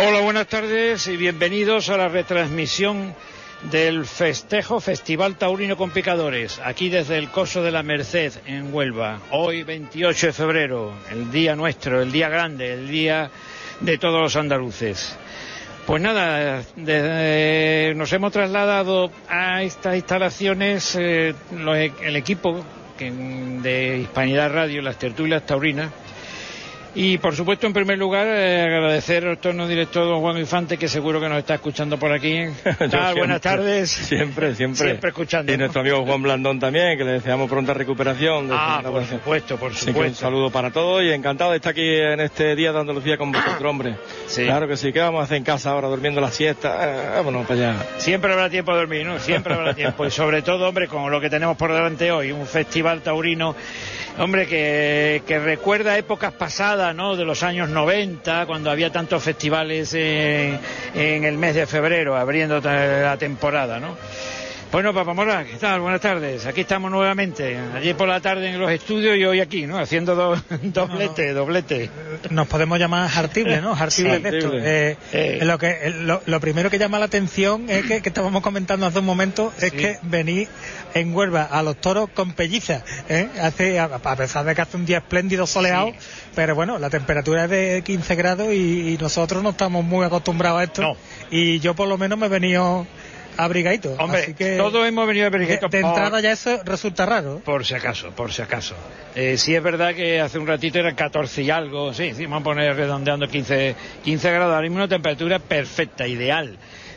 Hola, buenas tardes y bienvenidos a la retransmisión del Festival Taurino con Picadores, aquí desde el Coso de la Merced, en Huelva. Hoy, 28 de febrero, el día nuestro, el día grande, el día de todos los andaluces. Pues nada, nos hemos trasladado a estas instalaciones el equipo de Hispanidad Radio, las tertulias taurinas. Y por supuesto, en primer lugar, agradecer al torno director don Juan Infante, que seguro que nos está escuchando por aquí. Buenas tardes. Siempre escuchando. Y nuestro amigo Juan Blandón también, que le deseamos pronta recuperación. Por supuesto. Un saludo para todos y encantado de estar aquí en este día de Andalucía con vosotros, hombre. Sí. Claro que sí, ¿qué vamos a hacer en casa ahora, durmiendo la siesta? Vámonos para allá. Siempre habrá tiempo de dormir, ¿no? Siempre habrá tiempo. Y sobre todo, hombre, con lo que tenemos por delante hoy, un festival taurino, hombre, que recuerda épocas pasadas, ¿no? De los años 90, cuando había tantos festivales en el mes de febrero, abriendo la temporada, ¿no? Bueno, Papa Mora, ¿qué tal? Buenas tardes. Aquí estamos nuevamente. Ayer por la tarde en los estudios y hoy aquí, ¿no? Haciendo doblete. Nos podemos llamar jartibles, ¿no? Jartibles de esto. Lo primero que llama la atención es que estábamos comentando hace un momento, es que venir en Huelva a los toros con pellizas, a pesar de que hace un día espléndido soleado, pero bueno, la temperatura es de 15 grados y nosotros no estamos muy acostumbrados a esto. No. Y yo por lo menos me he venido abrigadito. Hombre, así que todos hemos venido abrigaditos. De entrada ya eso resulta raro. Por si acaso. Sí es verdad que hace un ratito eran 14 y algo, sí, vamos a poner redondeando 15 grados, ahora mismo una temperatura perfecta, ideal.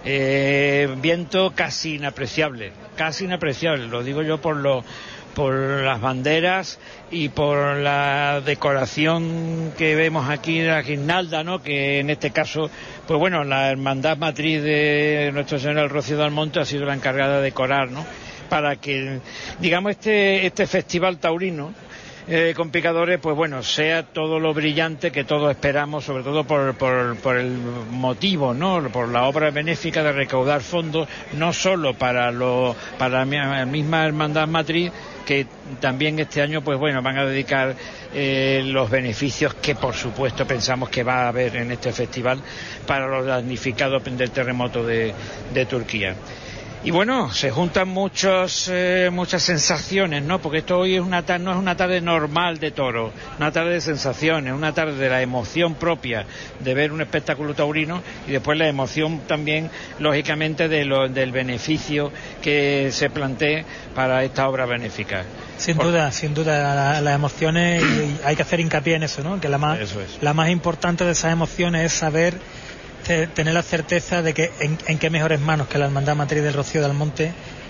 Viento casi inapreciable, lo digo yo por las banderas y por la decoración que vemos aquí en la guirnalda, ¿no? Que en este caso, pues bueno, la hermandad matriz de Nuestro Señor el Rocío del Monte ha sido la encargada de decorar, ¿no? Para que, digamos, este festival taurino con picadores, pues bueno, sea todo lo brillante que todos esperamos, sobre todo por el motivo, ¿no? Por la obra benéfica de recaudar fondos, no solo para la misma hermandad matriz, que también este año, pues bueno, van a dedicar los beneficios que por supuesto pensamos que va a haber en este festival para los damnificados del terremoto de Turquía. Y bueno, se juntan muchas sensaciones, ¿no? Porque esto hoy no es una tarde normal de toro, una tarde de sensaciones, una tarde de la emoción propia de ver un espectáculo taurino y después la emoción también, lógicamente, del beneficio que se plantee para esta obra benéfica. Sin duda, las emociones, y hay que hacer hincapié en eso, ¿no? Que la más importante de esas emociones es saber tener la certeza de que en qué mejores manos que la Hermandad Matriz del Rocío del Monte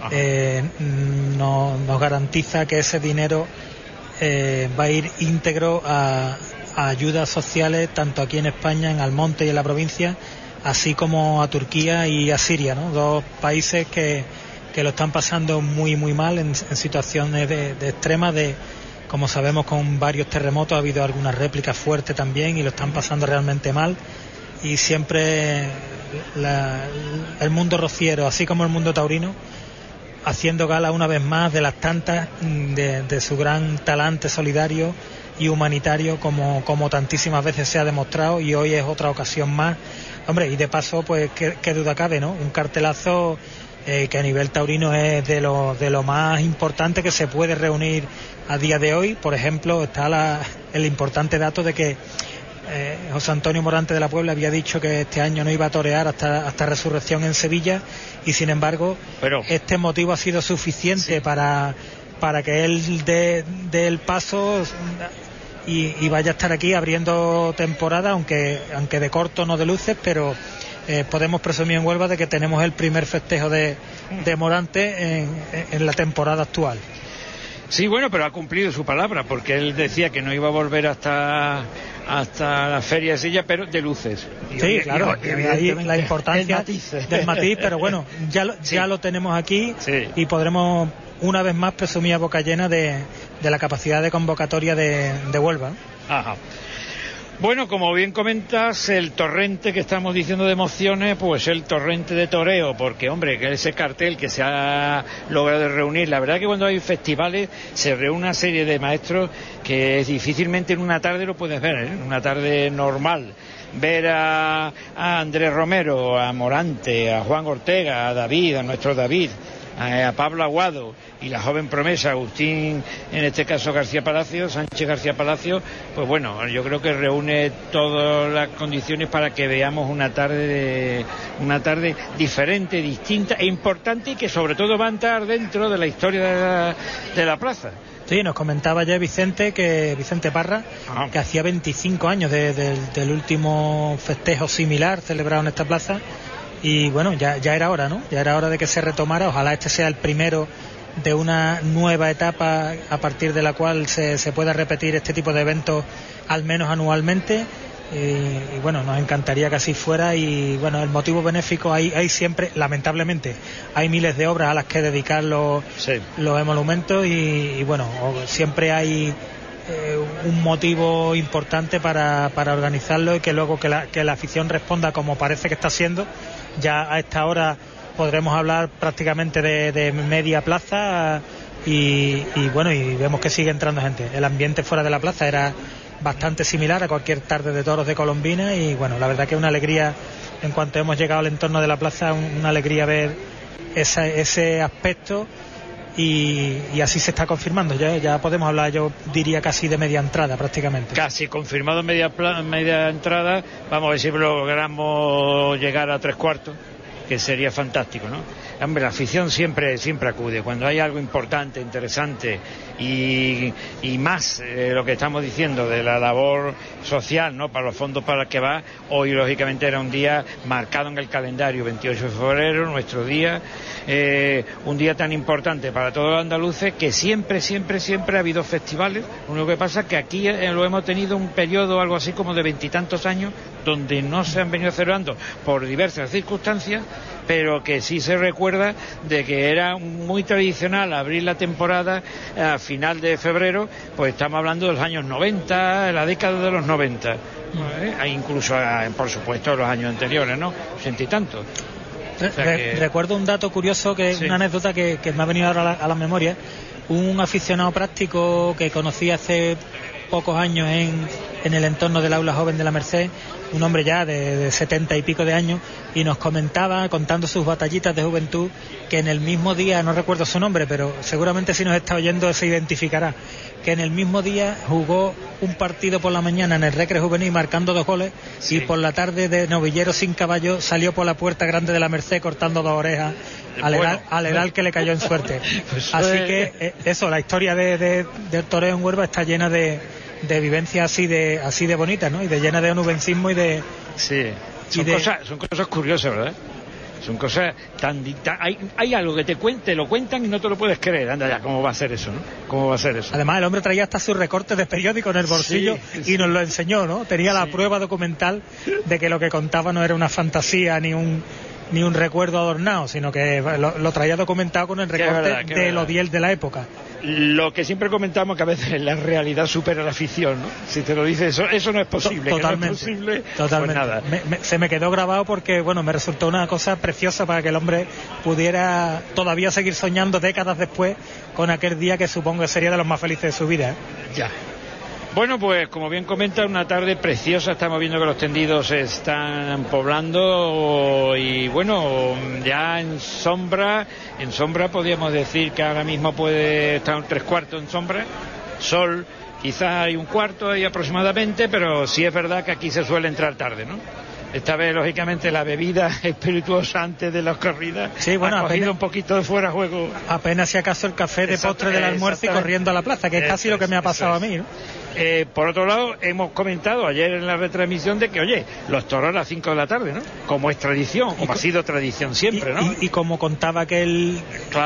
nos garantiza que ese dinero va a ir íntegro a ayudas sociales, tanto aquí en España, en Almonte y en la provincia, así como a Turquía y a Siria, ¿no? Dos países que lo están pasando muy muy mal en situaciones de extremas, como sabemos, con varios terremotos. Ha habido algunas réplicas fuertes también y lo están pasando realmente mal. Y siempre el mundo rociero, así como el mundo taurino, haciendo gala una vez más de las tantas de su gran talante solidario y humanitario, como tantísimas veces se ha demostrado, y hoy es otra ocasión más. Hombre, y de paso, pues qué duda cabe, ¿no? Un cartelazo que a nivel taurino es de lo más importante que se puede reunir a día de hoy. Por ejemplo, está el importante dato de que José Antonio Morante de la Puebla había dicho que este año no iba a torear hasta Resurrección en Sevilla, y sin embargo este motivo ha sido suficiente para que él dé el paso y vaya a estar aquí abriendo temporada, aunque de corto, no de luces, pero podemos presumir en Huelva de que tenemos el primer festejo de Morante en la temporada actual. Sí, bueno, pero ha cumplido su palabra, porque él decía que no iba a volver hasta la Feria de Silla, pero de luces. Sí, claro, ahí la importancia del matiz, pero bueno, ya lo tenemos aquí, y podremos una vez más presumir a boca llena de la capacidad de convocatoria de Huelva. Ajá. Bueno, como bien comentas, el torrente que estamos diciendo de emociones, pues el torrente de toreo, porque, hombre, que ese cartel que se ha logrado reunir, la verdad que cuando hay festivales se reúne una serie de maestros que difícilmente en una tarde lo puedes ver, en una tarde normal. Ver a Andrés Romero, a Morante, a Juan Ortega, a David, a nuestro David, a Pablo Aguado y la joven promesa Agustín, en este caso Sánchez García Palacio, pues bueno, yo creo que reúne todas las condiciones para que veamos una tarde diferente, distinta e importante, y que sobre todo va a entrar dentro de la historia de la plaza. Sí, nos comentaba ya Vicente Parra, que hacía 25 años del último festejo similar celebrado en esta plaza. Y bueno, ya era hora, ¿no? Ya era hora de que se retomara. Ojalá este sea el primero de una nueva etapa a partir de la cual se pueda repetir este tipo de eventos al menos anualmente. Y bueno, nos encantaría que así fuera. Y bueno, el motivo benéfico hay siempre, lamentablemente, hay miles de obras a las que dedicar los emolumentos y bueno, siempre hay un motivo importante para organizarlo, y que luego que la afición responda como parece que está haciendo. Ya a esta hora podremos hablar prácticamente de media plaza y bueno, y vemos que sigue entrando gente. El ambiente fuera de la plaza era bastante similar a cualquier tarde de toros de Colombina, y bueno, la verdad que es una alegría, en cuanto hemos llegado al entorno de la plaza, una alegría ver ese aspecto, y así se está confirmando. Ya podemos hablar, yo diría, casi de media entrada prácticamente. Casi confirmado media entrada. Vamos a ver si logramos llegar a 3/4, que sería fantástico, ¿no? Hombre, la afición siempre acude cuando hay algo importante, interesante, y más lo que estamos diciendo de la labor social, ¿no? Para los fondos para los que va. Hoy lógicamente era un día marcado en el calendario, 28 de febrero, nuestro día, un día tan importante para todos los andaluces, que siempre ha habido festivales. Lo único que pasa es que aquí lo hemos tenido un periodo algo así como de 20 y tantos años donde no se han venido celebrando por diversas circunstancias, pero que sí se recuerda de que era muy tradicional abrir la temporada a final de febrero. Pues estamos hablando de los años 90, la década de los 90, incluso por supuesto los años anteriores, ¿no? 80 y tantos. O sea que... Recuerdo un dato curioso, que una anécdota que me ha venido ahora a la memoria. Un aficionado práctico que conocí hace pocos años en el entorno del aula joven de la Merced, un hombre ya de 70 y pico de años, y nos comentaba, contando sus batallitas de juventud, que en el mismo día, no recuerdo su nombre, pero seguramente si nos está oyendo se identificará, que en el mismo día jugó un partido por la mañana en el Recre Juvenil marcando 2 goles, y por la tarde, de novillero sin caballo, salió por la puerta grande de la Merced cortando 2 orejas al Edal que le cayó en suerte. Pues así que la historia del toreo en Huelva está llena de vivencias así de bonitas, ¿no? Y de llena de onubencismo y de... Sí, son cosas curiosas, ¿verdad? Son cosas tan hay algo que te lo cuentan y no te lo puedes creer. Anda ya, ¿cómo va a ser eso, no? ¿Cómo va a ser eso? Además, el hombre traía hasta sus recortes de periódico en el bolsillo, y nos lo enseñó, ¿no? Tenía la prueba documental de que lo que contaba no era una fantasía ni un recuerdo adornado, sino que lo traía documentado con el recorte de los 10 de la época. Lo que siempre comentamos, que a veces la realidad supera la ficción, ¿no? Si te lo dice eso no es posible. Totalmente. Que no es posible, totalmente. Pues nada. Se me quedó grabado porque, bueno, me resultó una cosa preciosa para que el hombre pudiera todavía seguir soñando décadas después con aquel día que supongo que sería de los más felices de su vida, ¿eh? Ya. Bueno, pues como bien comenta, una tarde preciosa. Estamos viendo que los tendidos se están poblando, y bueno, ya en sombra podríamos decir que ahora mismo puede estar un 3/4 en sombra. Sol, quizás hay 1/4 ahí aproximadamente, pero sí es verdad que aquí se suele entrar tarde, ¿no? Esta vez, lógicamente, la bebida espirituosa antes de las corridas ha cogido un poquito de fuera juego. Apenas si acaso el café de postre del almuerzo y corriendo a la plaza, que es casi lo que me ha pasado a mí, ¿no? Por otro lado, hemos comentado ayer en la retransmisión de que, oye, los toros a las 5 de la tarde, ¿no? Como es tradición, como ha sido tradición siempre, ¿no? Y como contaba que el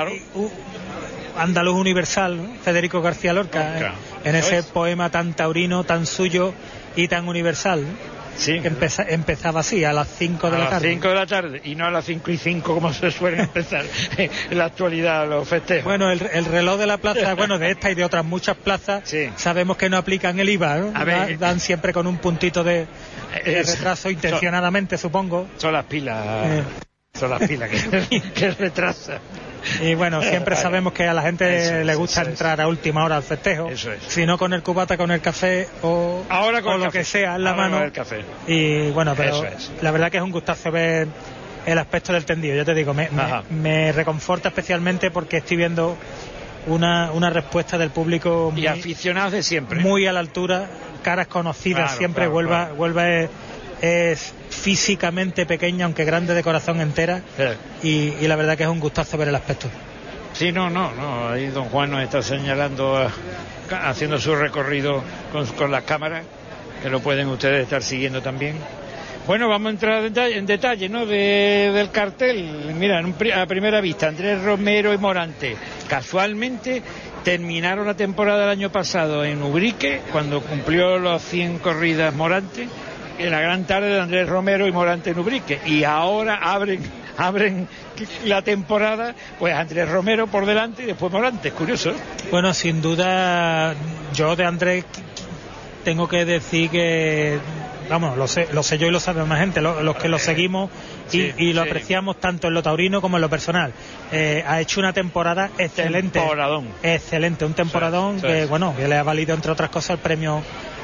andaluz universal, ¿no? Federico García Lorca, en ese poema tan taurino, tan suyo y tan universal, ¿no? Sí. que empezaba así, a las 5 de la tarde. A las 5 de la tarde, y no a las 5:05 como se suelen empezar en la actualidad los festejos. Bueno, el reloj de la plaza, bueno, de esta y de otras muchas plazas, sí, sabemos que no aplican el IVA, ¿no? Dan siempre con un puntito de retraso intencionadamente, supongo. Son las pilas. Son las pilas que retrasan. Y bueno, siempre sabemos que a la gente le gusta entrar a última hora al festejo. Eso es. Si no con el cubata, con el café o lo café, que sea en la ahora mano. Con el café. Y bueno, pero la verdad que es un gustazo ver el aspecto del tendido. Yo te digo, me reconforta especialmente porque estoy viendo una respuesta del público y aficionados de siempre. Muy a la altura, caras conocidas, siempre. Huelva es físicamente pequeña, aunque grande de corazón entera, y la verdad que es un gustazo ver el aspecto. Sí, no, ahí don Juan nos está señalando, haciendo su recorrido con las cámaras, que lo pueden ustedes estar siguiendo también. Bueno, vamos a entrar en detalle, ¿no? Del cartel. Mira, a primera vista, Andrés Romero y Morante casualmente terminaron la temporada del año pasado en Ubrique, cuando cumplió las 100 corridas Morante, en la gran tarde de Andrés Romero y Morante en Ubrique, y ahora abren la temporada, pues Andrés Romero por delante y después Morante. Es curioso. Bueno, sin duda, yo de Andrés tengo que decir que, vamos, lo sé yo y lo sabe más gente, los que lo seguimos y lo apreciamos tanto en lo taurino como en lo personal. Ha hecho una temporada excelente. Excelente, un temporadón que le ha valido, entre otras cosas, el premio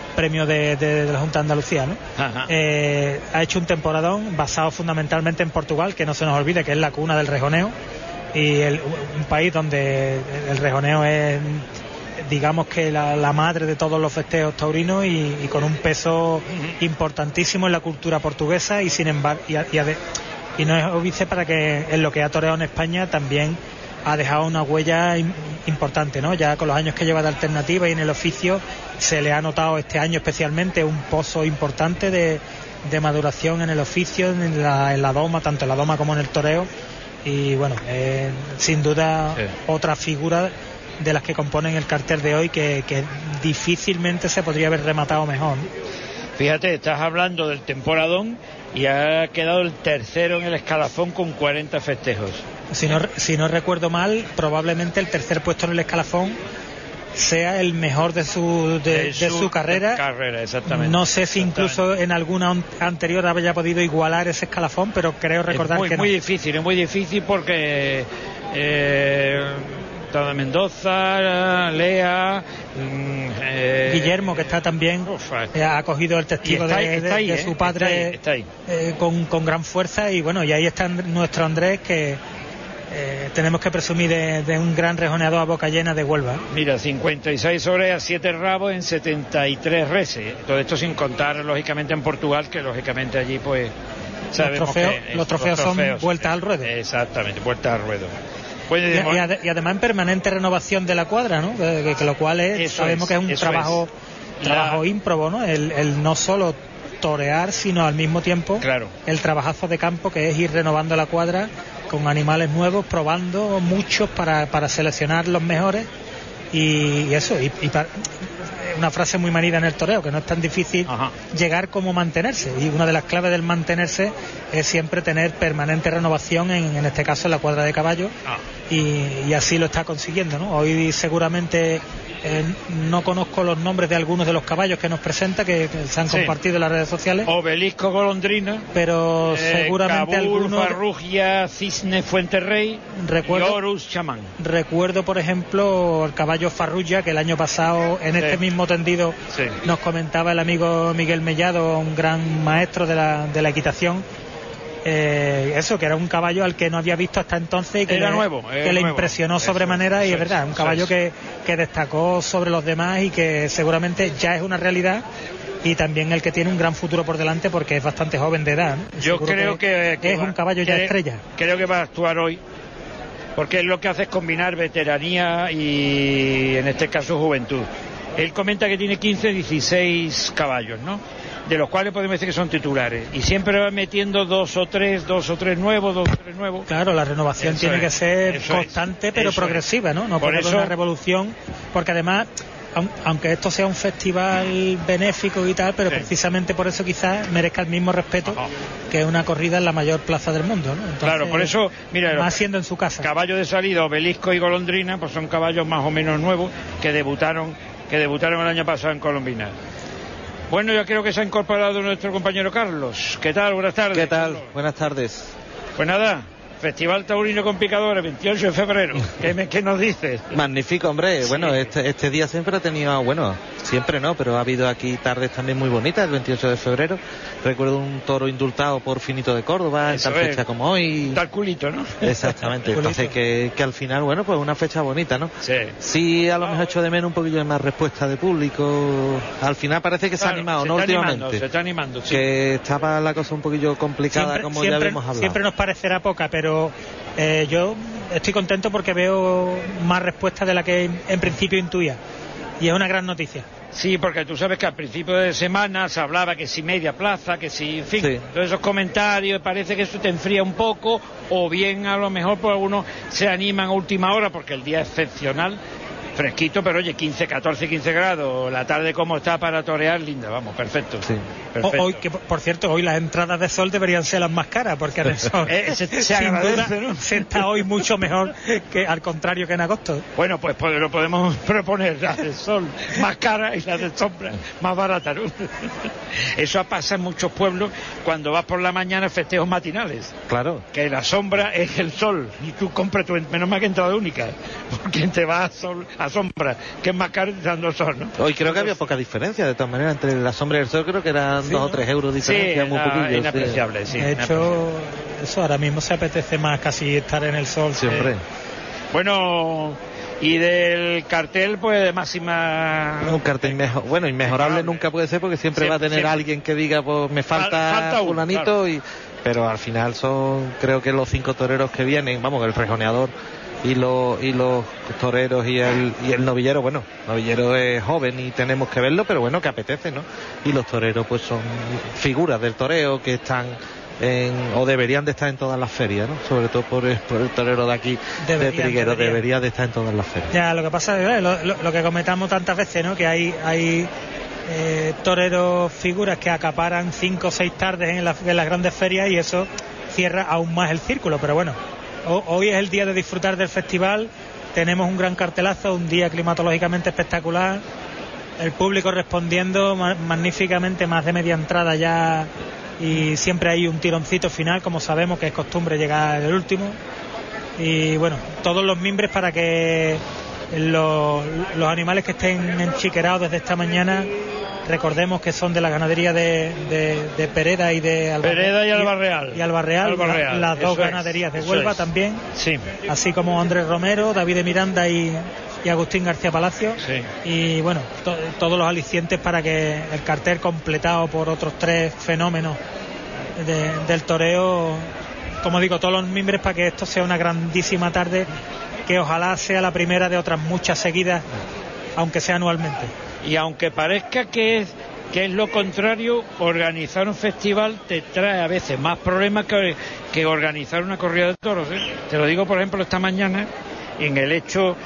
de la Junta de Andalucía, ¿no? Ha hecho un temporadón basado fundamentalmente en Portugal, que no se nos olvide que es la cuna del rejoneo, y un país donde el rejoneo es, digamos, que la madre de todos los festejos taurinos, y con un peso importantísimo en la cultura portuguesa, y sin embargo y no es obvio para que en lo que ha toreado en España también ha dejado una huella importante, ¿no? Ya con los años que lleva de alternativa y en el oficio se le ha notado este año especialmente un pozo importante de maduración en el oficio, en la doma, tanto en la doma como en el toreo, y bueno, sin duda otra figura de las que componen el cartel de hoy que difícilmente se podría haber rematado mejor, ¿no? Fíjate, estás hablando del temporadón y ha quedado el tercero en el escalafón con 40 festejos. Si no recuerdo mal, probablemente el tercer puesto en el escalafón sea el mejor de su carrera. Exactamente. No sé si incluso en alguna anterior haya podido igualar ese escalafón, pero creo recordar que no. Es muy difícil porque Mendoza, Lea, Guillermo, que está también, ha cogido el testigo de su padre, está ahí. Con gran fuerza, y bueno, y ahí está nuestro Andrés, que tenemos que presumir de un gran rejoneador a boca llena de Huelva. Mira, 56 orejas, 7 rabos en 73 reses. Todo esto sin contar, lógicamente, en Portugal, que lógicamente allí pues sabemos los trofeos son vueltas al ruedo. Exactamente, vueltas al ruedo. Y además en permanente renovación de la cuadra, ¿no? Que lo cual sabemos que es un trabajo ímprobo, ¿no? El no solo torear, sino al mismo tiempo el trabajazo de campo, que es ir renovando la cuadra con animales nuevos, probando muchos para seleccionar los mejores, y eso, una frase muy manida en el toreo, que no es tan difícil llegar como mantenerse, y una de las claves del mantenerse es siempre tener permanente renovación en este caso en la cuadra de caballo, y así lo está consiguiendo, ¿no? Hoy seguramente no conozco los nombres de algunos de los caballos que nos presenta, que se han compartido en las redes sociales. Obelisco, Golondrina, pero seguramente Cabul, algunos. Farrugia, Cisne, Fuenterrey y Horus, Chamán. Recuerdo, por ejemplo, el caballo Farrugia, que el año pasado en este mismo tendido nos comentaba el amigo Miguel Mellado, un gran maestro de la equitación, que era un caballo al que no había visto hasta entonces y que le impresionó sobremanera, y es verdad, un caballo que destacó sobre los demás y que seguramente ya es una realidad, y también el que tiene un gran futuro por delante porque es bastante joven de edad, ¿no? Yo creo que es un caballo ya estrella. Creo que va a actuar hoy, porque lo que hace es combinar veteranía y en este caso juventud. Él comenta que tiene 16 caballos, ¿no? De los cuales podemos decir que son titulares, y siempre va metiendo dos o tres nuevos. Claro, la renovación tiene que ser constante, pero progresiva, ¿no? No puede haber una revolución, porque además aunque esto sea un festival benéfico y tal, pero precisamente por eso quizás merezca el mismo respeto que una corrida en la mayor plaza del mundo, ¿no? Entonces, claro, por eso, mira, más siendo en su casa. Caballo de salida, Obelisco y Golondrina, pues son caballos más o menos nuevos que debutaron el año pasado en Colombina. Bueno, yo creo que se ha incorporado nuestro compañero Carlos. ¿Qué tal? Buenas tardes. ¿Qué tal? Carlos. Buenas tardes. Pues nada, Festival Taurino con Picadores, 28 de febrero. ¿Qué nos dices? Magnífico, hombre. Sí. Bueno, este día siempre ha tenido, bueno, siempre no, pero ha habido aquí tardes también muy bonitas, el 28 de febrero. Recuerdo un toro indultado por Finito de Córdoba, en tal fecha como hoy. Tal culito, ¿no? Exactamente. Entonces que al final, bueno, pues una fecha bonita, ¿no? Sí. Sí, a lo mejor echo de menos un poquillo de más respuesta de público. Al final parece que se ha animado, ¿no? Últimamente. Se está animando, sí. Que estaba la cosa un poquillo complicada, como ya habíamos hablado. Siempre nos parecerá poca, pero yo estoy contento porque veo más respuesta de la que en principio intuía. Y es una gran noticia. Sí, porque tú sabes que al principio de semana se hablaba que si media plaza, que si, en fin, sí. Todos esos comentarios, parece que eso te enfría un poco, o bien a lo mejor por algunos se animan a última hora porque el día es excepcional, fresquito, pero oye, 14, 15 grados, la tarde como está para torear, linda, vamos, perfecto. Sí. Perfecto. Hoy, que por cierto, hoy las entradas de sol deberían ser las más caras, porque el sol se agradece, ¿no? Se está hoy mucho mejor que al contrario que en agosto. Bueno, pues lo podemos proponer, la de sol más cara y la de sombra más barata, ¿no? Eso pasa en muchos pueblos cuando vas por la mañana a festejos matinales. Claro. Que la sombra es el sol y tú compras menos mal que entrada única, porque te vas a sombra, que es más caro dando sol, ¿no? Hoy creo que había poca diferencia, de todas maneras, entre la sombra y el sol, creo que eran 2 o 3 euros de diferencia, muy poquillo. Inapreciable, sí. De hecho, eso ahora mismo se apetece más casi estar en el sol. Siempre. Bueno, y del cartel, pues de máxima... Un cartel inmejorable nunca puede ser, porque siempre va a tener alguien que diga, pues me falta fulanito, claro. Pero al final creo que los 5 toreros que vienen, vamos, el rejoneador y los toreros y el novillero, bueno, novillero es joven y tenemos que verlo, pero bueno, que apetece, ¿no? Y los toreros pues son figuras del toreo que están o deberían de estar en todas las ferias, ¿no? Sobre todo por el torero de aquí, de Trigueros, debería de estar en todas las ferias. Ya, lo que pasa es lo que comentamos tantas veces, ¿no? Que hay toreros, figuras que acaparan 5 o 6 tardes en las grandes ferias, y eso cierra aún más el círculo, pero bueno. Hoy es el día de disfrutar del festival, tenemos un gran cartelazo, un día climatológicamente espectacular, el público respondiendo magníficamente, más de media entrada ya, y siempre hay un tironcito final, como sabemos que es costumbre llegar el último, y bueno, todos los mimbres para que los animales que estén enchiquerados desde esta mañana, recordemos que son de la ganadería de Pereda y de Albarreal. Y Albarreal, las dos ganaderías de Huelva también. Sí. Así como Andrés Romero, David de Miranda y Agustín García Palacio. Sí. Y bueno, todos los alicientes para que el cartel, completado por otros 3 fenómenos del toreo, como digo, todos los miembros, para que esto sea una grandísima tarde, que ojalá sea la primera de otras muchas seguidas, aunque sea anualmente. Y aunque parezca que es lo contrario, organizar un festival te trae a veces más problemas que organizar una corrida de toros, ¿eh? Te lo digo, por ejemplo, esta mañana, en el hecho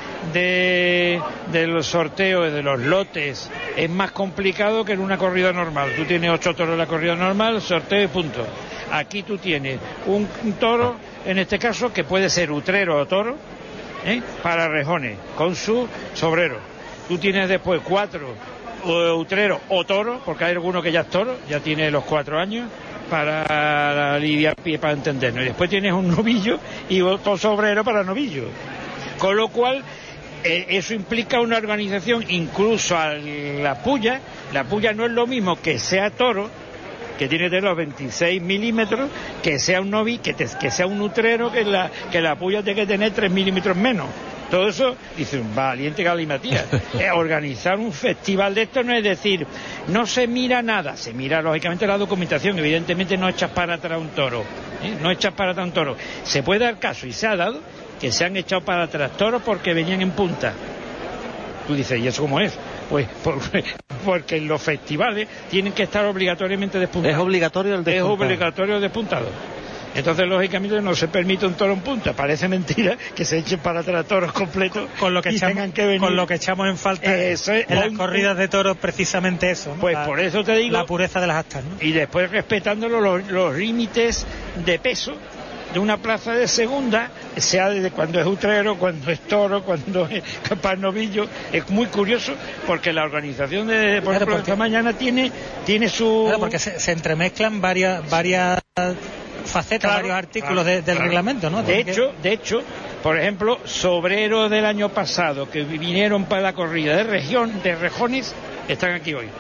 de los sorteos, de los lotes, es más complicado que en una corrida normal. Tú tienes 8 toros en la corrida normal, sorteo y punto. Aquí tú tienes un toro, en este caso, que puede ser utrero o toro, para rejones, con su sobrero. Tú tienes después 4 utreros o toros, porque hay alguno que ya es toro, ya tiene los 4 años, para aliviar pie, para entendernos. Y después tienes un novillo y otro sobrero para novillo. Con lo cual, eso implica una organización, incluso a la puya. La puya no es lo mismo que sea toro, que tiene de los 26 milímetros, que sea un novillo, que sea un utrero, que la puya tiene que tener 3 milímetros menos. Todo eso, dice un valiente galimatías. Organizar un festival de esto no es decir, no se mira nada, se mira lógicamente la documentación, evidentemente no echas para atrás un toro, no echas para atrás un toro. Se puede dar caso, y se ha dado, que se han echado para atrás toros porque venían en punta. Tú dices, ¿y eso cómo es? Pues porque en los festivales tienen que estar obligatoriamente despuntados. ¿Es obligatorio el despuntado? Es obligatorio el despuntado. Entonces, lógicamente, no se permite un toro en punta. Parece mentira que se echen para atrás toros completos con lo que echamos en falta eso en las corridas de toros, precisamente eso, ¿no? Pues por eso te digo, la pureza de las actas, ¿no? Y después respetándolo los límites de peso de una plaza de segunda, sea desde cuando es utrero, cuando es toro, cuando es novillo. Es muy curioso porque la organización de por ejemplo, esta mañana tiene su... Claro, porque se entremezclan varias facetas, varios artículos del reglamento, ¿no? De hecho, por ejemplo, sobreros del año pasado que vinieron para la corrida de rejones, están aquí hoy.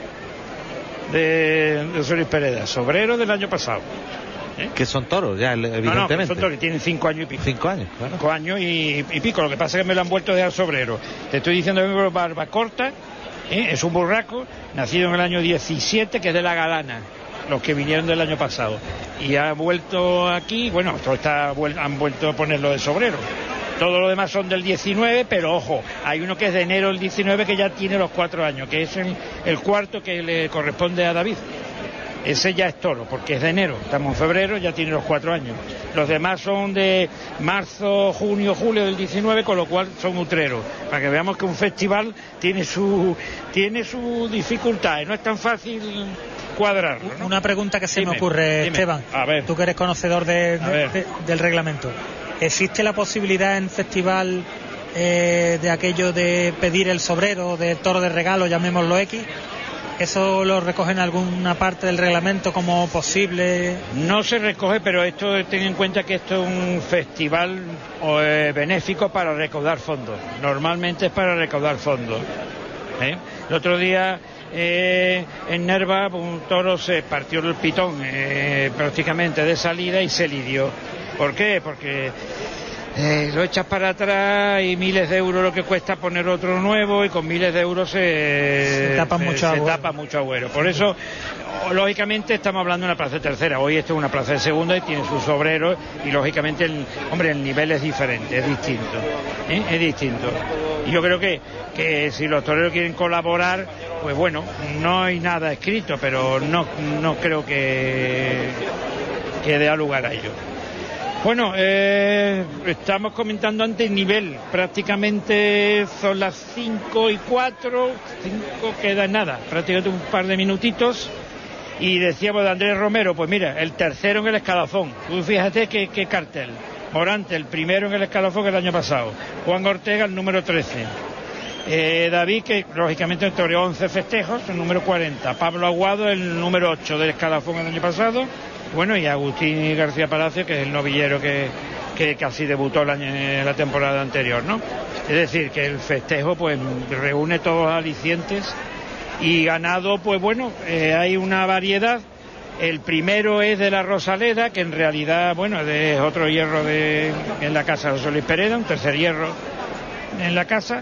De Solís Pereda, sobreros del año pasado. Que son toros, ya, evidentemente. No, son toros que tienen 5 años y pico. 5 años, claro. 5 años y pico. Lo que pasa es que me lo han vuelto de al sobrero. Te estoy diciendo que Barba Corta, es un burraco, nacido en el año 17, que es de la Galana, los que vinieron del año pasado. Y ha vuelto aquí, bueno, han vuelto a ponerlo de sobrero. Todo lo demás son del 19, pero ojo, hay uno que es de enero del 19 que ya tiene los 4 años, que es el cuarto que le corresponde a David. Ese ya es toro, porque es de enero, estamos en febrero, ya tiene los 4 años. Los demás son de marzo, junio, julio del 19, con lo cual son utreros. Para que veamos que un festival tiene su dificultad, no es tan fácil cuadrarlo, ¿no? Una pregunta que se me ocurre, Esteban, a ver. Tú que eres conocedor del reglamento. ¿Existe la posibilidad en festival de aquello de pedir el sobrero, de toro de regalo, llamémoslo X? ¿Eso lo recoge en alguna parte del reglamento como posible? No se recoge, pero ten en cuenta que esto es un festival benéfico para recaudar fondos. Normalmente es para recaudar fondos. El otro día en Nerva un toro se partió el pitón prácticamente de salida y se lidió. ¿Por qué? Porque lo echas para atrás y miles de euros lo que cuesta poner otro nuevo, y con miles de euros se tapa mucho agüero. Por eso, lógicamente, estamos hablando de una plaza de tercera. Hoy esto es una plaza de segunda y tiene sus obreros, y lógicamente el nivel es diferente, es distinto. Es distinto. Y yo creo que si los toreros quieren colaborar, pues bueno, no hay nada escrito, pero no creo que dé lugar a ello. Bueno, estamos comentando antes nivel, prácticamente son las 5:04, 5 queda nada, prácticamente un par de minutitos, y decíamos de Andrés Romero, pues mira, el tercero en el escalafón, tú fíjate qué cartel. Morante, el primero en el escalafón que el año pasado, Juan Ortega, el número 13, David, que lógicamente toreó 11 festejos, el número 40, Pablo Aguado, el número 8 del escalafón el año pasado. Bueno, y Agustín García Palacio, que es el novillero que casi debutó la temporada anterior, ¿no? Es decir, que el festejo pues reúne todos los alicientes, y ganado, pues bueno, hay una variedad. El primero es de la Rosaleda, que en realidad, bueno, es otro hierro en la casa de Solís Pereda, un tercer hierro en la casa.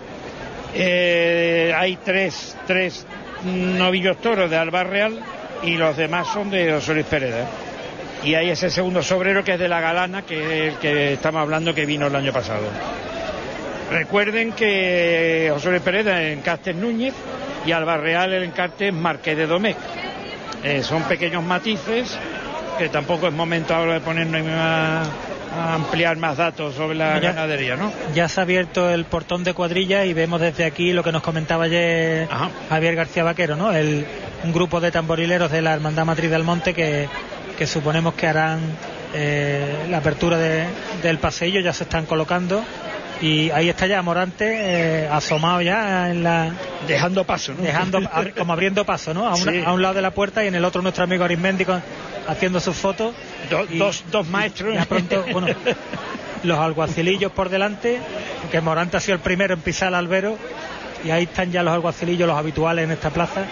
Hay tres novillos toros de Alba Real, y los demás son de Solís Pereda. Y hay ese segundo sobrero que es de la Galana, que es el que estamos hablando, que vino el año pasado. Recuerden que José Pereda en Castes Núñez y Alba Real el encarte es Marqués de Domecq. Son pequeños matices que tampoco es momento ahora de ponernos a ampliar más datos sobre la ganadería, ¿no? Ya se ha abierto el portón de cuadrilla y vemos desde aquí lo que nos comentaba ayer Javier García Vaquero, ¿no? Un grupo de tamborileros de la Hermandad Matriz del Monte que suponemos que harán la apertura del paseillo, ya se están colocando, y ahí está ya Morante asomado ya dejando paso, ¿no? Como abriendo paso, ¿no? A un lado de la puerta, y en el otro nuestro amigo Arismendi haciendo sus fotos. Dos maestros. Ya pronto, bueno, los alguacilillos por delante, que Morante ha sido el primero en pisar el albero, y ahí están ya los alguacilillos, los habituales en esta plaza.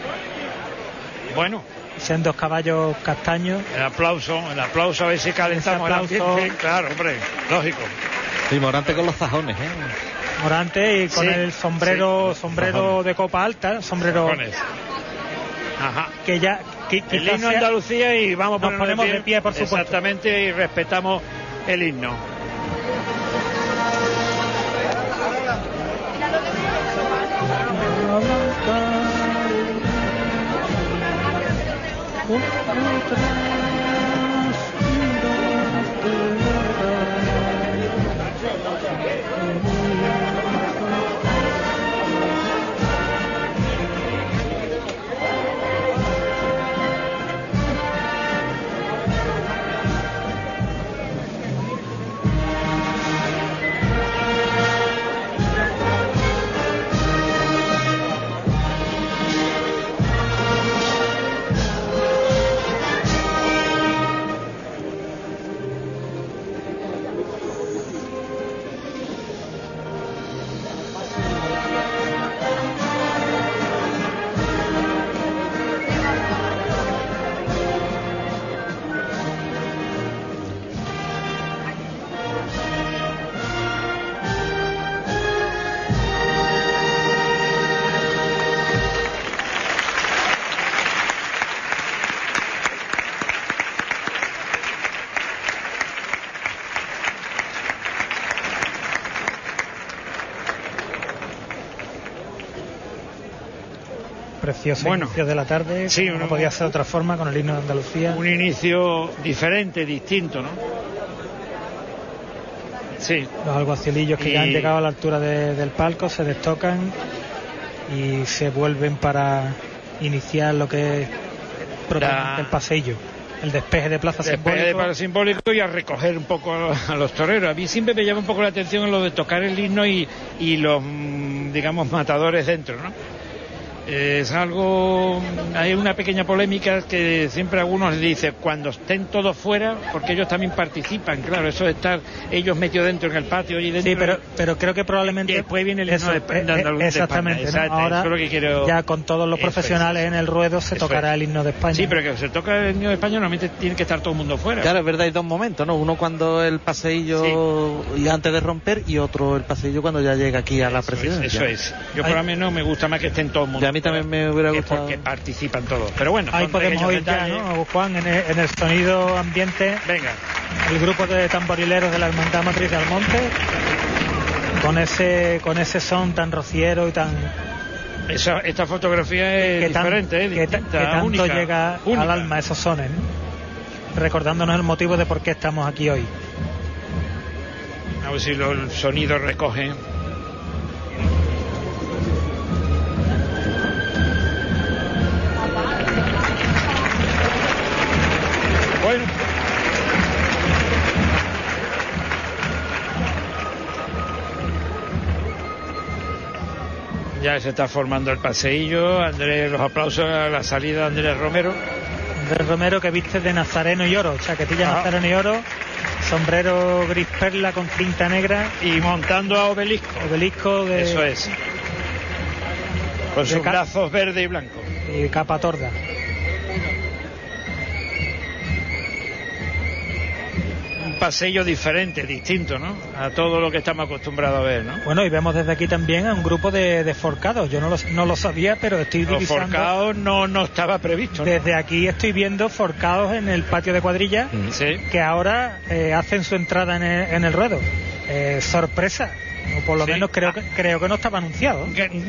Bueno, sean 2 caballos castaños. El aplauso, a ver si calentamos el ambiente. Claro, hombre, lógico. Sí, Morante con los zajones, Morante y con el sombrero de copa alta, sombrero. Zajones. Ajá. Que ya el himno de Andalucía, y nos ponemos de pie, por supuesto. Exactamente, y respetamos el himno. precioso inicio de la tarde, sí, no podía ser de otra forma con el himno de Andalucía. Un inicio diferente, distinto, ¿no? Sí. Los alguacilillos que ya han llegado a la altura del palco se destocan y se vuelven para iniciar lo que es propiamente el paseillo, el despeje de plaza simbólico y a recoger un poco a los toreros. A mí siempre me llama un poco la atención en lo de tocar el himno y los, digamos, matadores dentro, ¿no? Es algo, hay una pequeña polémica que siempre algunos dicen cuando estén todos fuera, porque ellos también participan, claro, eso de estar ellos metidos dentro en el patio y dentro. Sí, pero creo que probablemente después viene el himno de España. Exactamente, Exacto, ahora eso es lo que quiero... ya con todos los profesionales en el ruedo se tocará el himno de España. Sí, pero que se toca el himno de España normalmente tiene que estar todo el mundo fuera. Claro, es verdad, hay dos momentos, ¿no? Uno cuando el paseillo y antes de romper, y otro el paseillo cuando ya llega aquí a la presidencia. Eso es. Yo por lo menos me gusta más que estén todo el mundo. Y a mí también me hubiera gustado. Porque participan todos. Pero bueno, ahí podemos oír ya, ¿no, Juan? En el sonido ambiente. Venga. El grupo de tamborileros de la Hermandad Matriz de Almonte. Con ese son tan rociero y tan... Esta fotografía es diferente, que tanto única, llega al alma esos sones, ¿no? Recordándonos el motivo de por qué estamos aquí hoy. A ver si el sonido recoge. Bueno. Ya se está formando el paseillo. Andrés, los aplausos a la salida de Andrés Romero. Andrés Romero, que viste de nazareno y oro, chaquetilla nazareno y oro, sombrero gris perla con cinta negra. Y montando a Obelisco. Eso es. Con sus brazos verde y blanco. Y capa torda. Paseillo diferente, distinto, ¿no? A todo lo que estamos acostumbrados a ver, ¿no? Bueno, y vemos desde aquí también a un grupo de forcados. Yo no lo sabía, pero estoy divisando... Los forcados no estaba previsto, ¿no? Desde aquí estoy viendo forcados en el patio de cuadrilla, que ahora hacen su entrada en el ruedo. Sorpresa. O por lo menos creo que no estaba anunciado.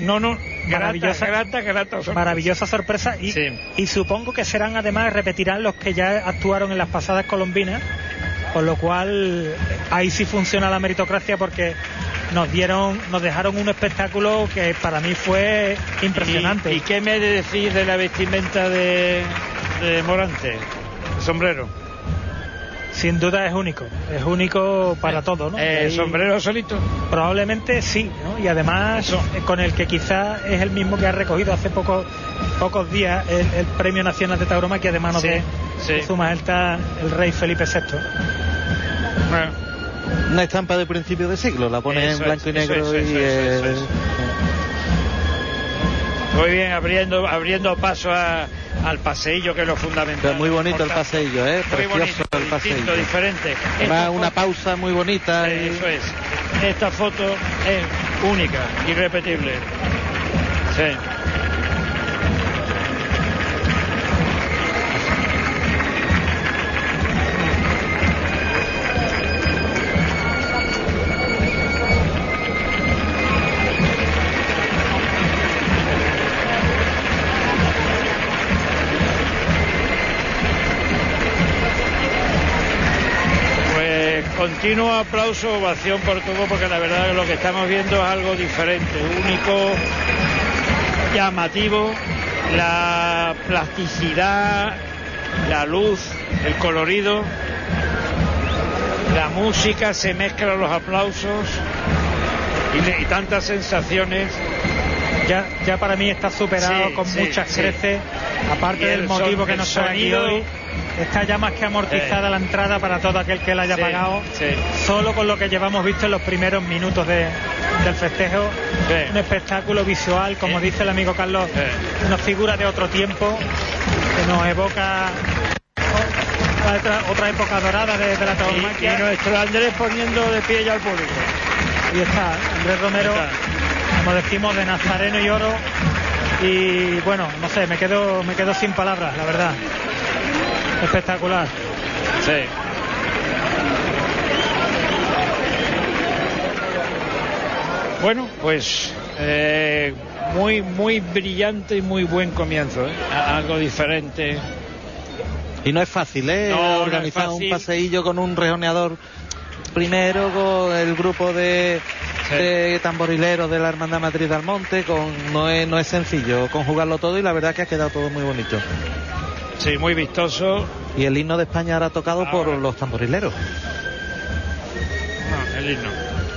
Maravillosa sorpresa. Y supongo que serán, además, repetirán los que ya actuaron en las pasadas colombinas. Con lo cual ahí sí funciona la meritocracia, porque nos dejaron un espectáculo que para mí fue impresionante. ¿Y qué me decís de la vestimenta de Morante, el sombrero? Sin duda es único para todo, ¿no? ¿El sombrero solito? Probablemente sí, ¿no? Y además con el que quizás es el mismo que ha recogido hace pocos días el Premio Nacional de Tauromaquia de manos de Su Majestad el Rey Felipe VI. Bueno. Una estampa de principio de siglo, la pone en blanco y negro. Muy bien, abriendo paso al paseillo, que es lo fundamental. Pero muy bonito el paseillo, precioso bonito, el paseillo. Diferente. Una pausa muy bonita. Eso es. Esta foto es única, irrepetible. Sí. Continuo aplauso, ovación por todo, porque la verdad que lo que estamos viendo es algo diferente, único, llamativo, la plasticidad, la luz, el colorido, la música, se mezclan los aplausos y tantas sensaciones. Ya para mí está superado con muchas creces, aparte del motivo que nos trae aquí hoy. Está ya más que amortizada la entrada para todo aquel que la haya pagado, solo con lo que llevamos visto en los primeros minutos del festejo. Un espectáculo visual, como dice el amigo Carlos, una figura de otro tiempo que nos evoca otra época dorada de la tauromaquia. Y nuestro Andrés poniendo de pie ya al público. Y está Andrés Romero, como decimos, de nazareno y oro. Y bueno, no sé, me quedo sin palabras, la verdad. Espectacular. Sí. Bueno, pues muy brillante y muy buen comienzo, ¿eh? Algo diferente. Y no es fácil, organizar no es fácil. Un paseillo con un rejoneador primero, con el grupo de tamborileros de la Hermandad Matriz del Monte, no es sencillo conjugarlo todo, y la verdad que ha quedado todo muy bonito. Sí, muy vistoso. Y el himno de España ahora tocado por los tamborileros. No, el himno.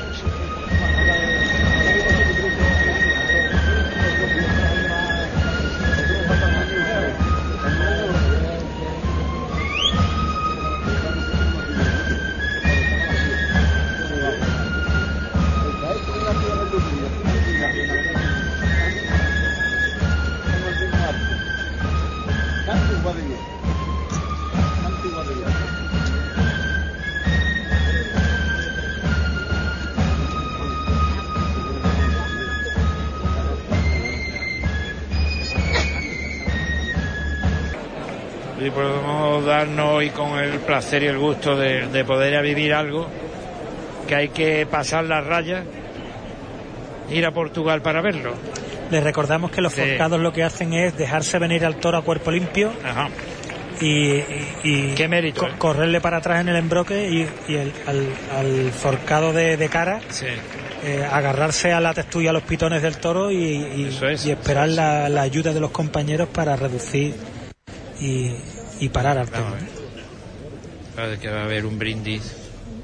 Y podemos darnos hoy con el placer y el gusto de poder vivir algo que hay que pasar las rayas, ir a Portugal para verlo. Les recordamos que los forcados lo que hacen es dejarse venir al toro a cuerpo limpio. Ajá. Y qué mérito, correrle para atrás en el embroque y al forcado de cara, agarrarse a la textura y a los pitones del toro y esperar la ayuda de los compañeros para reducir y parar al toro. Claro que va a haber un brindis.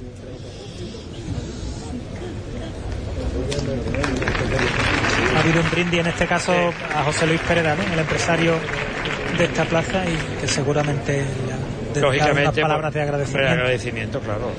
Ha habido un brindis en este caso a José Luis Pereda, ¿no? El empresario de esta plaza, y que seguramente lógicamente unas palabras de agradecimiento, claro.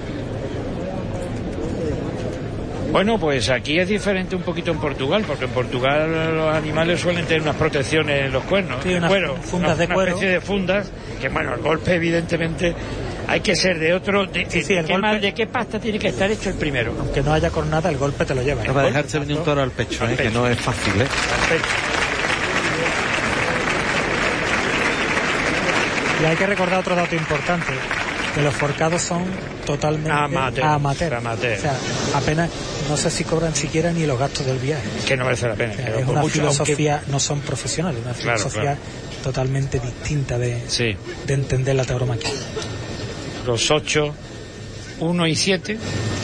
Bueno, pues aquí es diferente un poquito en Portugal, porque en Portugal los animales suelen tener unas protecciones en los cuernos, fundas de cuero, una especie de fundas, que bueno, el golpe evidentemente hay que ser de otro. ¿De qué pasta tiene que estar hecho el primero? Aunque no haya cornada, el golpe te lo lleva. No va a dejarse venir un toro al pecho, que no es fácil, Al pecho. Y hay que recordar otro dato importante, que los forcados son totalmente amateur. O sea, apenas, no sé si cobran siquiera ni los gastos del viaje. Que no merece la pena. O sea, es una filosofía, no son profesionales, una filosofía totalmente distinta de entender la tauromaquia. Los 8, 1 y 7.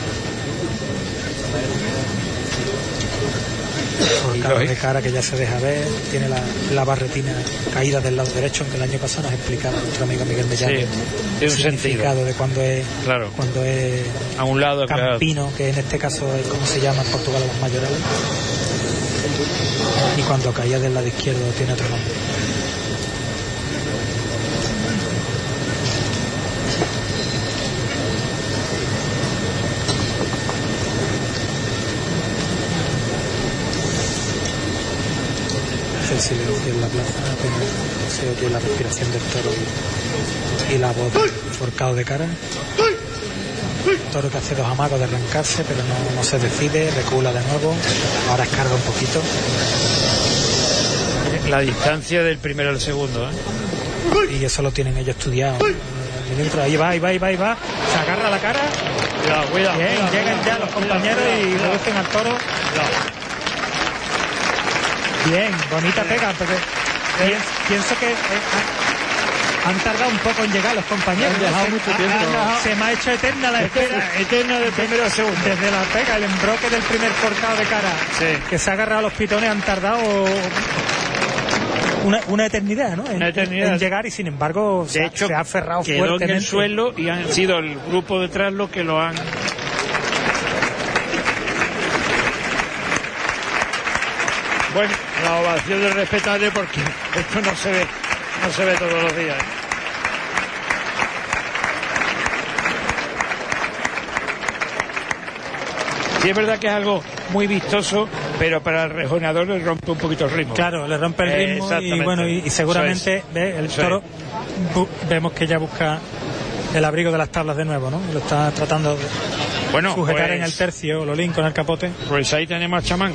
Forcado de cara que ya se deja ver, tiene la barretina caída del lado derecho, aunque el año pasado nos explicaba nuestro amigo Miguel Mellán el significado de cuando es a un lado campino, que en este caso es como se llama en Portugal los mayorales, y cuando caía del lado izquierdo tiene otro nombre. El silencio en la plaza, apenas se oye la respiración del toro y la voz del forcado de cara. El toro que hace dos amagos de arrancarse, pero no se decide, recula de nuevo, ahora escarga un poquito. La distancia del primero al segundo, y eso lo tienen ellos estudiado. Ahí va, se agarra la cara. Cuidado. Bien, llegan ya los compañeros y reducen al toro. Bien, bonita pega, porque pienso que han tardado un poco en llegar los compañeros. Han dejado mucho tiempo. Se me ha hecho eterna la espera. Eterna del primero al segundo. Desde la pega, el embroque del primer forcado de cara, que se ha agarrado a los pitones, han tardado una eternidad, ¿no? En llegar, y sin embargo de hecho, se ha aferrado quedó fuertemente en el suelo, y han sido el grupo detrás los que lo han... Bueno, la ovación es respetable, porque esto no se ve todos los días. Sí, es verdad que es algo muy vistoso, pero para el rejoneador le rompe un poquito el ritmo. Claro, le rompe el ritmo, y bueno, y seguramente el toro vemos que ya busca el abrigo de las tablas de nuevo, ¿no? Lo está tratando de sujetar en el tercio, Lolín con el capote. Pues ahí tenemos a Chamán,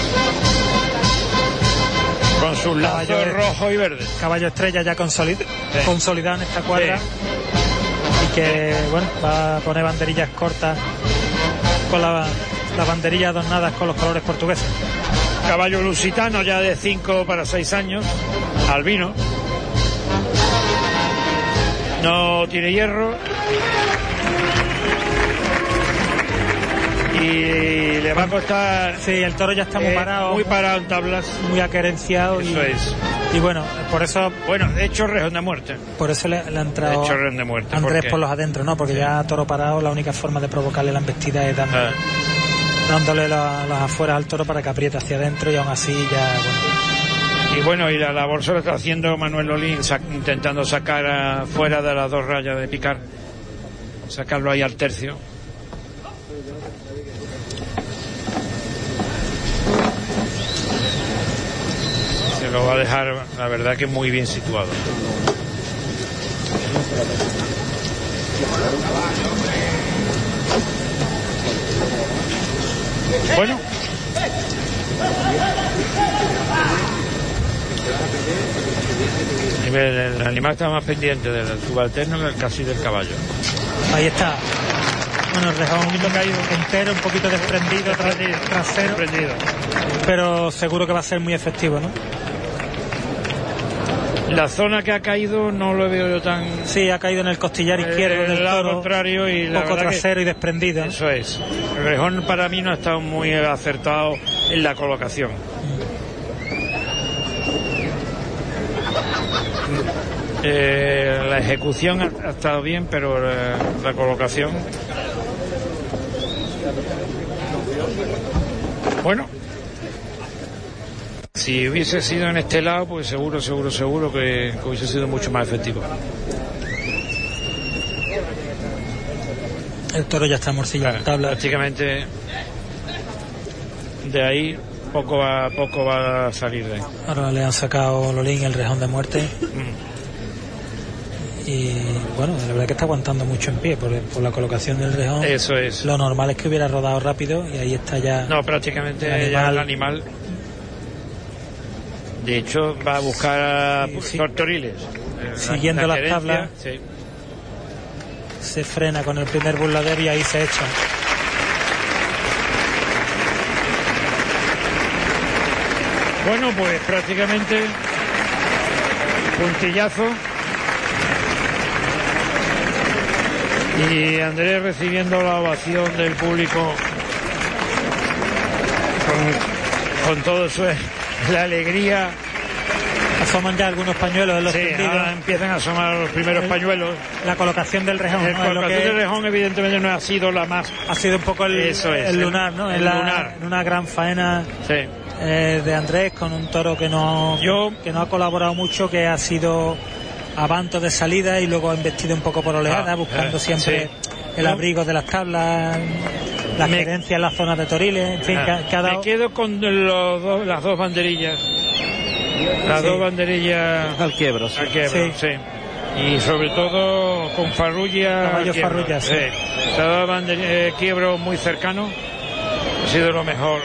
con sus lazos rojo y verde. Caballo estrella ya consolidado en esta cuadra, y que va a poner banderillas cortas con las banderillas adornadas con los colores portugueses. Caballo lusitano ya de 5 para 6 años, albino. No tiene hierro. Y le va a costar. Sí, el toro ya está muy parado. Muy parado en tablas. Muy acerenciado. Eso es. Y bueno, por eso. Bueno, de hecho, rejón de muerte. Por eso le ha entrado. De hecho, rejón de muerte. Andrés por los adentros, ¿no? Porque ya toro parado, la única forma de provocarle la embestida es dándole las afueras al toro para que apriete hacia adentro y aún así ya. Bueno. Y bueno, y la labor se lo está haciendo Manuel Lolín, intentando sacar fuera de las 2 rayas de picar. Sacarlo ahí al tercio. Lo va a dejar, la verdad, que muy bien situado. Bueno, el animal está más pendiente del subalterno que casi del caballo. Ahí está. Bueno, el rejón un poquito caído entero, un poquito desprendido, trasero, pero seguro que va a ser muy efectivo, ¿no? La zona que ha caído no lo veo yo tan... Sí, ha caído en el costillar izquierdo del lado toro, contrario, y un poco trasero y desprendido. Eso es. El rejón para mí no ha estado muy acertado en la colocación. La ejecución ha estado bien, pero la colocación... Bueno, si hubiese sido en este lado, pues seguro que hubiese sido mucho más efectivo. El toro ya está morcillado en tabla. Prácticamente de ahí poco va a salir de ahí. Ahora le han sacado Lolín el rejón de muerte. Y bueno, la verdad que está aguantando mucho en pie por la colocación del rejón. Eso es. Lo normal es que hubiera rodado rápido y ahí está ya. No, prácticamente ya el animal. De hecho, va a buscar Tortoriles. Siguiendo las tablas. Sí. Se frena con el primer burladero y ahí se echa. Bueno, pues prácticamente puntillazo. Y Andrés recibiendo la ovación del público con todo su la alegría. Asoman ya algunos pañuelos en los tendidos. Ahora empiezan a asomar los primeros pañuelos. La colocación del rejón. La colocación del rejón evidentemente no ha sido la más. Ha sido un poco el lunar, ¿no? En una gran faena de Andrés con un toro que no ha colaborado mucho, que ha sido avanto de salida y luego ha embestido un poco por oleada, buscando siempre el abrigo de las tablas, la gerencia en la zona de toriles, en fin, me quedo con las 2 banderillas. Las 2 banderillas al quiebro, sí. Y sobre todo con Farrugia. Caballo Farrugia, sí. Cada quiebro muy cercano. Ha sido lo mejor.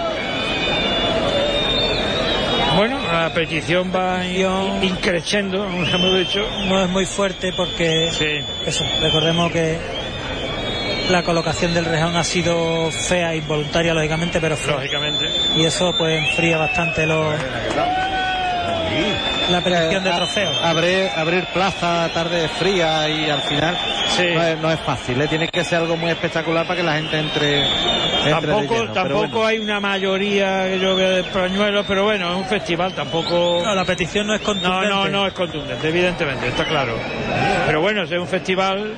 Bueno, la petición va increciendo, como hemos dicho. No es muy fuerte porque recordemos que la colocación del rejón ha sido fea, involuntaria lógicamente, pero fea. Y eso pues enfría bastante la petición de trofeo. Abrir plaza, tarde fría y al final no es fácil, tiene que ser algo muy espectacular para que la gente entre tampoco hay una mayoría que yo vea de pañuelos, pero bueno, es un festival, tampoco. No, la petición no es contundente. No es contundente, evidentemente, está claro. Pero bueno, es un festival.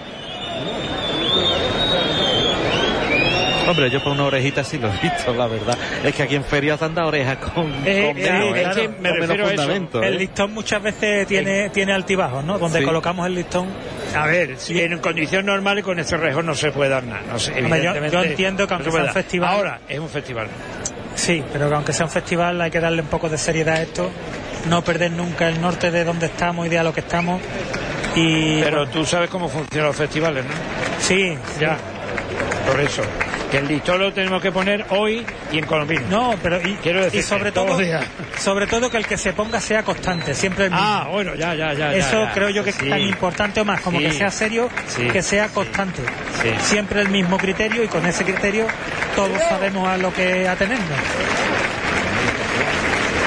Hombre, yo por una orejita sí lo he visto, la verdad. Es que aquí en ferias han dado orejas con me refiero a eso. El listón muchas veces tiene altibajos, ¿no? Donde colocamos el listón. A ver, si en condiciones normales con este rejón no se puede dar nada. No sé, evidentemente, yo entiendo que aunque sea un festival. Ahora es un festival. Sí, pero que aunque sea un festival hay que darle un poco de seriedad a esto. No perder nunca el norte de donde estamos y de a lo que estamos. Pero tú sabes cómo funcionan los festivales, ¿no? Sí. Ya. Por eso. Que el listón lo tenemos que poner hoy y en colombino. No, pero quiero decir, y sobre todo que el que se ponga sea constante, siempre el mismo. Bueno, ya. Eso creo yo que es tan importante o más, como que sea serio, que sea constante. Sí. Siempre el mismo criterio y con ese criterio todos sabemos a lo que atenernos.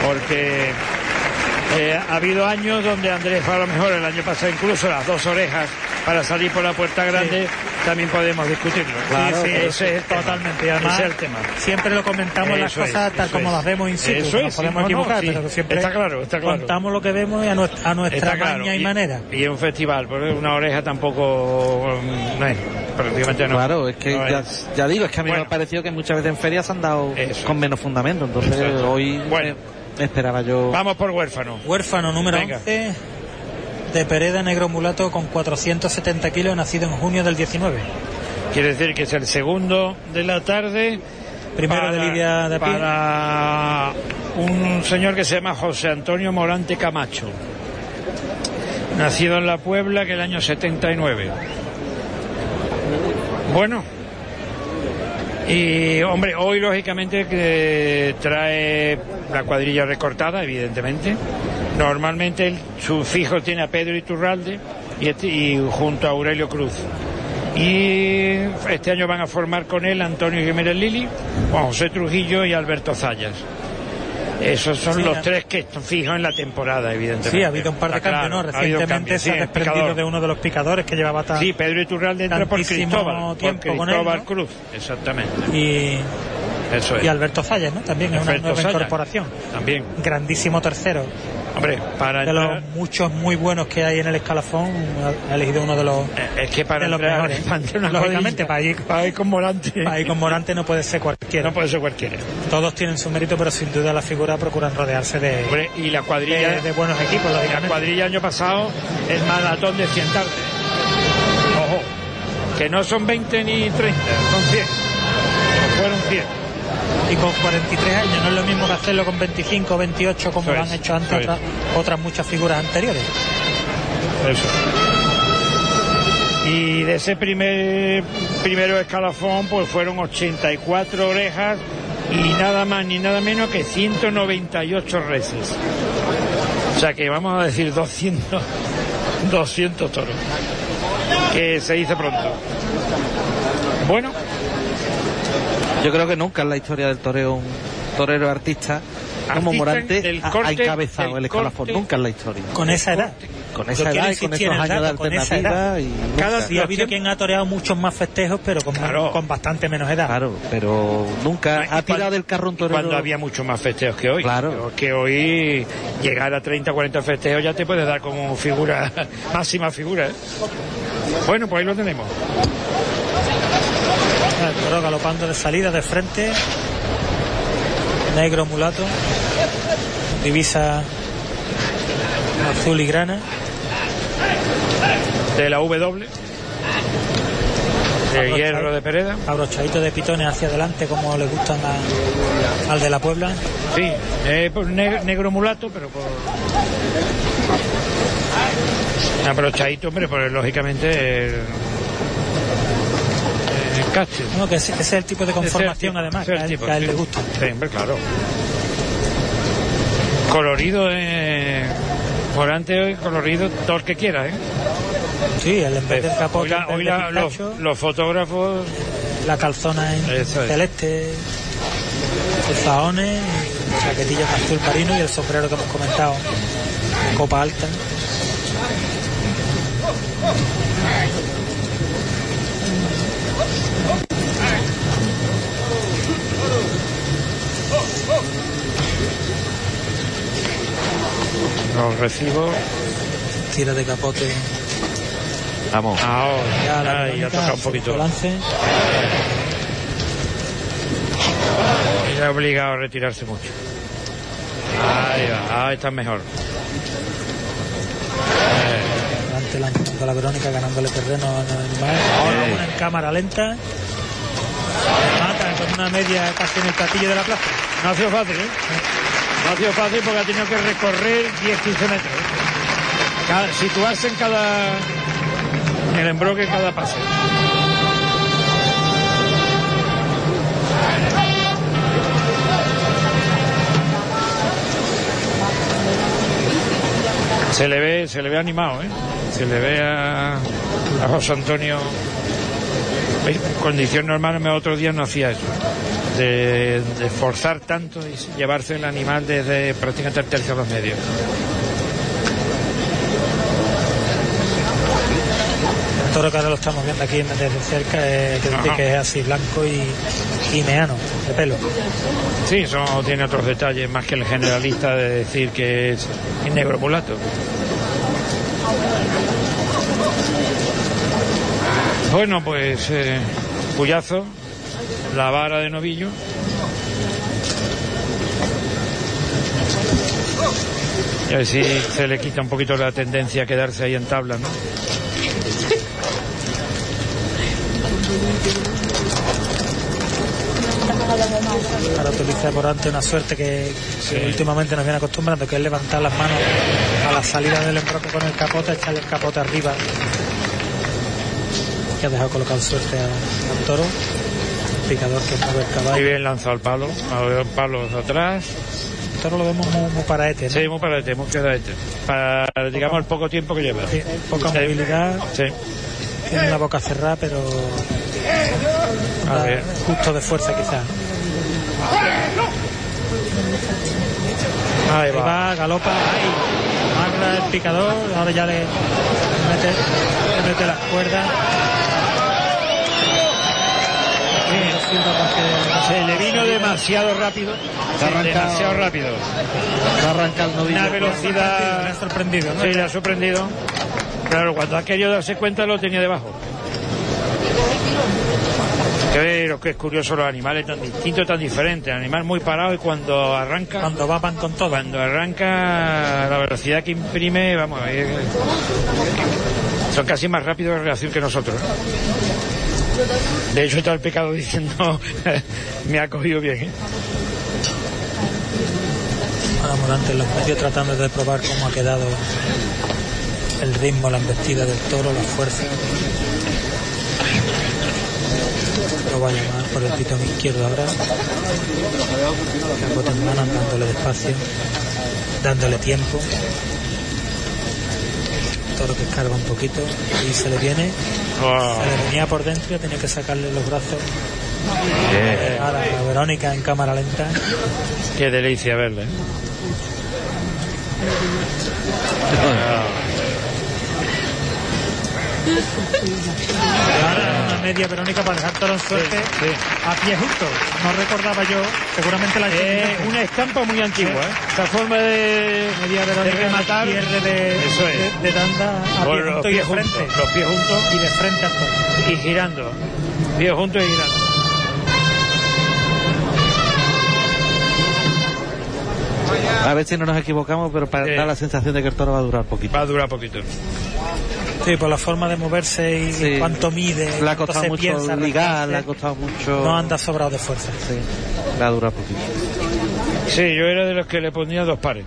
porque ha habido años donde Andrés fue a lo mejor, el año pasado incluso las 2 orejas para salir por la puerta grande, también podemos discutirlo. Claro, ese es totalmente. Y además, ese es el tema. Siempre lo comentamos las cosas tal como las vemos in situ. Eso nos podemos equivocar, sí. pero siempre está claro. contamos lo que vemos y a nuestra maña y manera. Y en un festival, porque una oreja tampoco no es, prácticamente no. Claro, es que no ya digo, es que a mí me ha parecido que muchas veces en ferias han dado con menos fundamento, entonces hoy me esperaba yo. Vamos por Huérfano. Huérfano número 11 de Pereda, negro mulato con 470 kilos, nacido en junio del 19. Quiere decir que es el segundo de la tarde. Primero de Lidia de pie. Para un señor que se llama José Antonio Morante Camacho, nacido en La Puebla, que el año 79. Bueno, y hombre, hoy lógicamente que trae la cuadrilla recortada, evidentemente. Normalmente su fijo tiene a Pedro Iturralde y junto a Aurelio Cruz. Y este año van a formar con él Antonio Jiménez Lili, Juan José Trujillo y Alberto Zayas. Esos son los 3 que están fijos en la temporada, evidentemente. Sí, ha habido un par de cambios, ¿no? Recientemente se ha desprendido de uno de los picadores que llevaba Sí, Pedro Iturralde entra por Cristóbal Cruz, exactamente. Y eso es. Y Alberto Zayas, ¿no? También es una nueva incorporación. También. Grandísimo tercero. Hombre, de los muchos muy buenos que hay en el escalafón, ha elegido uno de los es que para de los entrar, mejores. Lógicamente, para ir con Morante. Para ir con Morante no puede ser cualquiera. No puede ser cualquiera. Todos tienen su mérito, pero sin duda la figura procuran rodearse de. Hombre, y la cuadrilla de buenos equipos. La cuadrilla año pasado, el maratón de 100 tardes. Ojo, que no son 20 ni 30, son 100. O fueron 100. Y con 43 años no es lo mismo que hacerlo con 25 o 28 como lo han hecho antes otras muchas figuras anteriores. Eso. Y de ese primero escalafón pues fueron 84 orejas y nada más ni nada menos que 198 reses. O sea que vamos a decir 200 toros, que se dice pronto. Bueno, yo creo que nunca en la historia del toreo un torero artista como Morante ha encabezado el escalafón, nunca en la historia. Con esa edad. Con esa edad y con esos años de alternativa. Cada día ha habido quien ha toreado muchos más festejos, pero con bastante menos edad. Claro, pero nunca ha tirado del carro un torero. Cuando había muchos más festejos que hoy. Claro. Que hoy llegar a 30 o 40 festejos ya te puedes dar como figura, máxima figura. Bueno, pues ahí lo tenemos. El toro galopando de salida, de frente, negro mulato, divisa azul y grana de la W de hierro de Pereda, abrochadito de pitones hacia adelante como le gustan al de la Puebla. Sí, pues negro mulato, pero por abrochadito, hombre, pues lógicamente no, que ese es el tipo de conformación, además, que a él le gusta. Sí, hombre, claro. Colorido, Morante hoy, colorido, todo el que quiera, Sí, el en vez del capote. Hoy los fotógrafos. La calzona en celeste, el zahones, chaquetilla azul marino y el sombrero que hemos comentado, copa alta. Los recibo. Tira de capote. Vamos. Ahora ya toca un poquito. Lance. Y le ha obligado a retirarse mucho. Ahí está mejor. Delante lanzando la Verónica, ganándole terreno en el mar. Ahora en cámara lenta. Mata con una media casi en el platillo de la plaza. No ha sido fácil, No ha sido fácil porque ha tenido que recorrer 10-15 metros. Situarse en el embroque en cada pase. Se le ve animado, Se le ve a José Antonio En condición normal, otros días no hacía eso, de forzar tanto y llevarse el animal desde prácticamente el tercio a los medios. El toro que ahora lo estamos viendo aquí desde cerca, que es así blanco y meano, de pelo. Sí, eso tiene otros detalles más que el generalista de decir que es negro mulato. Bueno, pues puyazo, la vara de novillo. Y a ver si se le quita un poquito la tendencia a quedarse ahí en tabla, ¿no? Para utilizar por antes una suerte que últimamente nos viene acostumbrando, que es levantar las manos a la salida del embroque con el capote, echarle el capote arriba, que ha dejado colocar suerte al toro. El picador que mueve el caballo. Muy bien lanzado el palo, palos atrás. El toro lo vemos muy paraete, ¿no? Sí, muy paraete, muy quedaete. Para, digamos, el poco tiempo que lleva. Sí, poca movilidad. Sí. Tiene la boca cerrada, pero justo de fuerza quizás. Ahí va, galopa, agarra el picador, ahora ya le mete las cuerdas. Se le vino demasiado rápido. Demasiado rápido. Arranca el novillo. Una velocidad. Le ha sorprendido, ¿no? Sí, le ha sorprendido. Claro, cuando ha querido darse cuenta lo tenía debajo. Lo que es curioso, los animales tan distintos, tan diferentes. El animal muy parado y cuando arranca. Cuando van con todo. Cuando arranca, la velocidad que imprime, vamos, son casi más rápidos en relación que nosotros. De hecho, está el picado diciendo, me ha cogido bien. Ahora Morante en los medios tratando de probar cómo ha quedado el ritmo, la embestida del toro, la fuerza. Lo va a llamar por el pitón izquierdo ahora. Capote en mano, dándole despacio, dándole tiempo. Toro que escarba un poquito y se le viene. Se le venía por dentro y ha tenido que sacarle los brazos. Ahora a Verónica en cámara lenta. Qué delicia verle. Ahora una media Verónica para dejar toro en suerte a pie justo. No recordaba yo, seguramente la una estampa muy antigua, esta forma de media Verónica, de rematar, cierre de tanda a pie junto y de frente, los pies juntos y de frente al toro y girando, pies juntos y girando. A ver si no nos equivocamos, pero para dar la sensación de que el toro va a durar poquito. Va a durar poquito. Sí, por la forma de moverse y cuánto mide. Le ha costado mucho ligar, le ha costado mucho. No anda sobrado de fuerza. Sí, le ha durado poquito. Sí, yo era de los que le ponía 2 pares.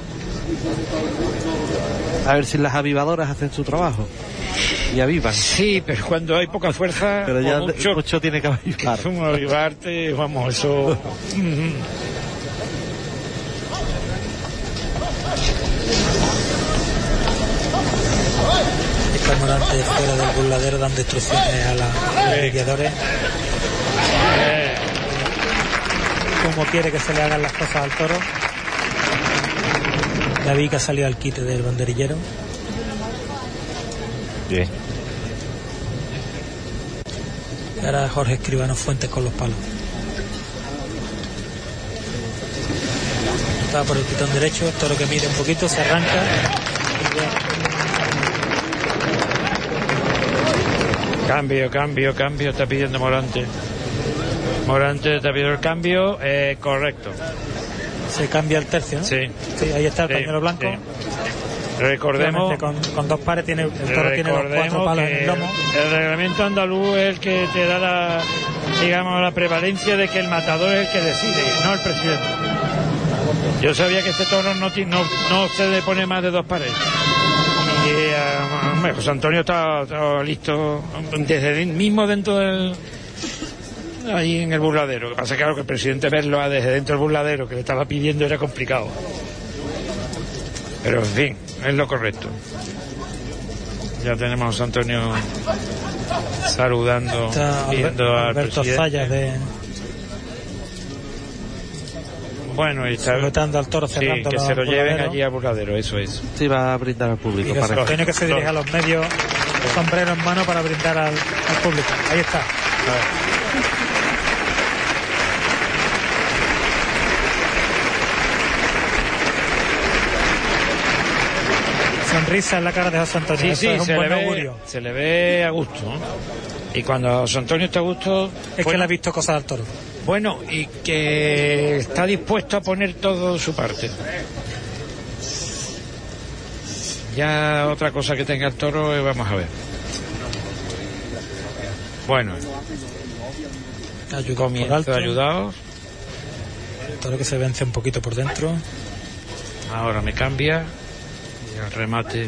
A ver si las avivadoras hacen su trabajo y avivan. Sí, pero cuando hay poca fuerza, pero ya mucho tiene que avivar. Avivarte, vamos, eso. Morante fuera del burladero dando instrucciones a los lidiadores. Como quiere que se le hagan las cosas al toro. David que ha salido al quite del banderillero. Bien. Y ahora Jorge Escribano Fuentes con los palos. Va por el pitón derecho, el toro que mide un poquito, se arranca. Cambio, está pidiendo Morante. Morante está pidiendo el cambio, correcto. Se cambia el tercio, ¿no? Sí, ahí está el pañuelo blanco. Sí. Recordemos, con 2 pares tiene el toro, tiene los 4 palos en el lomo. El reglamento andaluz es el que te da la prevalencia de que el matador es el que decide, no el presidente. Yo sabía que este toro no se le pone más de 2 pares. Y José Antonio está listo desde mismo dentro del ahí en el burladero. Lo que pasa es que el presidente verlo desde dentro del burladero que le estaba pidiendo era complicado, pero en fin, es lo correcto. Ya tenemos a José Antonio saludando, viendo al Alberto presidente. Zayas Bueno, y está sujetando al toro, cerrando que se lo lleven allí al burladero, eso es. Sí, va a brindar al público. Y José Antonio que se dirige a los medios, sombrero en mano para brindar al público. Ahí está. Sonrisa en la cara de José Antonio. Sí, es un buen augurio. Se le ve a gusto, ¿no? Y cuando José Antonio está a gusto... Es que le ha visto cosas al toro. Bueno, y que está dispuesto a poner todo su parte. Ya otra cosa que tenga el toro, vamos a ver. Bueno. Comienza ayudados. El toro que se vence un poquito por dentro. Ahora me cambia. Y el remate.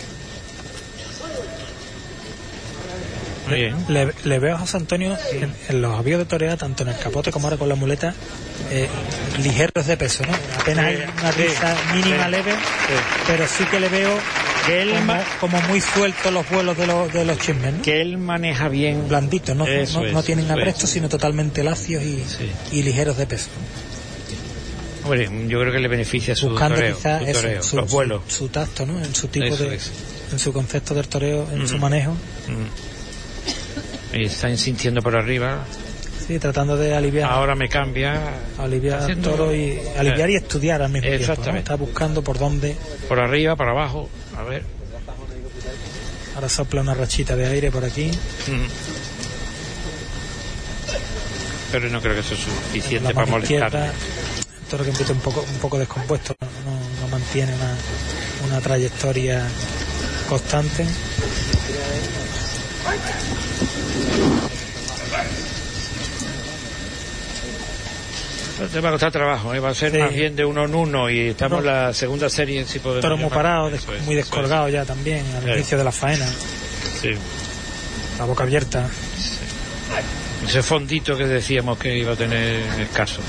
Muy bien. Le veo a José Antonio en los avíos de torear, tanto en el capote como ahora con la muleta, ligeros de peso, ¿no? Apenas hay una risa mínima leve, pero sí que le veo que él como muy suelto los vuelos de los chismes, ¿no? Que él maneja bien. Blanditos, no tienen apresto, sino totalmente lacios y ligeros de peso. Hombre, yo creo que le beneficia su buscando toreo, quizás su toreo, eso, los vuelos. Su tacto, ¿no? En su tipo en su concepto del toreo, en su manejo. Y están sintiendo por arriba. Sí, tratando de aliviar. Ahora me cambia. Aliviar al toro y aliviar y estudiar al mismo tiempo. Exactamente. Está buscando por dónde. Por arriba, por abajo. A ver. Ahora sopla una rachita de aire por aquí. Pero no creo que eso es suficiente para molestar. El toro que empieza un poco descompuesto. No mantiene una trayectoria constante. Te va a costar trabajo, va a ser más bien de uno en uno y estamos en la segunda serie. Si podemos toro muy parado, muy descolgado ya también al inicio de la faena. Sí. La boca abierta. Sí. Ese fondito que decíamos que iba a tener escaso.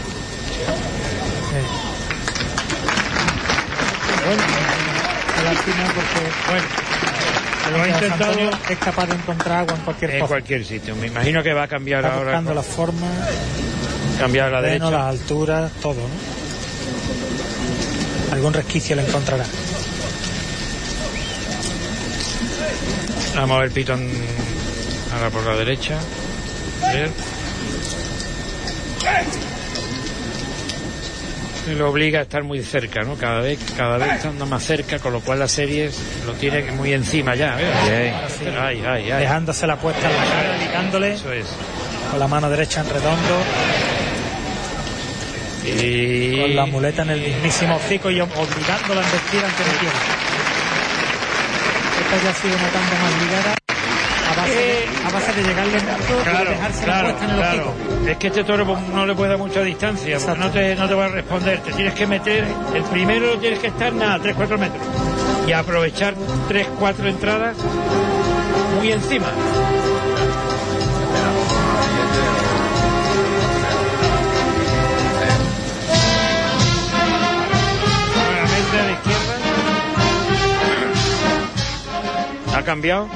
Bueno, lástima porque lo ha intentado, es capaz de encontrar agua en cualquier sitio. Me imagino que va a cambiar está ahora. Buscando la forma, cambiar a la derecha, las alturas, todo, ¿no? Algún resquicio le encontrará. Vamos a ver Pitón ahora por la derecha. Bien. Y lo obliga a estar muy cerca, ¿no? Cada vez estando más cerca, con lo cual la serie lo tiene muy encima ya. Sí. Ay. Dejándose la puesta en la cara, picándole. Eso es. Con la mano derecha en redondo. Y con la muleta en el mismísimo hocico y obligándola a embestir ante el quiere. Esta ya ha sido una tanda más ligada a base de llegarle mucho y dejarse la puesta en el hocico. Es que este toro no le puede dar mucha distancia, porque no te va a responder. Te tienes que meter, el primero tienes que estar 3-4 metros y aprovechar 3-4 entradas muy encima. Nuevamente a la izquierda. ¿Ha cambiado?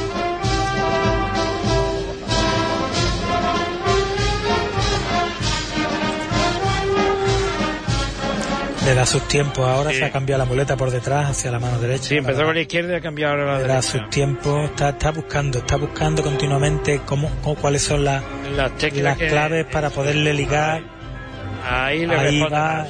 Le da sus tiempos ahora, se ha cambiado la muleta por detrás hacia la mano derecha. Sí, empezó con la izquierda y ha cambiado ahora a la derecha. Le da sus tiempos, está buscando continuamente cuáles son las claves para poderle ligar. Ahí va.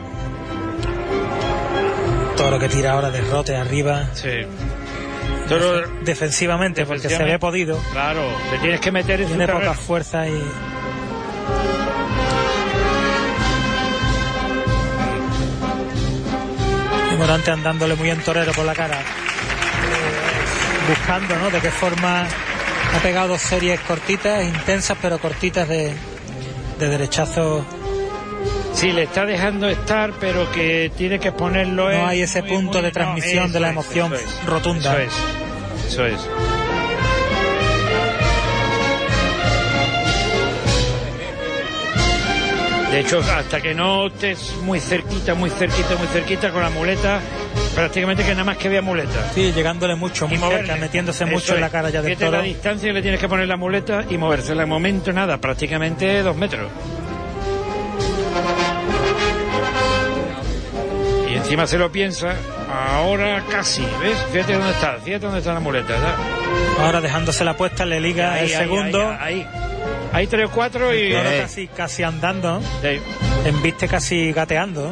Toro que tira ahora derrote arriba. Sí. Toro defensivamente, porque se ve podido. Claro, te tienes que meter en tiene pocas fuerzas y... Morante andándole muy en torero por la cara, buscando, ¿no?, de qué forma ha pegado 2 series cortitas, intensas pero cortitas de derechazos. Sí, le está dejando estar, pero que tiene que ponerlo. No hay ese punto de transmisión de la emoción rotunda. Eso es. De hecho, hasta que no estés muy cerquita con la muleta, prácticamente que nada más que vea muleta. Sí, llegándole mucho, muy cerca, metiéndose mucho en la cara ya del toro. La distancia le tienes que poner la muleta y moverse. En el momento nada, prácticamente 2 metros. Y encima se lo piensa, ahora casi, ¿ves? Fíjate dónde está la muleta, ¿verdad? Ahora dejándose la puesta, le liga ahí, el segundo. Hay 3 o 4 y... Casi andando, sí. Embiste casi gateando.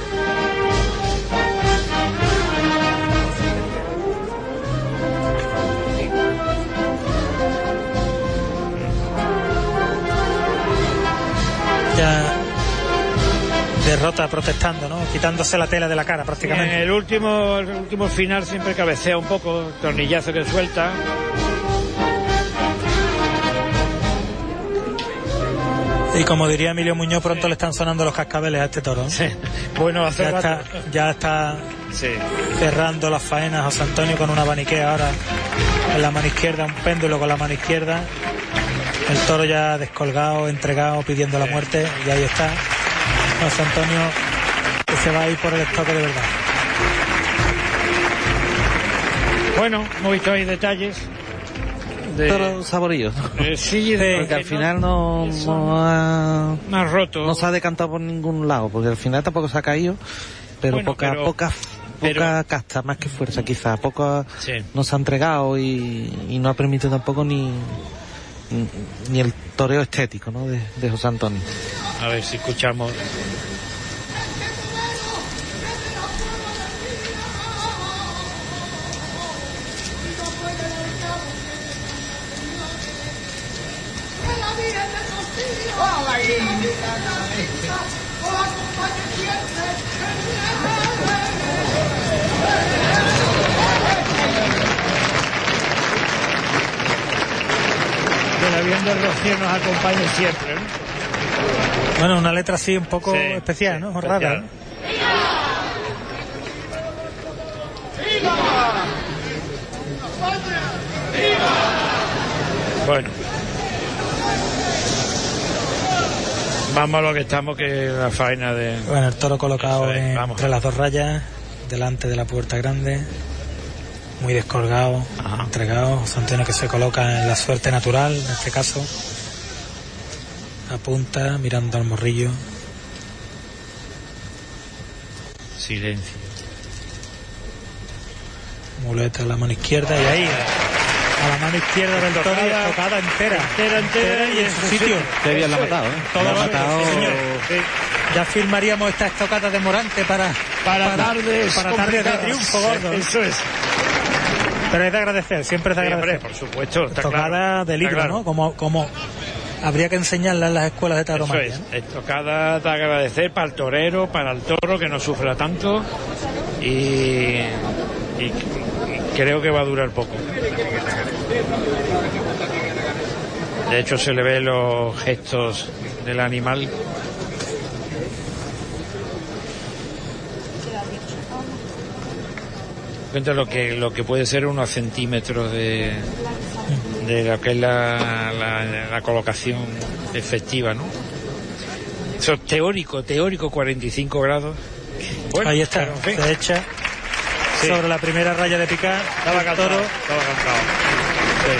Ya derrota protestando, ¿no? Quitándose la tela de la cara prácticamente. En el último final siempre cabecea un poco, tornillazo que suelta. Y como diría Emilio Muñoz, pronto le están sonando los cascabeles a este toro. Sí. Bueno, ya está sí. Cerrando las faenas José Antonio con una abaniquea ahora en la mano izquierda, un péndulo con la mano izquierda. El toro ya descolgado, entregado, pidiendo la muerte, y ahí está José Antonio, que se va a ir por el estoque de verdad. Bueno, hemos visto ahí detalles. Toro saborío. Sí, porque al final no ha roto. No se ha decantado por ningún lado, porque al final tampoco se ha caído, pero poca casta, más que fuerza quizá, sí. No se ha entregado y no ha permitido tampoco ni el toreo estético, ¿no? de José Antonio. A ver si escuchamos. Que la Virgen del Rocío nos acompañe siempre, ¿no? Bueno, una letra así un poco especial, ¿no? Especial. Rara, ¿no? Bueno, vamos a lo que estamos, que la faena de... Bueno, el toro colocado entre las 2 rayas, delante de la puerta grande, muy descolgado, entregado. José Antonio, que se coloca en la suerte natural, en este caso, apunta, mirando al morrillo. Silencio. Muleta a la mano izquierda, y ahí a la mano izquierda del toro, tocada entera y en su sitio. Qué bien la ha matado, Todo lo ha matado. Sí, señor. Sí. Ya firmaríamos esta estocada de Morante para tardes de triunfo gordo. Eso es. Pero es de agradecer, siempre es de agradecer. Por supuesto, está estocada claro, de libro, claro. ¿no? Como habría que enseñarla en las escuelas de tauromaquia. Eso es, estocada de agradecer para el torero, para el toro, que no sufra tanto, y creo que va a durar poco. De hecho, se le ve los gestos del animal. Cuenta lo que puede ser unos centímetros de lo que es la colocación efectiva, ¿no? Eso es teórico, 45 grados. Bueno, ahí está, se echa sobre la primera raya de picar. Estaba cansado. Sí.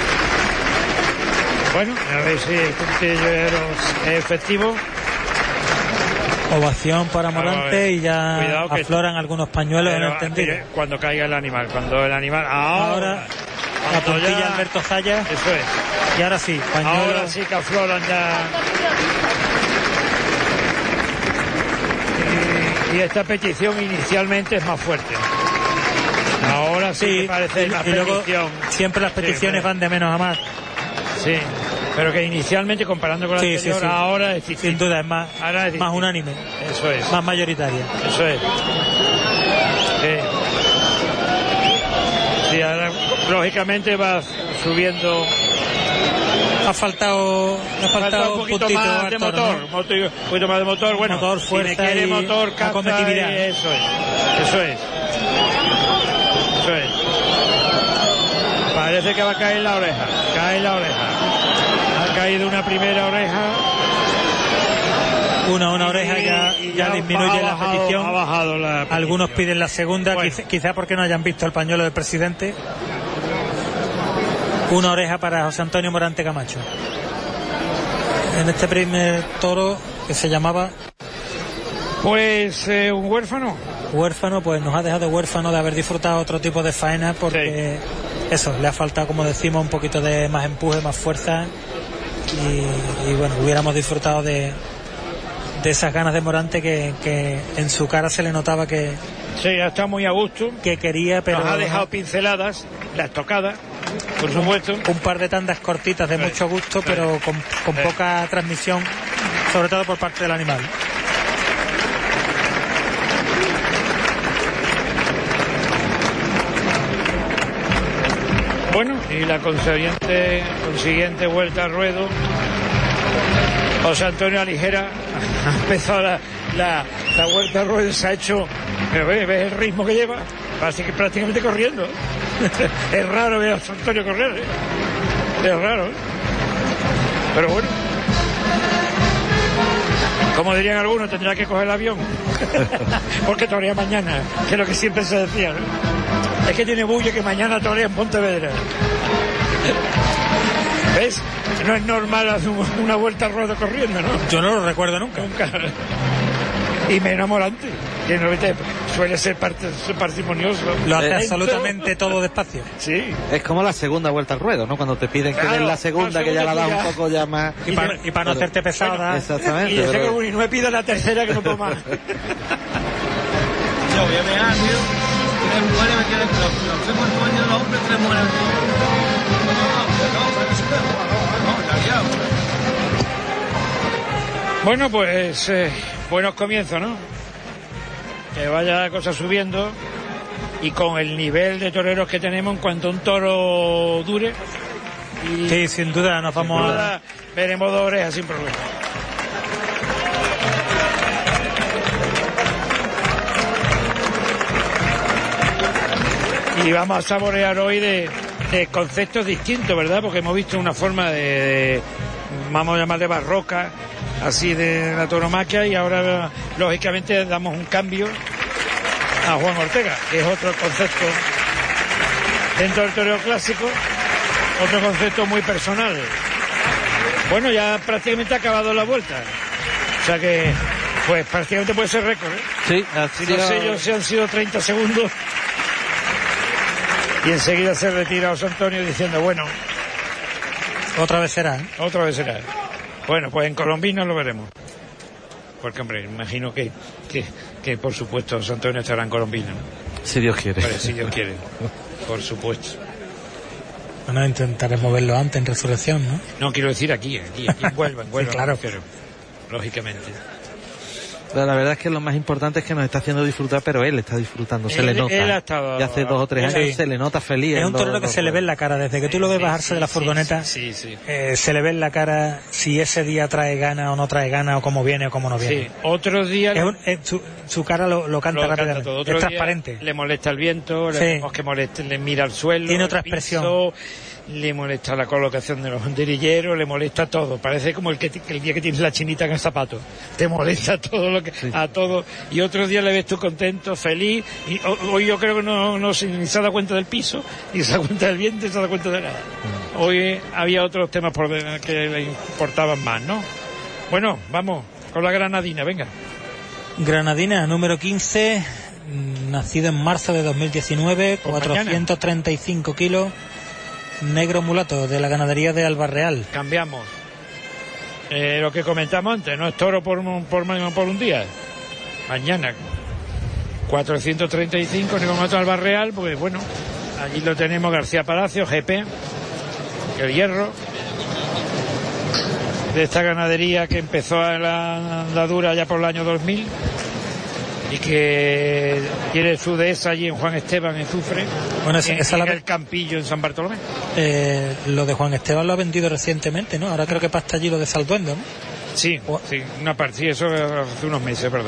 Bueno, a ver si el puntillo es efectivo. Ovación para Morante y ya afloran algunos pañuelos en el tendido. Cuando caiga el animal, ahora la puntilla Alberto Zaya. Eso es. Y ahora sí, pañuelos. Ahora sí que afloran ya. Y esta petición inicialmente es más fuerte. Ahora sí que parece más petición. Luego, siempre las peticiones van de menos a más. Sí, pero que inicialmente, comparando con la anterior, ahora es sin duda es más unánime. Eso es. Más mayoritaria. Eso es. Sí, ahora lógicamente va subiendo. Ha faltado un poquito más de motor, ¿no? Un poquito más de motor, bueno, motor, fuerza, si me quiere motor, caza, competitividad. Eso es. Parece que va a caer la oreja. Cae la oreja. Ha caído una primera oreja. Una oreja ya disminuye la petición. Ha bajado la petición. Algunos piden la segunda, bueno. Quizá porque no hayan visto el pañuelo del presidente. Una oreja para José Antonio Morante Camacho. En este primer toro que se llamaba... Pues un huérfano. Huérfano, pues nos ha dejado huérfano de haber disfrutado otro tipo de faena porque eso, le ha faltado, como decimos, un poquito de más empuje, más fuerza y bueno, hubiéramos disfrutado de esas ganas de Morante que en su cara se le notaba que... Sí, está muy a gusto. Que quería, pero... Nos ha dejado pinceladas, la estocada, por supuesto. Un par de tandas cortitas de mucho gusto, pero con poca transmisión, sobre todo por parte del animal. Bueno, y la consiguiente vuelta al ruedo. José Antonio Aligera ha empezado la vuelta al ruedo, se ha hecho, pero ves el ritmo que lleva, prácticamente corriendo. Es raro ver a José Antonio correr, es raro, pero bueno, como dirían algunos, tendrá que coger el avión porque torea mañana, que es lo que siempre se decía, ¿no? Es que tiene bulle que mañana torea en Pontevedra. ¿Ves? No es normal hacer una vuelta al ruedo corriendo, ¿no? Yo no lo recuerdo nunca. Y menos Morante, que no suele ser parsimonioso. Lo hace absolutamente todo despacio. Sí. Es como la segunda vuelta al ruedo, ¿no? Cuando te piden que den la segunda, que ya la das un poco ya más... Y para no hacerte pesada. Bueno, exactamente. Y ese que no me pida la tercera, que no puedo más. Yo voy a mear, tío. 3 mujeres me quieren... Los 3 mujeres de los hombres, 3 mujeres. Bueno, pues buenos comienzos, ¿no? Que vaya la cosa subiendo y con el nivel de toreros que tenemos en cuanto un toro dure. Y sí, sin duda nos vamos a... Veremos 2 orejas sin problema. Y vamos a saborear hoy de conceptos distintos, ¿verdad? Porque hemos visto una forma de vamos a llamarle barroca, así de la tauromaquia, y ahora lógicamente damos un cambio a Juan Ortega, que es otro concepto dentro del toreo clásico, otro concepto muy personal. Bueno, ya prácticamente ha acabado la vuelta, o sea que pues prácticamente puede ser récord, ¿eh? Sí, si no sé yo si han sido 30 segundos. Y enseguida se retira José Antonio diciendo, bueno, otra vez será. Otra vez será. Bueno, pues en Colombina lo veremos. Porque, hombre, imagino que por supuesto José Antonio estará en Colombina, ¿no? Si Dios quiere. Pero, si Dios quiere, por supuesto. Bueno, intentaremos verlo antes en Resurrección, ¿no? No, quiero decir aquí en Huelva, sí, claro. Pero, lógicamente. Pero la verdad es que lo más importante es que nos está haciendo disfrutar, pero él está disfrutando, se le nota. Él ha estado... Y hace 2 o 3 años se le nota feliz. Es un torero que se le ve en la cara, desde que tú lo ves bajarse de la furgoneta, se le ve en la cara si ese día trae gana o no trae gana, o cómo viene o cómo no viene. Sí, otros días... Su cara lo canta rápidamente, es transparente. Le molesta el viento, le mira al suelo, tiene otra expresión. Le molesta la colocación de los banderilleros, le molesta todo. Parece como el día que tienes la chinita en el zapato. Te molesta todo lo que, a todo. Y otros días le ves tú contento, feliz. Y hoy yo creo que no se ha dado cuenta del piso, ni se ha dado cuenta del viento, ni se ha dado cuenta de nada. Hoy había otros temas que le importaban más, ¿no? Bueno, vamos con la granadina, venga. Granadina, número 15, nacido en marzo de 2019, 435 kilos. Negro mulato, de la ganadería de Albarreal. Cambiamos lo que comentamos antes, no es toro por un día. Mañana 435 negro mulato de Albarreal, pues bueno, allí lo tenemos. García Palacio, GP, el hierro de esta ganadería que empezó a la andadura ya por el año 2000 y que tiene su dehesa allí en Juan Esteban, en Zufre, bueno, en el Campillo, en San Bartolomé. Lo de Juan Esteban lo ha vendido recientemente, ¿no? Ahora creo que pasta allí lo de Salduendo, ¿no? Sí, una parte, sí, eso hace unos meses, ¿verdad?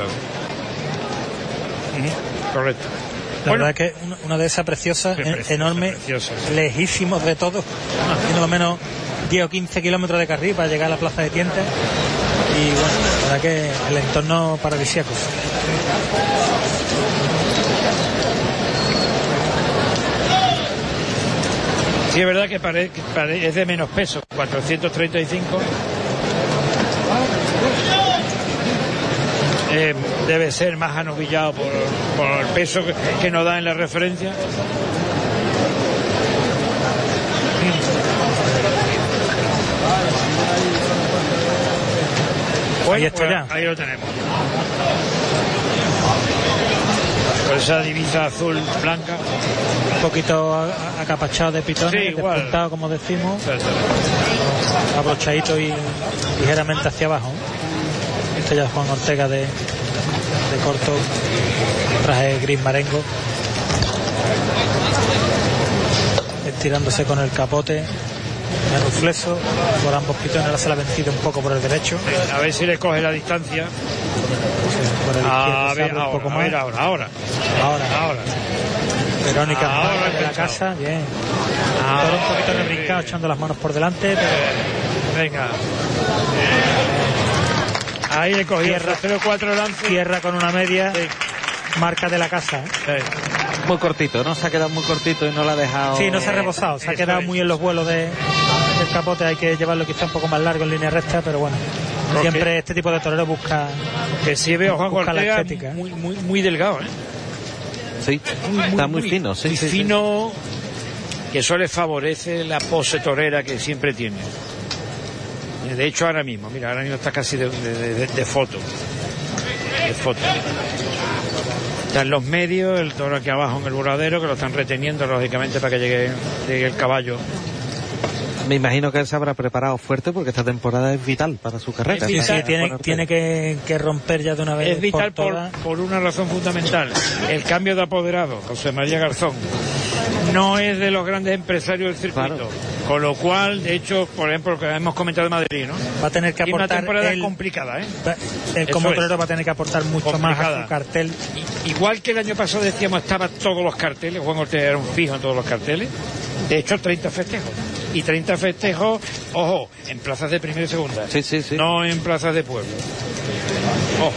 Correcto. La verdad que una dehesa preciosa, enorme, preciosa, sí. Lejísimos de todo, haciendo lo menos 10 o 15 kilómetros de carril para llegar a la plaza de Tientes. Y bueno, la verdad que el entorno paradisíaco. Sí, es verdad que es de menos peso, 435. Debe ser más anovillado por el peso que nos da en la referencia. Bueno, ahí está ya. Ahí lo tenemos. Con esa divisa azul blanca. Un poquito acapachado de pitones, sí, despuntado, como decimos. Sí. Abrochadito y ligeramente hacia abajo. Esto ya es Juan Ortega de corto, traje gris marengo, estirándose con el capote genufleso por ambos pitones. Ahora se la ha vencido un poco por el derecho. Sí, a ver si le coge la distancia. Sí, por el izquierdo se abre un poco más. Ahora. Verónica ahora de la casa, bien. Todo un poquito rebrincado, echando las manos por delante, pero... Venga. Ahí le cogió 0-4 lance. Cierra con una media, sí. Marca de la casa. Sí. Muy cortito, ¿no? Se ha quedado muy cortito y no la ha dejado... Sí, no se ha rebosado, se ha quedado muy en los vuelos del capote. Hay que llevarlo quizá un poco más largo en línea recta, pero bueno, siempre este tipo de torero busca... Que sí veo a Juan Ortega estética, muy delgado, ¿eh? Sí, está muy fino, sí. Muy fino, que eso le favorece la pose torera que siempre tiene. De hecho, ahora mismo está casi de foto. De foto. Está en los medios, el toro aquí abajo en el voladero, que lo están reteniendo, lógicamente, para que llegue el caballo. Me imagino que él se habrá preparado fuerte porque esta temporada es vital para su carrera. Sí, tiene que romper ya de una vez. Es vital por una razón fundamental. El cambio de apoderado, José María Garzón, no es de los grandes empresarios del circuito. Claro. Con lo cual, de hecho, por ejemplo, lo que hemos comentado de Madrid, ¿no? Va a tener que aportar... una temporada complicada, ¿eh? El como torero va a tener que aportar mucho complicada. Más a su cartel. Igual que el año pasado decíamos, estaban todos los carteles, Juan Ortega era un fijo en todos los carteles. De hecho, 30 festejos. Y 30 festejos, ojo, en plazas de primera y segunda. Sí. No en plazas de pueblo. Ojo.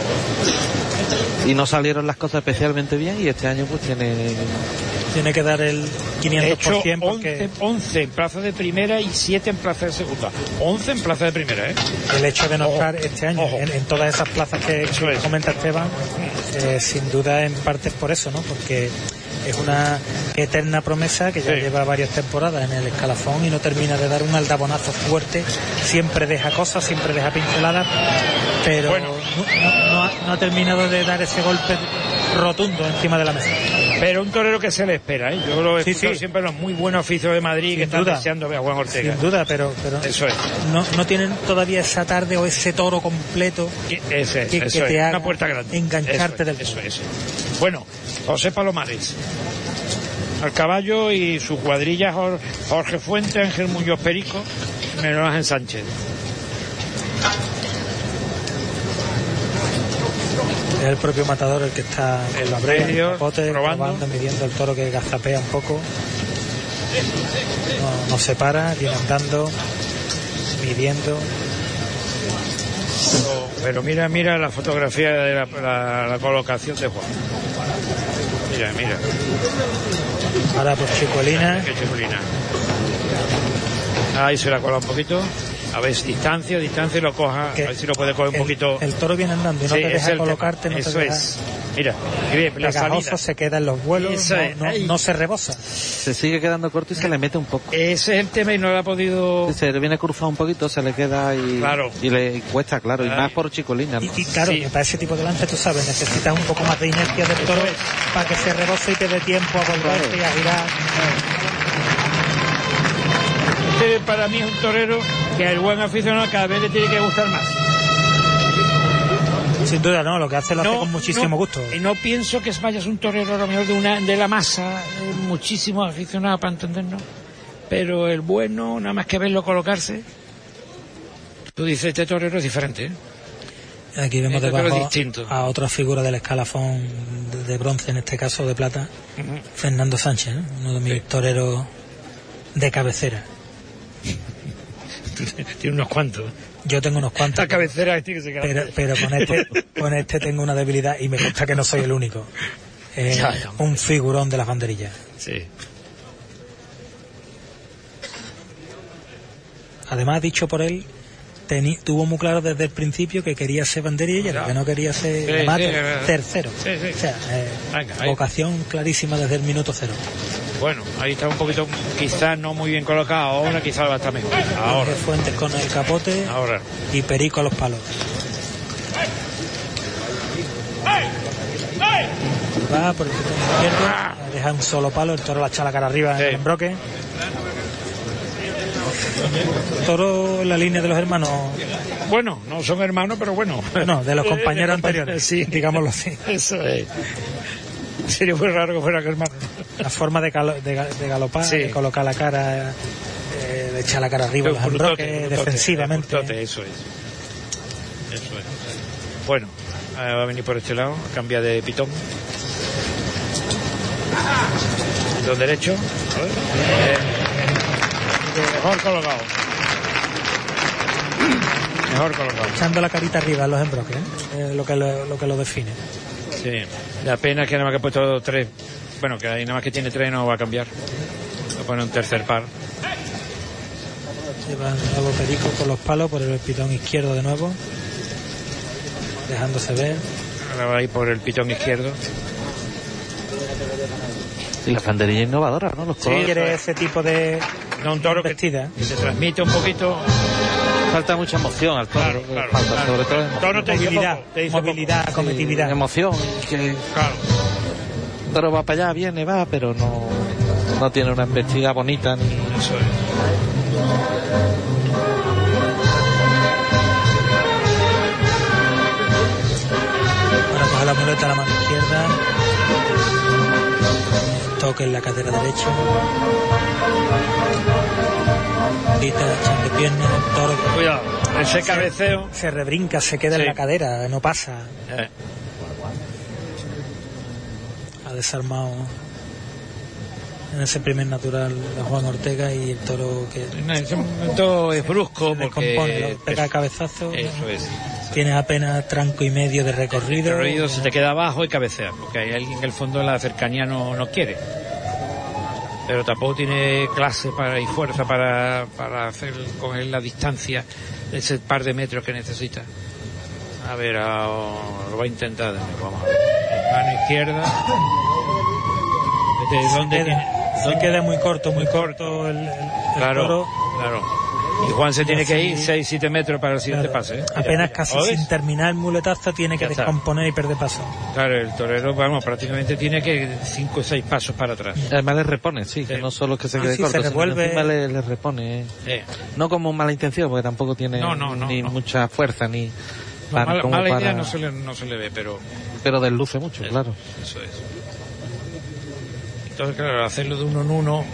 Y no salieron las cosas especialmente bien y este año pues tiene que dar el 500%. Hecho, porque 11 en plaza de primera y 7 en plaza de segunda. 11 en plaza de primera, ¿eh? El hecho de no estar este año en todas esas plazas que comenta Esteban, sin duda en parte es por eso, ¿no? Porque es una eterna promesa que ya lleva varias temporadas en el escalafón y no termina de dar un aldabonazo fuerte. Siempre deja cosas, siempre deja pinceladas, pero bueno, no ha terminado de dar ese golpe rotundo encima de la mesa. Pero un torero que se le espera, ¿eh? Yo lo he escuchado siempre en los muy buenos oficios de Madrid, sin que están deseando ver a Juan Ortega. Sin duda, pero eso es. No tienen todavía esa tarde o ese toro completo que te haga una puerta grande. Engancharte del eso. Bueno, José Palomares al caballo y su cuadrilla Jorge Fuente, Ángel Muñoz Perico, Menor Ángel Sánchez. Es el propio matador el que está en los medios, probando, midiendo el toro, que gazapea un poco. No se para, viene andando, midiendo. Pero mira la fotografía de la colocación de Juan. Mira. Ahora por Chicuelina. ¿Qué Chicuelina? Ahí se la cola un poquito. A ver, distancia, y lo coja. A ver si lo puede coger un poquito. El toro viene andando y no te deja colocarte. No eso te deja... es. Mira, la salida. Se queda en los vuelos, no se rebosa. Se sigue quedando corto y se le mete un poco. Ese es el tema y no le ha podido... Se le viene cruzado un poquito, se le queda y le cuesta, claro. Y más por Chicolina, ¿no? Y claro, para ese tipo de lance, tú sabes, necesitas un poco más de inercia del toro para que se rebose y te dé tiempo a volverte y a girar. Para mí es un torero que el buen aficionado cada vez le tiene que gustar más. Sin duda, no, lo que hace lo hace con muchísimo gusto. Y no pienso que vayas un torero a lo mejor de la masa, muchísimos aficionados para entendernos, pero el bueno, nada más que verlo colocarse, tú dices, este torero es diferente, ¿eh? Aquí vemos debajo a otra figura del escalafón de bronce, en este caso de plata, Fernando Sánchez, ¿eh? Uno de mis toreros de cabecera. Tiene unos cuantos. Yo tengo unos cuantos. La cabecera este que se queda. Pero con este tengo una debilidad y me consta que no soy el único. Un figurón de las banderillas. Sí. Además, dicho por él, tuvo muy claro desde el principio que quería ser banderilla, que no quería ser tercero. Sí. O sea, vocación clarísima desde el minuto cero. Bueno, ahí está un poquito, quizás no muy bien colocado, ahora quizás va a estar mejor. Ahora. Fuentes con el capote y Perico a los palos. Va por el pitón izquierdo, deja un solo palo, el toro la echa la cara arriba en el embroque. El toro en la línea de los hermanos. Bueno, no son hermanos, pero bueno. No, de los compañeros anteriores, sí, digámoslo así. Eso es. Sería muy raro que fuera que hermano. La forma de galopar, de colocar la cara, de echar la cara arriba, los embroques, defensivamente. Eso es. Bueno, va a venir por este lado, cambia de pitón. Pitón derecho. Mejor colocado. Echando la carita arriba en los embroques, lo que lo define. Sí, la pena es que nada más que he puesto 3. Bueno, que ahí nada más que tiene 3 no va a cambiar. Va a poner un tercer par. Lleva el nuevo Perico con los palos por el pitón izquierdo de nuevo. Dejándose ver. Ahora va a ir por el pitón izquierdo. Sí, la banderilla innovadora, ¿no? Los colores. Quiere ese tipo de un toro vestida. Que se transmite un poquito. Falta mucha emoción al toro. Falta sobre todo movilidad, cometividad. Emoción. El toro va para allá, viene, va, pero no tiene una embestida bonita ni. Eso es. Ahora coge la muleta a la mano izquierda. Toque en la cadera derecha. Pita, echando piernas, el toro. Cuidado, ese cabeceo. Se rebrinca, se queda en la cadera, no pasa. Ha desarmado en ese primer natural a Juan Ortega y el toro que. En ese momento es brusco porque. Pega cabezazo. Eso es. Tienes apenas tranco y medio de recorrido. El recorrido se te queda abajo y cabecea, porque hay alguien en el fondo de la cercanía no quiere. Pero tampoco tiene clase y fuerza para coger la distancia de ese par de metros que necesita. A ver, lo va a intentar. Vamos a ver. Mano izquierda. Se queda muy corto el toro. Claro. Y Juan se tiene que ir 6-7 metros para el siguiente pase. Apenas casi sin terminar el muletazo tiene que descomponer y perder paso. Claro, el torero, prácticamente tiene que 5 o 6 pasos para atrás. Además le repone, que no solo es que se quede corto, se revuelve. Sino que le repone. No como mala intención, porque tampoco tiene mucha fuerza ni. Mala idea no se le ve, pero desluce mucho, claro. Eso es. Entonces, claro, hacerlo de uno en uno.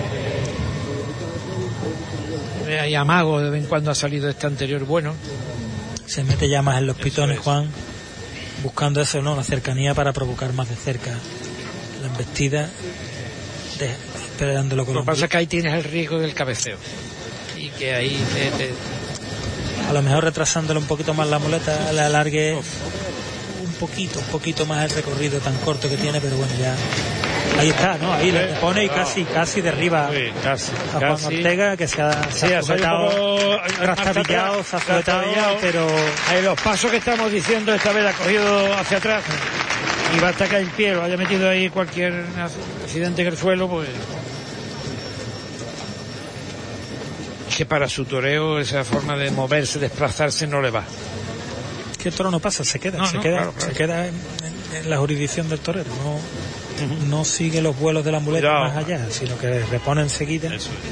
Hay amago, de vez en cuando ha salido este anterior bueno. Se mete ya más en los pitones, Juan, buscando eso, la cercanía para provocar más de cerca la embestida, esperándolo con lo que pasa es que ahí tienes el riesgo del cabeceo y que ahí a lo mejor retrasándole un poquito más la muleta, le alargue un poquito más el recorrido tan corto que tiene, pero bueno, ya ahí está, ¿no? Ahí le pone y casi derriba a Juan Ortega, que se ha sujetado, trastabillado, se ha sujetado, pero los pasos que estamos diciendo esta vez ha cogido hacia atrás y basta que el pie lo haya metido ahí cualquier accidente en el suelo, pues que para su toreo esa forma de moverse, desplazarse no le va. Que el toro no pasa, se queda en la jurisdicción del torero, no sigue los vuelos de la muleta más allá, sino que repone enseguida. Eso es.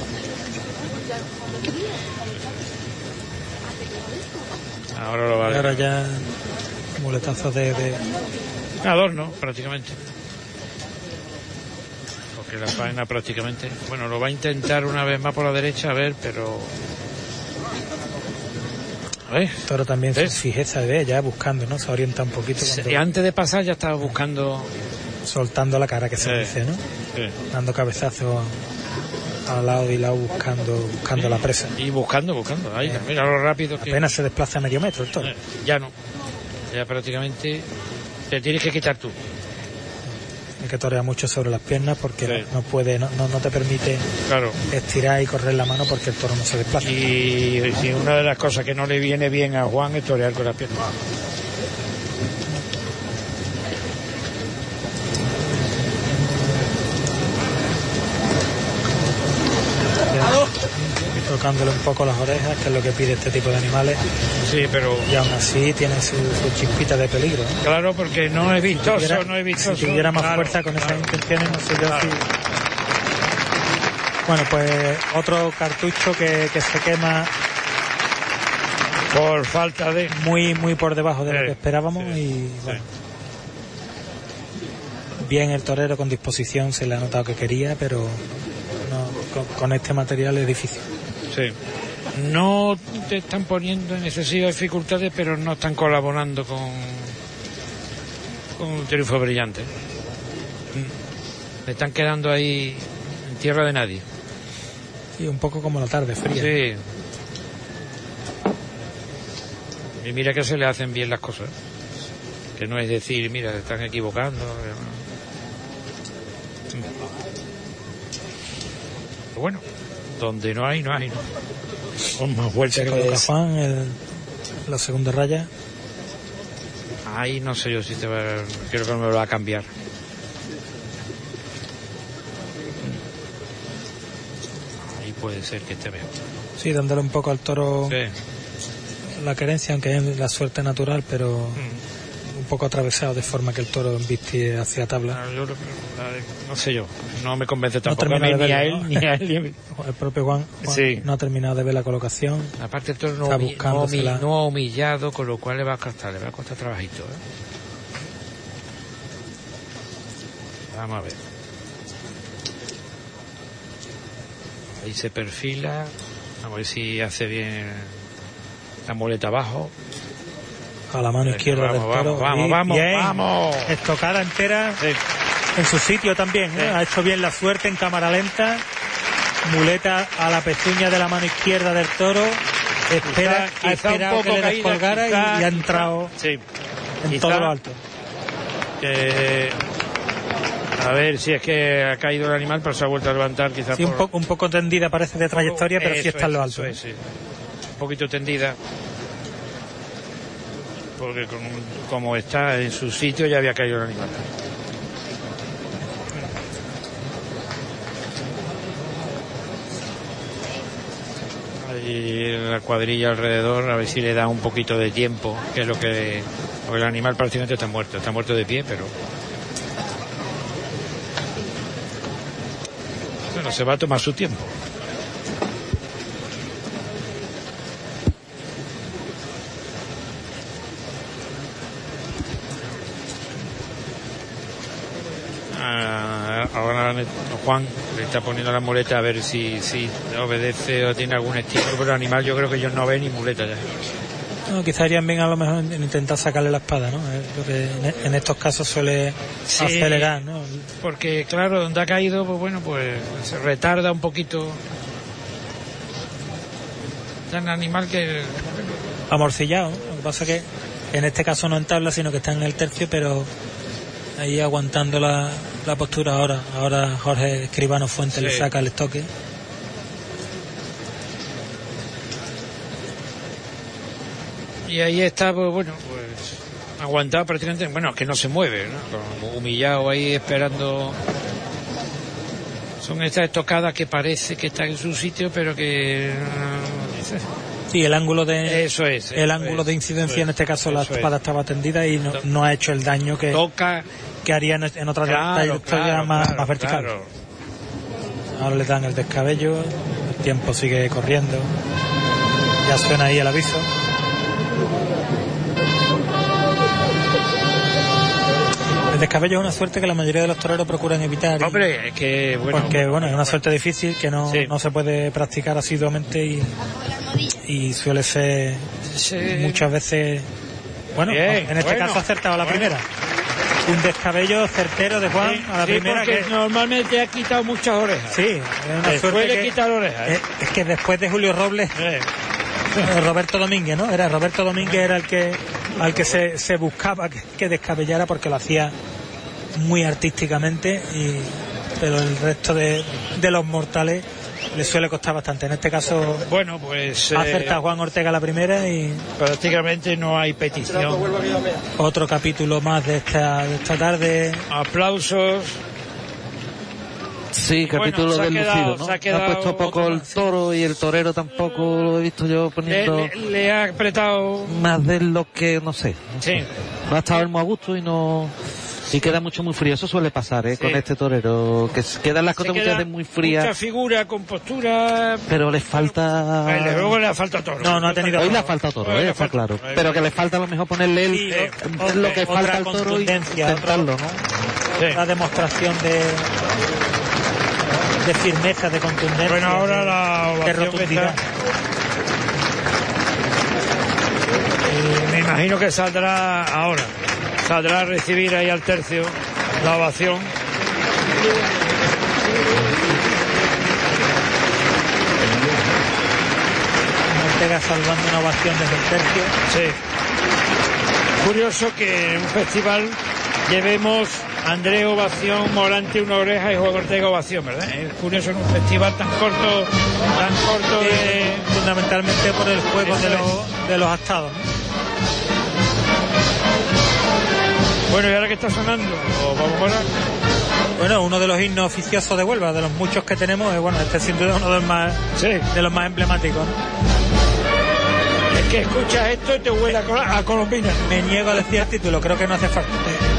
Ahora lo va a ver. Ahora ya muletazos de adorno prácticamente, porque la faena prácticamente, bueno, lo va a intentar una vez más por la derecha, a ver, pero Toro también su fijeza de ya buscando, ¿no? Se orienta un poquito. Y antes de pasar ya estaba buscando, soltando la cara, que se dice, ¿no? Dando cabezazos a lado y lado buscando la presa. Y buscando. Ahí, mira lo rápido que... Apenas se desplaza medio metro el toro. Ya no. Ya prácticamente te tienes que quitar tú. Hay que torear mucho sobre las piernas porque sí. no te permite estirar y correr la mano porque el toro no se desplaza. Y si una de las cosas que no le viene bien a Juan es torear con las piernas. Tocándole un poco las orejas, que es lo que pide este tipo de animales. Sí, pero... Y aún así tiene su chispita de peligro, ¿no? Claro, porque no es vistoso, Si tuviera más fuerza con esas intenciones, no sé yo si... Bueno, pues otro cartucho que se quema... Por falta de... Muy por debajo de lo que esperábamos y... Bueno. Bien el torero con disposición, se le ha notado que quería, pero... Con este material es difícil. Sí. No te están poniendo en excesivas dificultades, pero no están colaborando con un triunfo brillante. Me están quedando ahí en tierra de nadie. Y un poco como la tarde fría. Sí. Y mira que se le hacen bien las cosas. Que no es decir, mira, se están equivocando. Bueno, donde no hay, no. Con más vueltas que coloca Juan, la segunda raya. Ahí no sé yo si creo que me lo va a cambiar. Ahí puede ser que esté mejor. Sí, dándole un poco al toro la querencia, aunque es la suerte natural, pero un poco atravesado de forma que el toro embiste hacia tabla. No sé yo, no me convence tampoco no ni verla, a él, ¿no? ni a él. El propio Juan no ha terminado de ver la colocación. Aparte el toro no ha humillado, con lo cual le va a costar trabajito. Vamos a ver. Ahí se perfila, a ver si hace bien la muleta abajo. A la mano izquierda del toro. Vamos. Estocada entera en su sitio también. Ha hecho bien la suerte en cámara lenta. Muleta a la pezuña de la mano izquierda del toro. Ha esperado que le descolgara y ha entrado en todo lo alto. A ver si es que ha caído el animal, pero se ha vuelto a levantar quizás. Sí, un poco tendida parece de trayectoria, pero sí está en lo alto. Un poquito tendida. Porque como está en su sitio ya había caído el animal. Ahí la cuadrilla alrededor, a ver si le da un poquito de tiempo, que es lo que... Porque el animal prácticamente está muerto de pie, pero... Bueno, se va a tomar su tiempo. Ahora Juan le está poniendo la muleta a ver si obedece o tiene algún estímulo, pero el animal yo creo que ellos no ven ni muleta ya. No, quizá harían bien a lo mejor en intentar sacarle la espada, ¿no? Es lo que en estos casos suele acelerar, ¿no? Porque claro, donde ha caído, pues bueno, pues se retarda un poquito. Es un animal que... Amorcillado, ¿no? Lo que pasa es que en este caso no en tabla, sino que está en el tercio, pero ahí aguantando la postura ahora Jorge Escribano Fuentes le saca el estoque. Y ahí está, pues bueno, pues aguantado prácticamente, bueno, es que no se mueve, ¿no? Como humillado ahí esperando. Son estas estocadas que parece que están en su sitio, pero que... Sí, el ángulo de... Eso es. El ángulo de incidencia, en este caso la espada estaba tendida y no ha hecho el daño que haría en otra trayectoria más vertical. Claro. Ahora le dan el descabello, el tiempo sigue corriendo. Ya suena ahí el aviso. El descabello es una suerte que la mayoría de los toreros procuran evitar. Hombre, es que porque bueno, es una suerte difícil que no se puede practicar asiduamente y suele ser muchas veces, bueno, bien, en este caso ha acertado la primera. un descabello certero de Juan a la primera, que normalmente ha quitado muchas orejas. Sí, es una suerte que quitar orejas. Es que después de Julio Robles, Roberto Domínguez, ¿no? Roberto Domínguez era el que se buscaba que descabellara, porque lo hacía muy artísticamente, pero el resto de los mortales le suele costar bastante. En este caso, bueno, pues acerta Juan Ortega la primera y prácticamente no hay petición. Otro capítulo más de esta tarde. Aplausos. Sí, capítulo del lucido, ¿no? Ha puesto poco el toro y el torero tampoco lo he visto yo poniendo. Le ha apretado más de lo que no sé. Sí. No ha estado muy a gusto y queda muy frío. Eso suele pasar, sí, con este torero, que quedan las cosas muchas veces muy frías. Mucha figura, con postura. Pero les falta. Luego le falta toro. No ha tenido. Hoy le falta toro, está claro. Pero que le falta a lo mejor ponerle lo que falta al toro y intentarlo, ¿no? Sí. La demostración de firmeza, de contundencia. Bueno, ahora la rotundidad. Me imagino que saldrá ahora. Saldrá a recibir ahí al tercio la ovación. Ortega salvando una ovación desde el tercio. Sí. Curioso que en un festival llevemos Andrés ovación, Morante una oreja y Juan Ortega ovación, ¿verdad? Es curioso en un festival tan corto fundamentalmente por el juego de los astados, ¿no? Bueno, ¿y ahora qué está sonando? ¿Vamos a parar? Bueno, uno de los himnos oficiosos de Huelva, de los muchos que tenemos, este sin duda es uno de los más emblemáticos, ¿no? Es que escuchas esto y te huele a colombina. Me niego a decir el título, creo que no hace falta.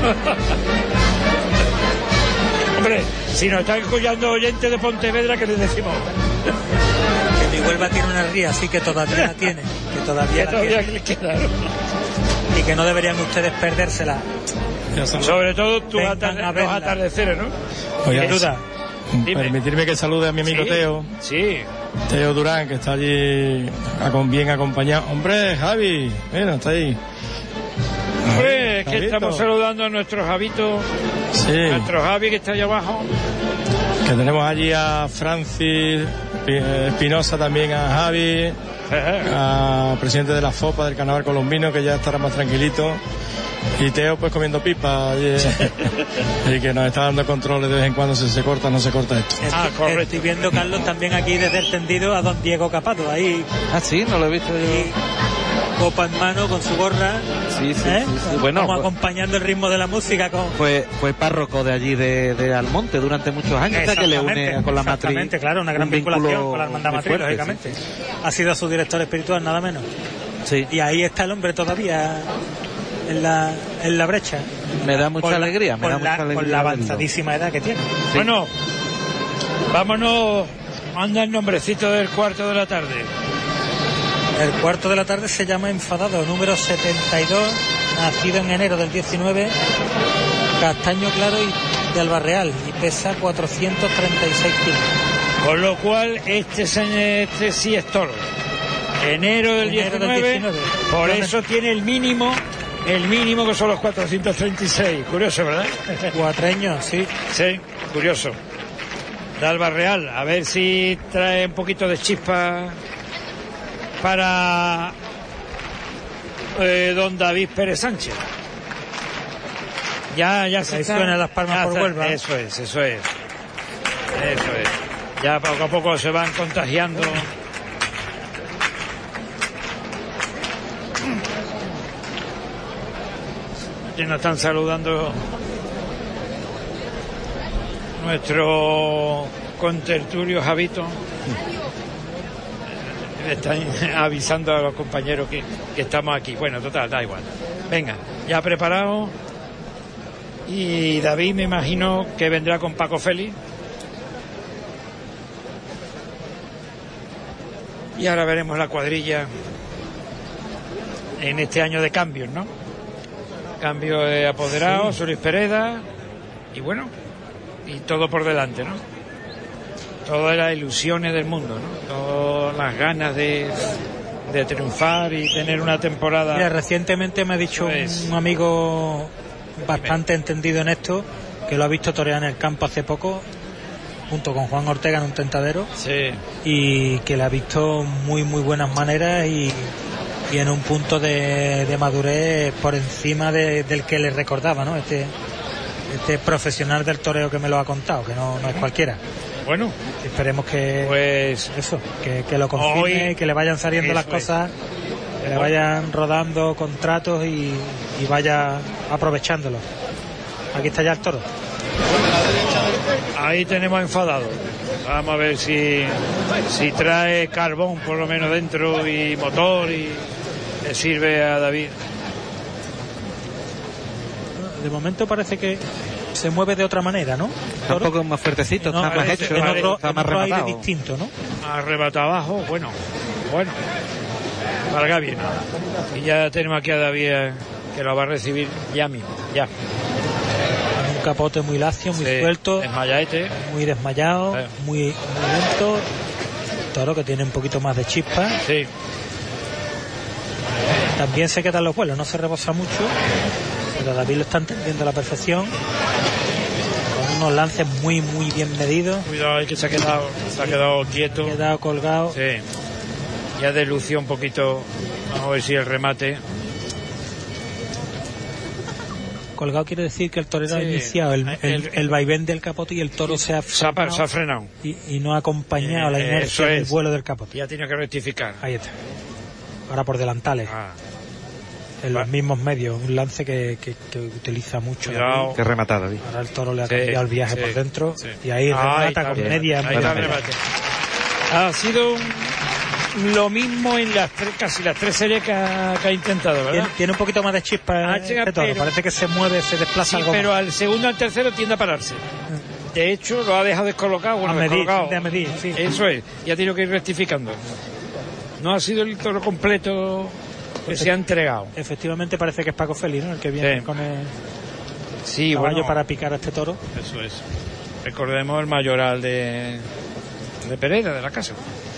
Hombre, si nos están escuchando oyentes de Pontevedra, ¿qué les decimos? Que mi Huelva tiene una ría, así que todavía la tiene. Que todavía les queda. Y que no deberían ustedes perdérsela. Sobre todo los atardeceres, ¿no? Oiga, duda. Permitirme que salude a mi amigo Teo. Sí. Teo Durán, que está allí bien acompañado. Hombre, Javi, mira, está ahí. Hombre, es que estamos saludando a nuestro Javito. Sí. Nuestro Javi, que está allá abajo. Que tenemos allí a Francis Espinosa, también a Javi, a presidente de la FOPA del Carnaval Colombino, que ya estará más tranquilito. Y Teo pues comiendo pipa y que nos está dando controles de vez en cuando si se corta o no se corta esto. Correcto. Estoy viendo, Carlos, también aquí desde el tendido a don Diego Capato ahí. Sí, no lo he visto yo. Copa en mano con su gorra. Sí. Bueno, como acompañando el ritmo de la música fue párroco de allí de Almonte durante muchos años, que le une con la matriz. Exactamente, claro, una gran vinculación con la hermandad matriz, lógicamente. Sí. Ha sido su director espiritual, nada menos. Sí. Y ahí está el hombre todavía en la brecha. Me da mucha alegría, con la avanzadísima edad que tiene. Sí. Bueno, vámonos. Manda el nombrecito del cuarto de la tarde. El cuarto de la tarde se llama Enfadado, número 72, nacido en enero del 19, castaño claro y de Albarreal, y pesa 436 kilos. Con lo cual este sí es toro. Enero del 19. Por eso tiene el mínimo que son los 436. Curioso, ¿verdad? Cuatreños, sí. Sí, curioso. De Albarreal, a ver si trae un poquito de chispa para don David Pérez Sánchez. Ya se suenan las palmas por Huelva. Eso es. Ya poco a poco se van contagiando. Y nos están saludando nuestro contertulio Javito. Están avisando a los compañeros que estamos aquí. Bueno, total, da igual. Venga, ya preparado. Y David me imagino que vendrá con Paco Félix. Y ahora veremos la cuadrilla en este año de cambios, ¿no? Cambio de apoderado, sí. Luis Pereda. Y bueno, y todo por delante, ¿no? Todas las ilusiones del mundo, ¿no? Todas las ganas de triunfar y tener una temporada. Mira, recientemente me ha dicho un amigo bastante entendido en esto, que lo ha visto torear en el campo hace poco, junto con Juan Ortega en un tentadero, sí, y que le ha visto muy buenas maneras y en un punto de madurez por encima del que le recordaba, ¿no? Este profesional del toreo que me lo ha contado, que no es cualquiera. Bueno, esperemos que pues eso, que lo confirme, que le vayan saliendo las cosas, que le vayan rodando contratos y vaya aprovechándolo. Aquí está ya el toro. Ahí tenemos enfadado. Vamos a ver si trae carbón por lo menos dentro y motor y le sirve a David. De momento parece que se mueve de otra manera, ¿no? Está un poco más fuertecito, está más hecho, está más rematado. Distinto, ¿no? Arrebata abajo, bueno. Valga bien. Y ya tenemos aquí a David que lo va a recibir ya mismo, ya. Un capote muy lacio, muy suelto, desmayaete, muy desmayado, muy lento. Toro que tiene un poquito más de chispa. Sí. También se quedan los vuelos, no se rebosa mucho, pero David lo está entendiendo a la perfección, con unos lances muy bien medidos. Cuidado, que se ha quedado quieto, se ha quedado colgado. Sí. Ya delució un poquito. Vamos a ver si el remate. Colgado quiere decir que el torero ha iniciado el vaivén del capote y el toro se ha frenado y no ha acompañado la inercia del vuelo del capote. Ya tiene que rectificar. Ahí está. Ahora por delantales. En los mismos medios. Un lance que utiliza mucho. David. Que rematar, David. Ahora el toro le ha cambiado el viaje por dentro. Y ahí remata con media. Ha sido lo mismo en casi las tres series que ha intentado, ¿verdad? Tiene un poquito más de chispa este toro. Parece que se mueve, se desplaza algo pero más. al segundo al tercero tiende a pararse. De hecho, lo ha dejado descolocado. A medir, sí. Eso es. Y ha tenido que ir rectificando. No ha sido el toro completo que se ha entregado. Efectivamente parece que es Paco Félix, ¿no? El que viene con el caballo para picar a este toro. Eso es. Recordemos el mayoral de Pereira, de la casa.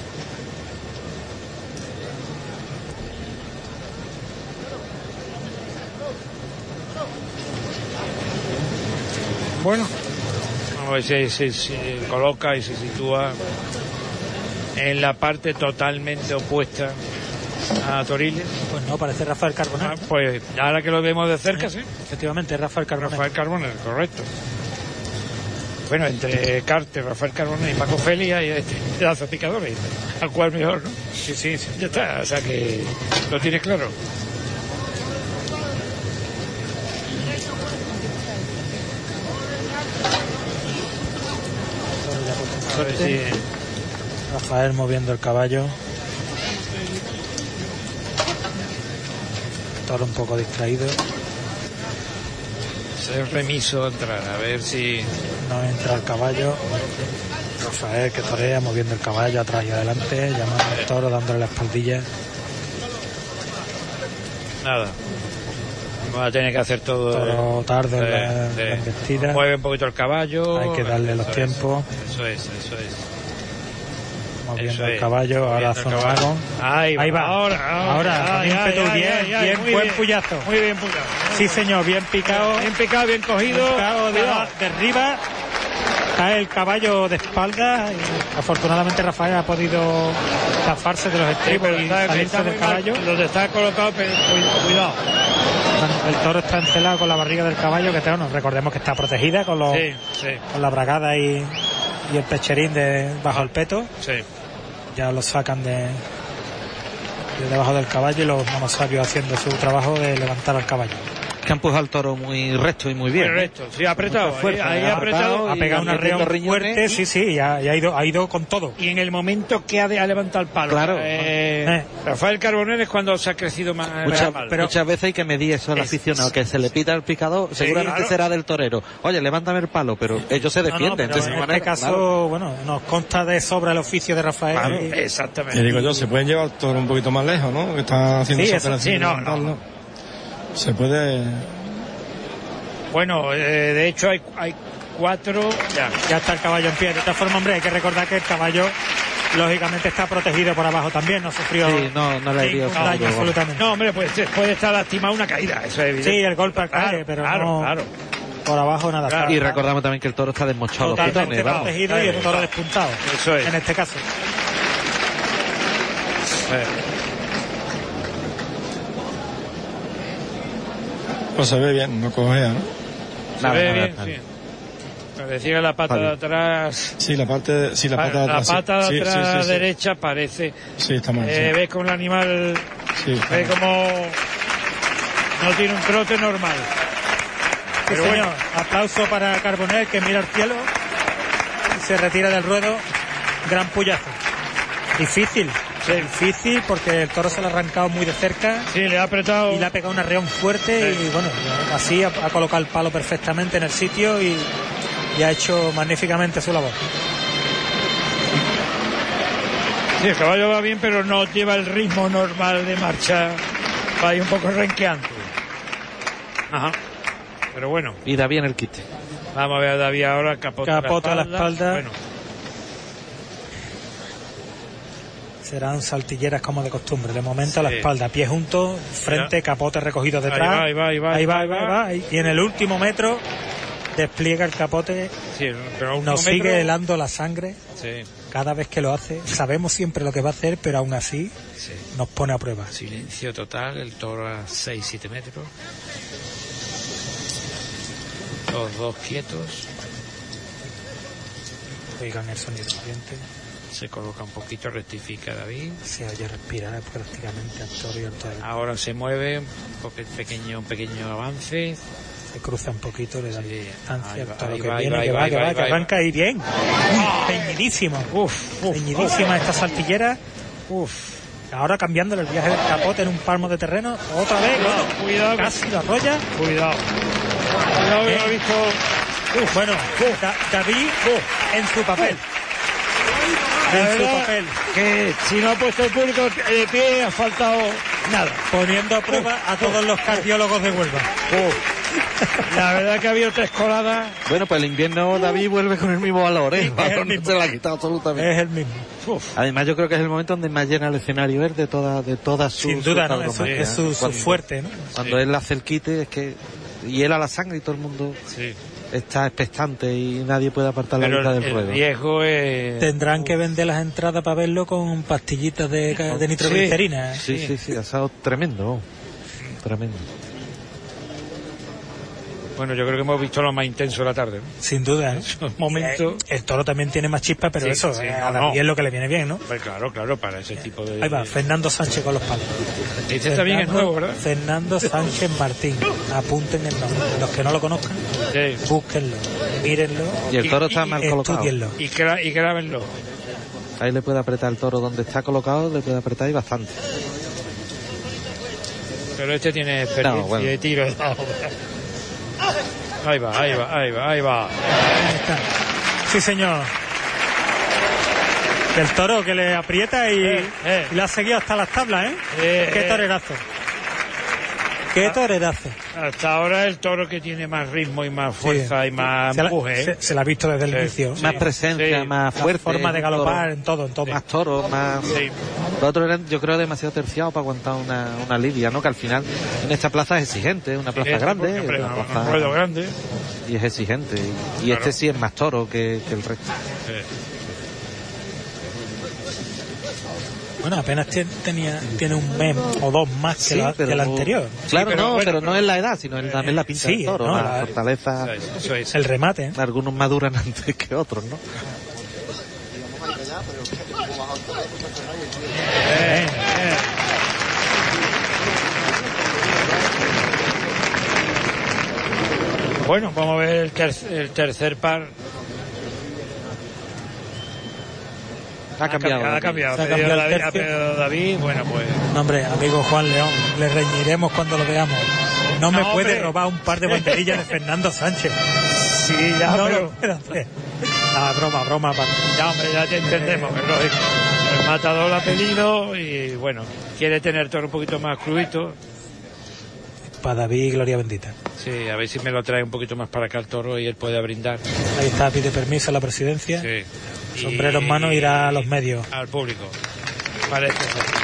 Bueno, vamos a ver si se coloca y se sitúa en la parte totalmente opuesta a Toriles. Pues no, parece Rafael Carbonell. Pues ahora que lo vemos de cerca, sí. Efectivamente, Rafael Carbonell, correcto. Bueno, entre Carter, Rafael Carbonell y Paco Félix hay pedazos picadores. ¿Al cual mejor, no? Sí. Ya está, o sea que lo tienes claro. A ver si... Rafael moviendo el caballo. Toro un poco distraído. Ser remiso a entrar, a ver si... No entra el caballo. Rafael que torea moviendo el caballo atrás y adelante, llamando al toro, dándole la espaldilla. Nada. Vamos a tener que hacer todo... Toro tarde en la embestida. Mueve un poquito el caballo. Hay que darle los tiempos. Eso es. Moviendo el caballo, ahora Zonago. Ahí va. Ahora. Bien, buen puyazo. Muy bien puyado. Sí, señor, bien picado. Bien picado, bien cogido. Derriba. Cae el caballo de espalda. Y afortunadamente Rafael ha podido zafarse de los estribos y salirse del caballo. Donde está colocado, pero cuidado. El toro está encelado con la barriga del caballo, que recordemos que está protegida con la bragada y el pecherín bajo el peto. Sí. Ya lo sacan de debajo del caballo y los monosabios haciendo su trabajo de levantar al caballo. Que han empujado al toro muy recto y muy bien. Muy recto, sí, ha apretado. Ahí ha apretado. Ha pegado un arreo fuerte, sí, y ha ido con todo. Y en el momento que ha levantado el palo. Claro. Rafael Carbonell es cuando se ha crecido más. Muchas veces hay que medir eso al aficionado, que se le pita al picador, seguramente será del torero. Oye, levántame el palo, pero ellos se defienden. En este caso, nos consta de sobra el oficio de Rafael. Claro, exactamente. Y digo yo, se pueden llevar el toro un poquito más lejos, ¿no? Que están haciendo no. Se puede... Bueno, de hecho hay 4... Ya está el caballo en pie. De esta forma, hombre, hay que recordar que el caballo Lógicamente está protegido por abajo también, no sufrió no le dio daño absolutamente. No, hombre, pues puede estar lastimado una caída, eso es evidente. Sí, el golpe al caer, pero claro. por abajo nada. Claro. Y recordamos también que el toro está desmochado. Totalmente protegido y el toro despuntado. Eso es. En este caso. Pues se ve bien, no cojea, ¿no? Se ve bien, sí. Parecía la pata de atrás. Sí, la pata de atrás. La pata de atrás derecha parece. Sí, está mal. Ves como el animal. Ves como. No tiene un trote normal. Pero bueno, aplauso para Carbonell, que mira al cielo y se retira del ruedo. Gran puyazo. Difícil. Difícil porque el toro se lo ha arrancado muy de cerca. Sí, le ha apretado. Y le ha pegado un arreón fuerte. Y bueno, así ha colocado el palo perfectamente en el sitio y ha hecho magníficamente su labor. Sí, el caballo va bien, pero no lleva el ritmo normal de marcha. Va ahí un poco renqueante. Ajá. Pero bueno. Y da bien el quite. Vamos a ver a David ahora, capota a la espalda. Bueno. Serán saltilleras como de costumbre. De momento a la espalda, pie juntos, frente, capote recogido detrás. Ahí va. Y en el último metro despliega el capote. Sí, pero nos sigue helando la sangre. Sí. Cada vez que lo hace, sabemos siempre lo que va a hacer, pero aún así nos pone a prueba. Silencio total, el toro a 6-7 metros. Los dos quietos. Oigan el sonido ambiente. Se coloca un poquito, rectifica David. Se oye respirar prácticamente al toro y al toro. Ahora se mueve, un pequeño avance. Se cruza un poquito, le da distancia al toro que arranca ahí bien. Peñidísimo. Peñidísima esta saltillera. Ahora cambiándole el viaje del capote en un palmo de terreno. Otra vez. Cuidado. Casi lo arrolla. Cuidado, que lo he visto. David en su papel. En su papel. Que si no ha puesto el público de pie, ha faltado nada. Poniendo a prueba a todos los cardiólogos de Huelva. La verdad que ha habido 3 coladas. Bueno, pues el invierno David vuelve con el mismo valor, ¿eh? No se la ha quitado absolutamente. Es el mismo. Además yo creo que es el momento donde más llena el escenario de todas sus... Sin duda, ¿no? Es su fuerte, ¿no? Cuando él hace el quite es que hiela la sangre y todo el mundo está expectante y nadie puede apartar la vista del ruedo. El viejo es... Tendrán que vender las entradas para verlo con pastillitas de nitroglicerina. Sí, ha sido tremendo. Tremendo. Bueno, yo creo que hemos visto lo más intenso de la tarde, ¿no? Sin duda, ¿eh? Momento... El toro también tiene más chispa, pero es lo que le viene bien, ¿no? Pues claro, para ese tipo de... Ahí va, Fernando Sánchez con los palos. Este también es nuevo, ¿verdad? Fernando Sánchez Martín. Apunten el nombre. Los que no lo conozcan, búsquenlo, mírenlo. Y el toro está mal colocado. Estudienlo. Y grábenlo. Ahí le puede apretar el toro donde está colocado, le puede apretar y bastante. Pero este tiene experiencia de tiro. Ahí va. Ahí está. Sí, señor. El toro que le aprieta y le ha seguido hasta las tablas, ¿eh? Qué torerazo. Qué torerazo. Hasta ahora el toro que tiene más ritmo y más fuerza y más empuje. Se la ha visto desde el inicio. Más presencia, más fuerte. Forma de galopar en todo. Más toro, más... Los otros eran, yo creo, demasiado terciados para aguantar una lidia, ¿no? Que al final en esta plaza es exigente, una plaza grande. Un ruedo grande. Y es exigente. Y este sí es más toro que el resto. Bueno, apenas tiene un mes o 2 más que el anterior. Claro, pero no es la edad, sino también la pinta del toro, la fortaleza. El remate. Algunos maduran antes que otros, ¿no? Bueno, vamos a ver el tercer par. Ha cambiado David. Bueno, pues. No, hombre, amigo Juan León, le reñiremos cuando lo veamos. No me puede robar un par de banderillas de Fernando Sánchez. Sí, ya, pero... broma. Ya, hombre, ya te entendemos, es lógico. El matador ha pedido y, bueno, quiere tener todo un poquito más crudito. Para David, gloria bendita. Sí, a ver si me lo trae un poquito más para acá el toro y él pueda brindar. Ahí está, pide permiso a la presidencia. Sí. Sombrero en mano irá a los medios. Al público. Parece ser.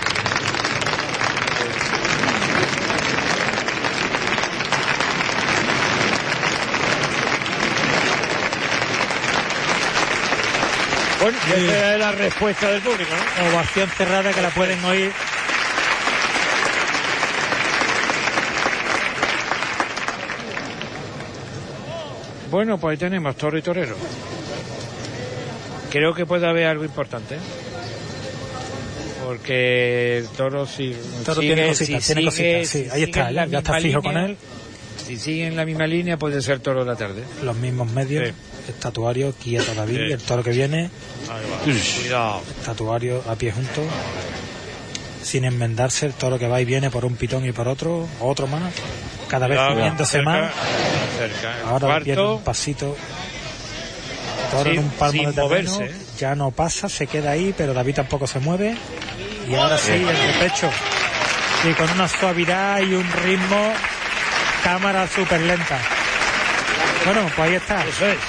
Bueno, esa es la respuesta del público, ¿no? Ovación cerrada que la pueden oír. Bueno, pues ahí tenemos toro y torero. Creo que puede haber algo importante. Porque el toro tiene cositas, tiene cositas. Sí, ahí está, ya está fijo línea, con él. Si sigue en la misma línea puede ser toro de la tarde. Los mismos medios. Sí. Estatuario, quieto David, sí. El toro que viene. Cuidado. Estatuario a pie junto. Sin enmendarse, el toro que va y viene por un pitón y por otro más. Cada vez moviéndose más. Ahora viene un pasito. Toro en un palmo de terreno. Moverse. Ya no pasa, se queda ahí, pero David tampoco se mueve. Y ahora sí, el de pecho. Y con una suavidad y un ritmo, cámara súper lenta. Bueno, pues ahí está. Eso es.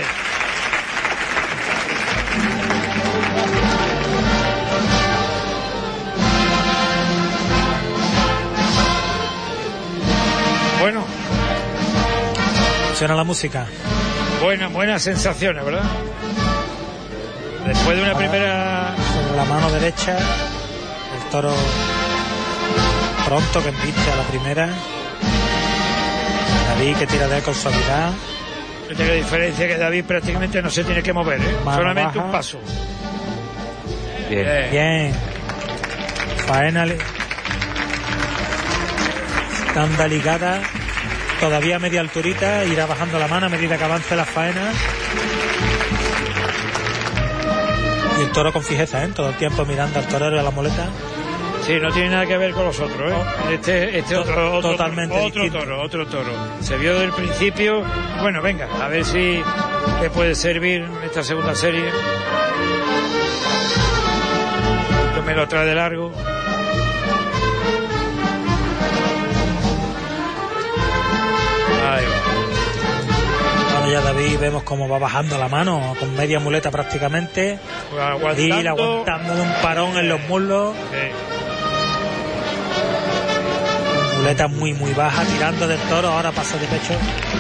Bueno. Suena la música. Buenas sensaciones, ¿verdad? Después de una primera... Sobre la mano derecha, el toro pronto que embiste a la primera. David que tira de él con suavidad. La diferencia que David prácticamente no se tiene que mover, ¿eh? Solamente baja. Un paso. Bien. Faena tan delicada, todavía a media alturita, irá bajando la mano a medida que avance la faena. Y el toro con fijeza, ¿eh? Todo el tiempo mirando al torero y a la muleta. Sí, no tiene nada que ver con los otros, ¿eh? Otro toro. Se vio desde el principio. Bueno, venga, a ver si le puede servir esta segunda serie. Esto me lo trae de largo. Ahí va. Ahora ya David vemos cómo va bajando la mano, con media muleta prácticamente. Aguantando de un parón en los muslos. Muleta muy baja, tirando del toro, ahora pasa de pecho.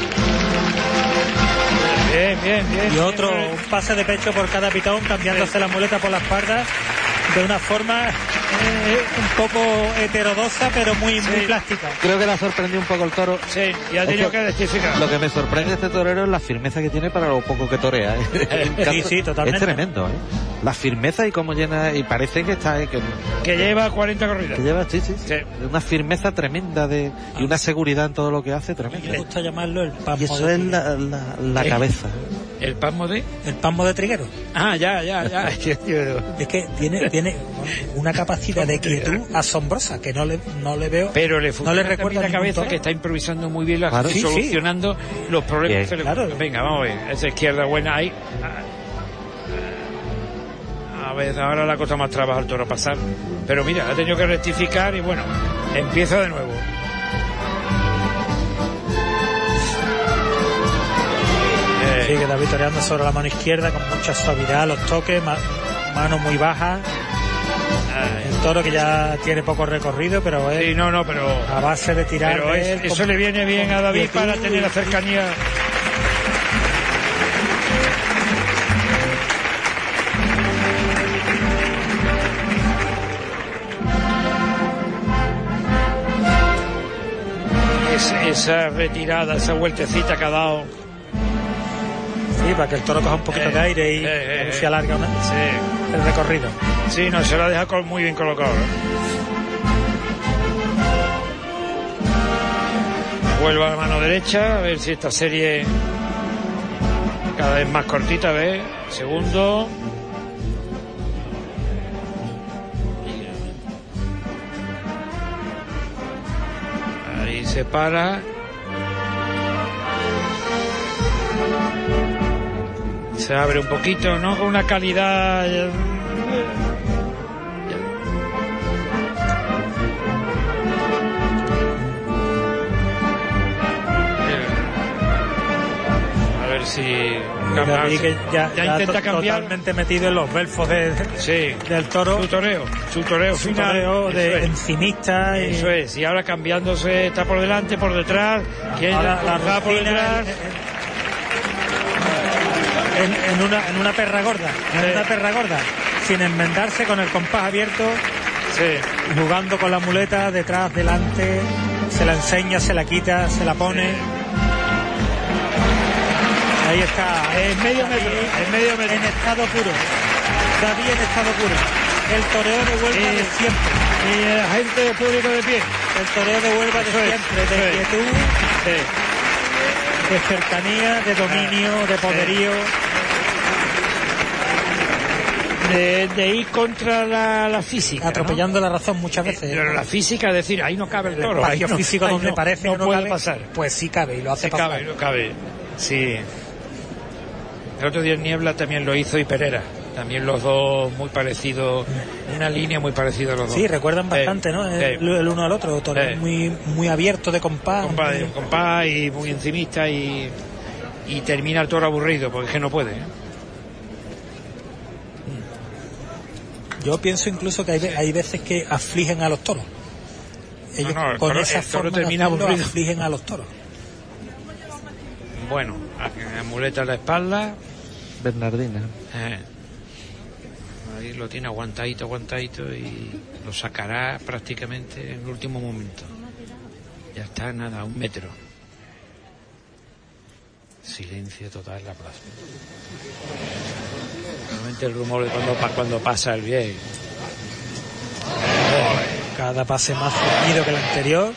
Bien. Y otro, un pase de pecho por cada pitón, cambiándose la muleta por la espalda, de una forma un poco heterodoxa, pero muy plástica. Creo que le ha sorprendido un poco el toro. Sí, y ha tenido que rectificar. Lo que me sorprende de este torero es la firmeza que tiene para lo poco que torea. Sí, totalmente. Es tremendo, la firmeza y cómo llena, y parece que está... Que lleva 40 corridas. Que lleva, sí. Una firmeza tremenda y una seguridad en todo lo que hace tremenda. Me gusta llamarlo el pasmo. Y eso es la cabeza. ¿El pasmo de? El pasmo de triguero. Ah, ya. Es que tiene una capacidad de quietud asombrosa que no le veo. Pero le no le recuerda la cabeza que está improvisando muy bien, solucionando los problemas. Claro. Venga, vamos a ver. Esa izquierda buena ahí. A ver, ahora la cosa más trabajo al toro pasar. Pero mira, ha tenido que rectificar y bueno, empieza de nuevo. Sigue David toreando sobre la mano izquierda con mucha suavidad, los toques, mano muy baja. El toro que ya tiene poco recorrido, pero es pero a base de tirar. Pero eso le viene bien a David para tener la cercanía. Esa retirada, esa vueltecita que ha dado. Sí, para que el toro coja un poquito de aire y se alarga el recorrido. Sí, no, se lo ha dejado muy bien colocado. Vuelvo a la mano derecha, a ver si esta serie cada vez más cortita, ¿ves? Segundo. Ahí se para. Se abre un poquito, ¿no? Con una calidad... A ver si ya intenta cambiar, totalmente metido en los belfos del toro, su toreo final, de encimista, eso es, y ahora cambiándose, está por delante, por detrás, la por detrás, en una perra gorda, sin enmendarse, con el compás abierto, jugando con la muleta, detrás, delante, se la enseña, se la quita, se la pone. Ahí está, en medio metro, en estado puro. David en estado puro. El toreo de Huelva de siempre. Y el agente público de pie. El toreo de Huelva de siempre, de quietud, de cercanía, de dominio, de poderío. De ir contra la física, atropellando, ¿no? La razón muchas veces. La física, es decir, ahí no cabe el toro. El espacio físico donde parece no puede cabe, pasar. Pues sí cabe y lo hace pasar. No cabe, sí. El otro día en Niebla también lo hizo y Pereira. También los dos muy parecidos, una línea muy parecida a los dos. Sí, recuerdan bastante, ¿no? El uno al otro, muy abierto de compás. Compás y muy encimista y termina el toro aburrido, porque es que no puede, ¿eh? Yo pienso incluso que hay veces que afligen a los toros. Ellos con esa forma termina aburrido, afligen a los toros. Bueno, muleta en la espalda. Bernardina. Ahí lo tiene aguantadito y lo sacará prácticamente en el último momento. Ya está, nada, 1 metro. Silencio total en la plaza. Realmente el rumor de cuando pasa el bien. Cada pase más ceñido que el anterior.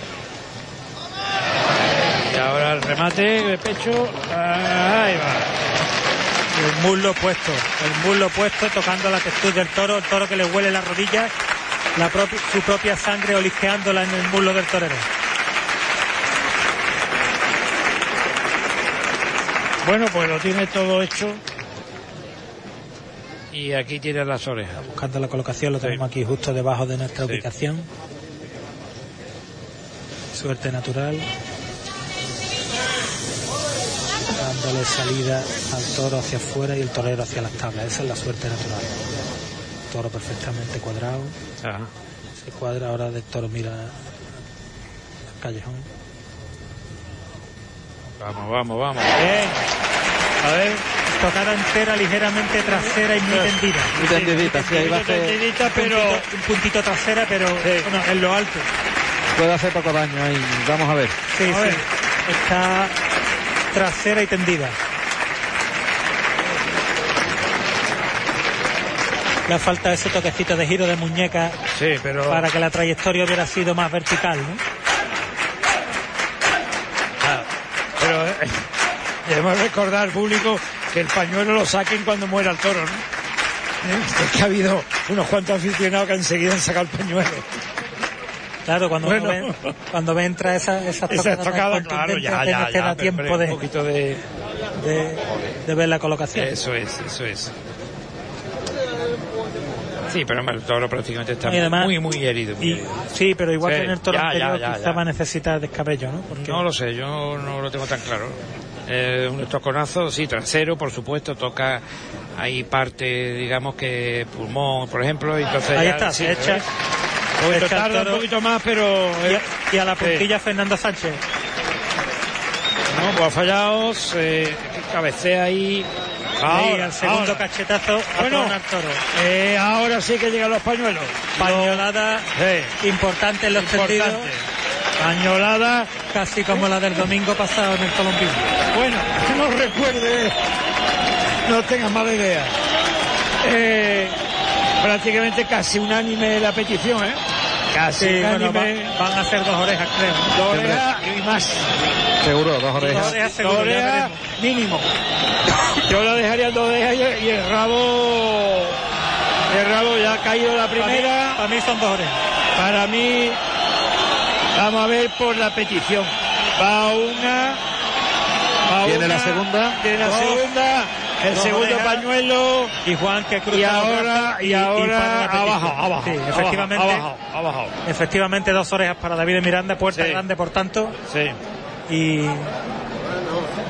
Y ahora el remate de pecho. Ahí va. El muslo puesto, tocando la textura del toro, el toro que le huele las rodillas, su propia sangre olisqueándola en el muslo del torero. Bueno, pues lo tiene todo hecho. Y aquí tiene las orejas. Buscando la colocación, lo tenemos aquí justo debajo de nuestra ubicación. Suerte natural. Dándole salida al toro hacia afuera y el torero hacia las tablas. Esa es la suerte natural. Toro perfectamente cuadrado. Ajá. Se cuadra, ahora el toro mira el callejón. Vamos. Bien. A ver, tocada entera, ligeramente trasera y muy tendida. Muy tendidita, sí, ahí va a ser pero un puntito trasera, pero bueno, en lo alto. Puede hacer poco daño ahí, vamos a ver. Sí. Está trasera y tendida. Le falta ese toquecito de giro de muñeca, pero para que la trayectoria hubiera sido más vertical, ¿no? Pero debemos recordar al público que el pañuelo lo saquen cuando muera el toro, ¿no? Es que ha habido unos cuantos aficionados que enseguida han sacado el pañuelo. Claro, cuando ve entra esas tocadas, claro, ya te da tiempo de, un poquito de ver la colocación. Eso es. Sí, pero el toro prácticamente está además, muy herido. Sí, pero igual que en el toro anterior quizá va a necesitar descabello, ¿no? Porque... No lo sé, yo no lo tengo tan claro. Un toconazo, sí, trasero, por supuesto, toca ahí parte, digamos que pulmón, por ejemplo, y entonces ahí está, se echa. Tarda un poquito más, pero... Y a la puntilla Fernando Sánchez. No, pues ha fallado, cabecea ahí. Ahora, el segundo cachetazo al toro. Ahora sí que llegan los pañuelos. Pañolada importante en los tendidos. Pañolada casi como la del domingo pasado en el Colombino. Bueno, que no recuerde, no tengas mala idea. Prácticamente casi unánime la petición, Casi unánime. Bueno, van a ser 2 orejas, creo. 2 orejas y más. Seguro, 2 orejas. 2 orejas mínimo. Yo lo dejaría en 2 orejas y el rabo ya ha caído la primera. Para mí son 2 orejas. Para mí, vamos a ver por la petición. Va una. Tiene la segunda. El segundo orejas, pañuelo. Y Juan que cruza. Y ahora abajo. Sí, efectivamente. Abajo. Efectivamente 2 orejas para David Miranda, puerta grande por tanto. Sí. Y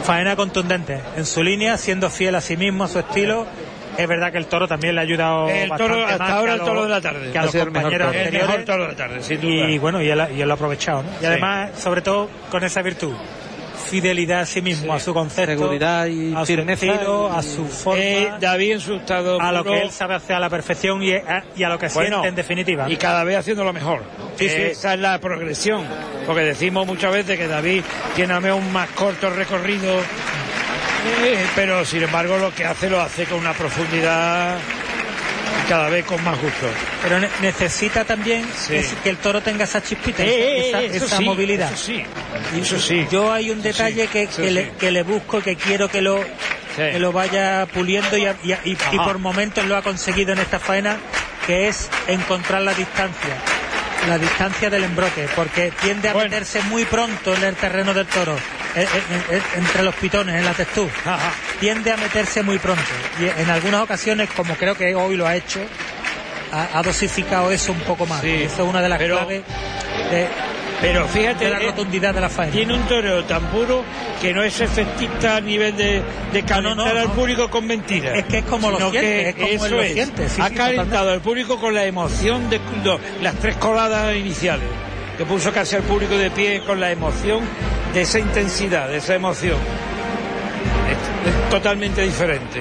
Faena contundente en su línea, siendo fiel a sí mismo, a su estilo. Es verdad que el toro también le ha ayudado el toro, bastante hasta más ahora que el toro de la tarde. Que a los compañeros anteriores. El mejor toro de la tarde, sin duda. Y bueno, y él lo ha aprovechado, ¿no? Y además, sobre todo, con esa virtud. Fidelidad a sí mismo, a su concepto, seguridad y a firmeza, su estilo, a su forma, David en su estado a lo puro, que él sabe hacer a la perfección y a lo que siente en definitiva. Y cada vez haciéndolo mejor. Esa es la progresión, porque decimos muchas veces que David tiene a un más corto recorrido, pero sin embargo lo que hace lo hace con una profundidad cada vez con más gusto. Pero necesita también que el toro tenga esa chispita, esa movilidad. Eso sí. Yo hay un detalle que le busco, que quiero que lo vaya puliendo y por momentos lo ha conseguido en esta faena, que es encontrar la distancia del embroque, porque tiende a meterse muy pronto en el terreno del toro, entre los pitones, en la textura. Tiende a meterse muy pronto y en algunas ocasiones, como creo que hoy lo ha hecho, ha dosificado eso un poco más. Eso es una de las claves pero fíjate, de la rotundidad de la faena. Tiene un toreo tan puro que no es efectista a nivel de calentar al público con mentiras. Es que es como lo siente, ha calentado al público con la emoción de las 3 coladas iniciales, que puso casi al público de pie con la emoción de esa intensidad, de esa emoción. Es totalmente diferente.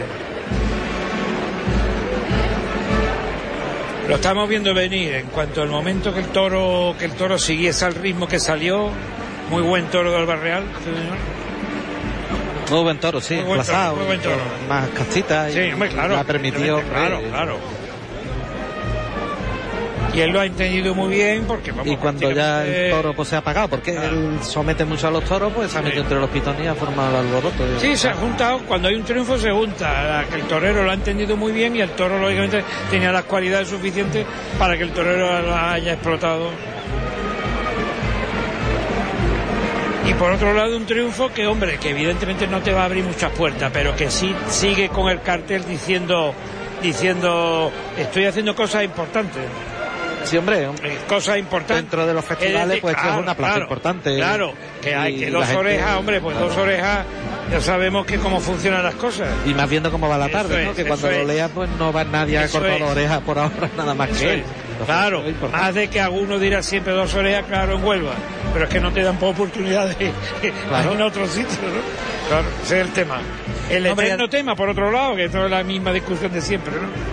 Lo estamos viendo venir en cuanto al momento que el toro siguiese al ritmo que salió. Muy buen toro del Barreal, señor. Muy buen toro, sí, emplazado, muy buen toro. Más castita y claro, ha permitido. Claro. Y él lo ha entendido muy bien porque y cuando ya el toro pues se ha apagado, porque él somete mucho a los toros, pues se ha metido entre los pitones y ha formado el alboroto. Se ha juntado, cuando hay un triunfo se junta, el torero lo ha entendido muy bien y el toro lógicamente tenía las cualidades suficientes para que el torero la haya explotado. Y por otro lado un triunfo que evidentemente no te va a abrir muchas puertas, pero que sí sigue con el cartel diciendo estoy haciendo cosas importantes. Sí, hombre, cosas importantes. Dentro de los festivales, pues es una plaza importante. Claro, que hay que 2 orejas, pues 2 orejas, ya sabemos que cómo funcionan las cosas. Y más viendo cómo va la tarde, ¿no? Que cuando lo leas, pues no va nadie a cortar orejas por ahora, nada más que él. Claro, más de que alguno dirá siempre 2 orejas, claro, en Huelva, pero es que no te dan oportunidades en otros sitios, ¿no? Claro, ese es el tema. El eterno tema, por otro lado, que esto es la misma discusión de siempre, ¿no?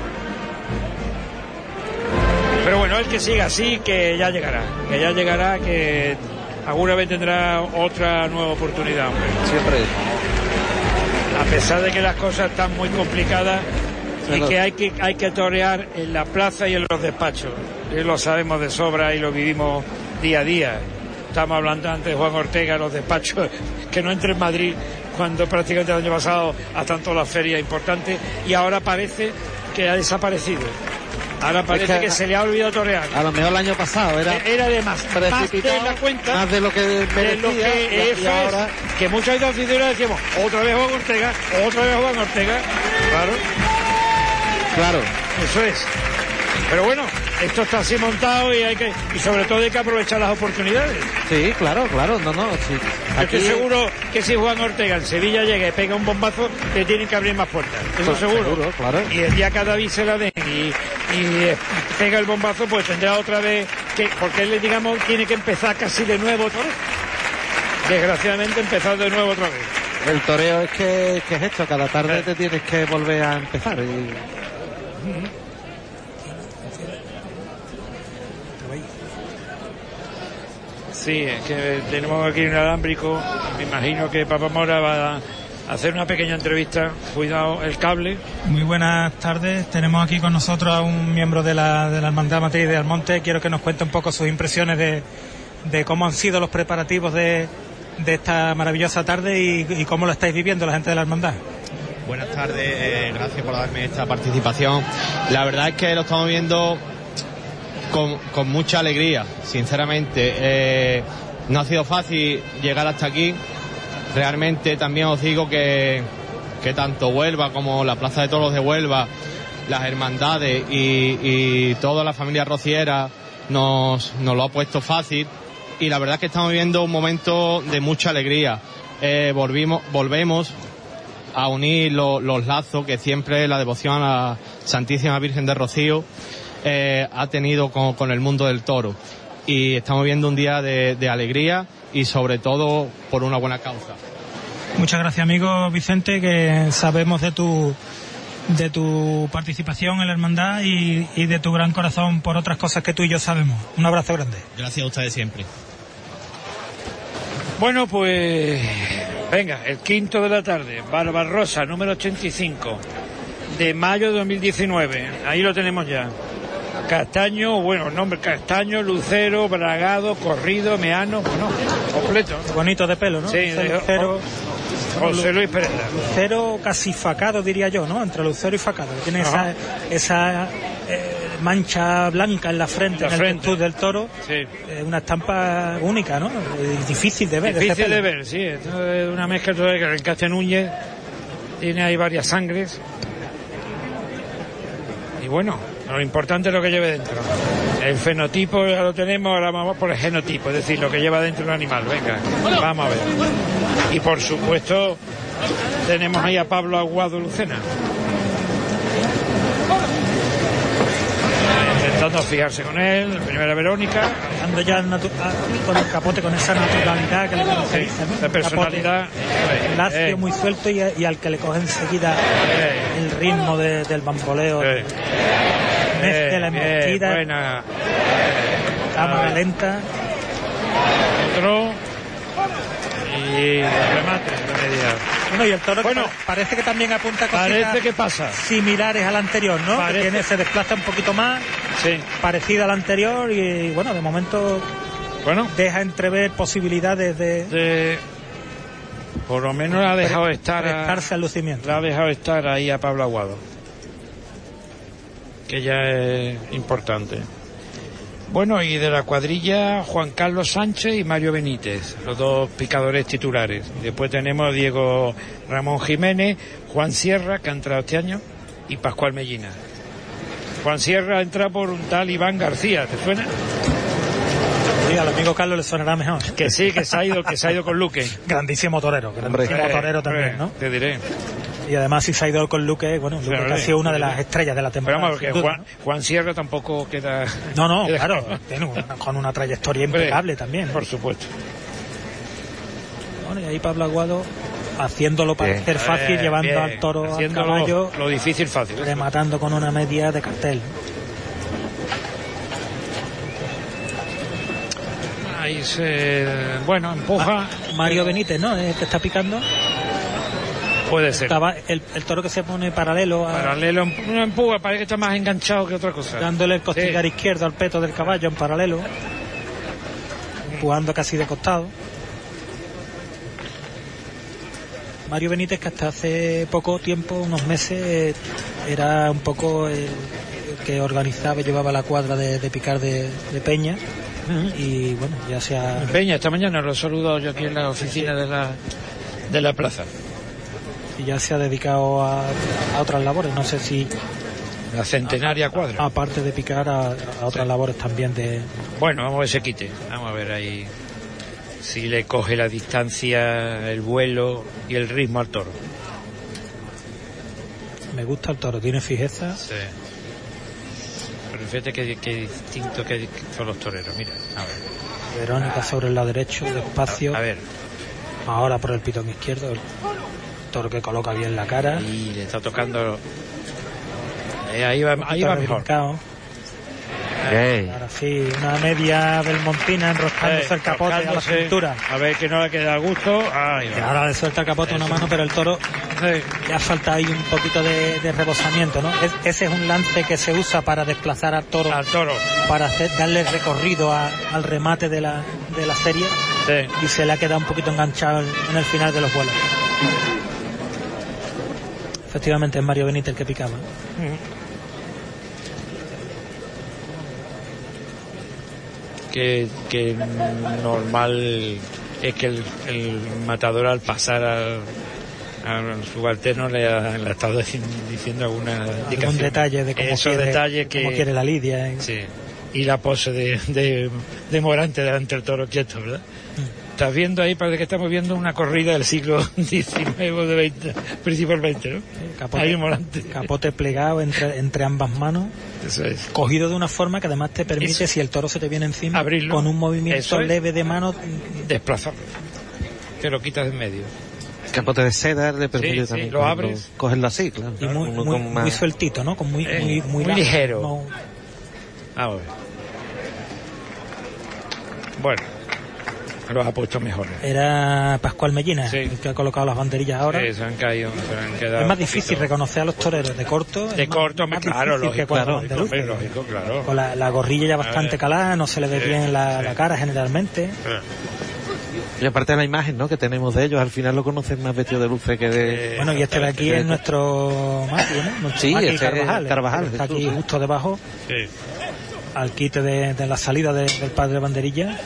Pero bueno, el que siga así, que ya llegará, que alguna vez tendrá otra nueva oportunidad, hombre. Siempre. A pesar de que las cosas están muy complicadas y que hay que torear en la plaza y en los despachos. Lo sabemos de sobra y lo vivimos día a día. Estamos hablando antes de Juan Ortega, los despachos, que no entre en Madrid cuando prácticamente el año pasado hasta todas las ferias importantes, y ahora parece que ha desaparecido. Ahora parece que se le ha olvidado torear. A lo mejor el año pasado era de más de la cuenta, más de lo que merecía, y ahora que muchos de los aficionados decíamos otra vez Juan Ortega. Claro, eso es. Pero bueno, esto está así montado y sobre todo hay que aprovechar las oportunidades. Sí, claro, no, sí. Estoy seguro que si Juan Ortega en Sevilla llega y pega un bombazo, le tienen que abrir más puertas. Eso seguro. Claro. Y el día que a David se la den y pega el bombazo, pues tendrá otra vez porque él, digamos, tiene que empezar casi de nuevo otra vez. Desgraciadamente empezar de nuevo otra vez. El toreo es que es esto, cada tarde te tienes que volver a empezar. Sí, es que tenemos aquí un alámbrico. Me imagino que Papa Mora va a hacer una pequeña entrevista. Cuidado el cable. Muy buenas tardes. Tenemos aquí con nosotros a un miembro de la Hermandad Matriz de Almonte. Quiero que nos cuente un poco sus impresiones de cómo han sido los preparativos de esta maravillosa tarde y cómo lo estáis viviendo la gente de la Hermandad. Buenas tardes, gracias por darme esta participación. La verdad es que lo estamos viendo con mucha alegría, sinceramente. No ha sido fácil llegar hasta aquí. Realmente también os digo que tanto Huelva como la Plaza de Toros de Huelva, las hermandades y toda la familia rociera nos lo ha puesto fácil, y la verdad es que estamos viviendo un momento de mucha alegría. volvemos a unir los lazos que siempre la devoción a la Santísima Virgen de Rocío ha tenido con el mundo del toro. Y estamos viendo un día de alegría y sobre todo por una buena causa. Muchas gracias, amigo Vicente, que sabemos de tu participación en la hermandad y de tu gran corazón por otras cosas que tú y yo sabemos. Un abrazo grande. Gracias a ustedes siempre. Bueno, pues venga, el quinto de la tarde, Barbarossa, número 85, de mayo de 2019. Ahí lo tenemos ya. Castaño, bueno, nombre Castaño, Lucero, Bragado, Corrido, Meano, bueno, completo. Bonito de pelo, ¿no? Sí, Lucero. José Luis Pérez. Lucero casi facado, diría yo, ¿no? Entre Lucero y facado. Tiene esa mancha blanca en la frente, en el ventuz del toro. Sí. Una estampa única, ¿no? Difícil de ver. Difícil de ver, sí. Es una mezcla todavía que el Encaste Núñez tiene ahí varias sangres. Y bueno, lo importante es lo que lleve dentro. El fenotipo ya lo tenemos, ahora vamos por el genotipo, es decir, lo que lleva dentro el animal. Venga, vamos a ver. Y por supuesto, tenemos ahí a Pablo Aguado Lucena. Intentando fijarse con él, la primera Verónica. Ando ya con el capote, con esa naturalidad que le caracteriza, ¿no? La personalidad. Lacio, muy suelto y al que le coge enseguida el ritmo del bamboleo. De la embestida. Buena. Cámara lenta. Otro. Y remate. Bueno, y el toro parece que también apunta cositas similares al anterior, ¿no? Que se desplaza un poquito más, parecida al anterior y bueno, de momento deja entrever posibilidades de por lo menos la ha dejado prestarse al lucimiento. La ha dejado estar ahí a Pablo Aguado, que ya es importante. Bueno, y de la cuadrilla, Juan Carlos Sánchez y Mario Benítez, los dos picadores titulares. Después tenemos a Diego Ramón Jiménez, Juan Sierra, que ha entrado este año, y Pascual Mellina. Juan Sierra entra por un tal Iván García, ¿te suena? Sí, al amigo Carlos le sonará mejor. Que sí, que se ha ido con Luque. Grandísimo torero también, ¿no? Te diré. Y además si se ha ido con Luque, bueno, Luque que ha sido una de las estrellas de la temporada. Pero vamos, que Juan Sierra tampoco queda... No, claro, tiene con una trayectoria impecable también. Por supuesto. Bueno, y ahí Pablo Aguado haciéndolo parecer fácil, llevando al toro al caballo. Lo difícil fácil. Rematando con una media de cartel. Ahí empuja. Mario Benítez, ¿no? Es el que está picando. Puede ser. El toro que se pone paralelo. No empuja, parece que está más enganchado que otra cosa. Dándole el costillar izquierdo al peto del caballo en paralelo. Empujando casi de costado. Mario Benítez, que hasta hace poco tiempo, unos meses, era un poco el que organizaba y llevaba la cuadra de picar de Peña. Y bueno, ya se ha... Peña, esta mañana lo he saludado yo aquí en la oficina de la plaza. Y ya se ha dedicado a otras labores, no sé si... La centenaria cuadra. Aparte de picar a otras labores también de... Bueno, vamos a ver si quite. Vamos a ver ahí si le coge la distancia, el vuelo y el ritmo al toro. Me gusta el toro, tiene fijeza. Sí. Pero fíjate qué distinto que son los toreros, mira, a ver. Verónica sobre el lado derecho, despacio. A ver. Ahora por el pitón izquierdo, el toro que coloca bien la cara. Y le está tocando. Ahí va mejor. Ahora sí, una media del Montina enroscándose el capote a la cintura. A ver que no le queda a gusto. Y ahora le suelta el capote una mano, pero el toro ya falta ahí un poquito de rebosamiento, ¿no? Ese es un lance que se usa para desplazar al toro. Para darle recorrido al remate de la serie. Sí. Y se le ha quedado un poquito enganchado en el final de los vuelos. Efectivamente es Mario Benítez el que picaba. Que normal es que el matador al pasar al subalterno le ha estado diciendo alguna indicación. Un detalle de cómo quiere la lidia. Sí. Y la pose de Morante delante del toro quieto, ¿verdad? Estás viendo ahí, parece que estamos viendo una corrida del siglo XIX o de 20, principio del 20, ¿no? Capote plegado entre ambas manos. Eso es. Cogido de una forma que además te permite, si el toro se te viene encima, abrirlo, con un movimiento leve de mano, desplazarlo. Te lo quitas de en medio. El capote de seda le permite también. Lo abres. Cogerlo así, claro. Y muy sueltito, ¿no? Muy ligero. No. A ver. Bueno. Los ha puesto mejor. Era Pascual Mellina, el que ha colocado las banderillas ahora. Sí, se han quedado. Es más difícil reconocer a los toreros de corto. Claro, lógico, claro. Con la gorrilla ya bastante calada, no se le ve bien la cara generalmente. Y aparte de la imagen, ¿no?, que tenemos de ellos, al final lo conocen más vestido de luce que de... Bueno, y este de aquí es nuestro Maki, ¿no? Sí, Maki este Carvajal. Está aquí justo debajo, al quite de la salida del padre Banderilla.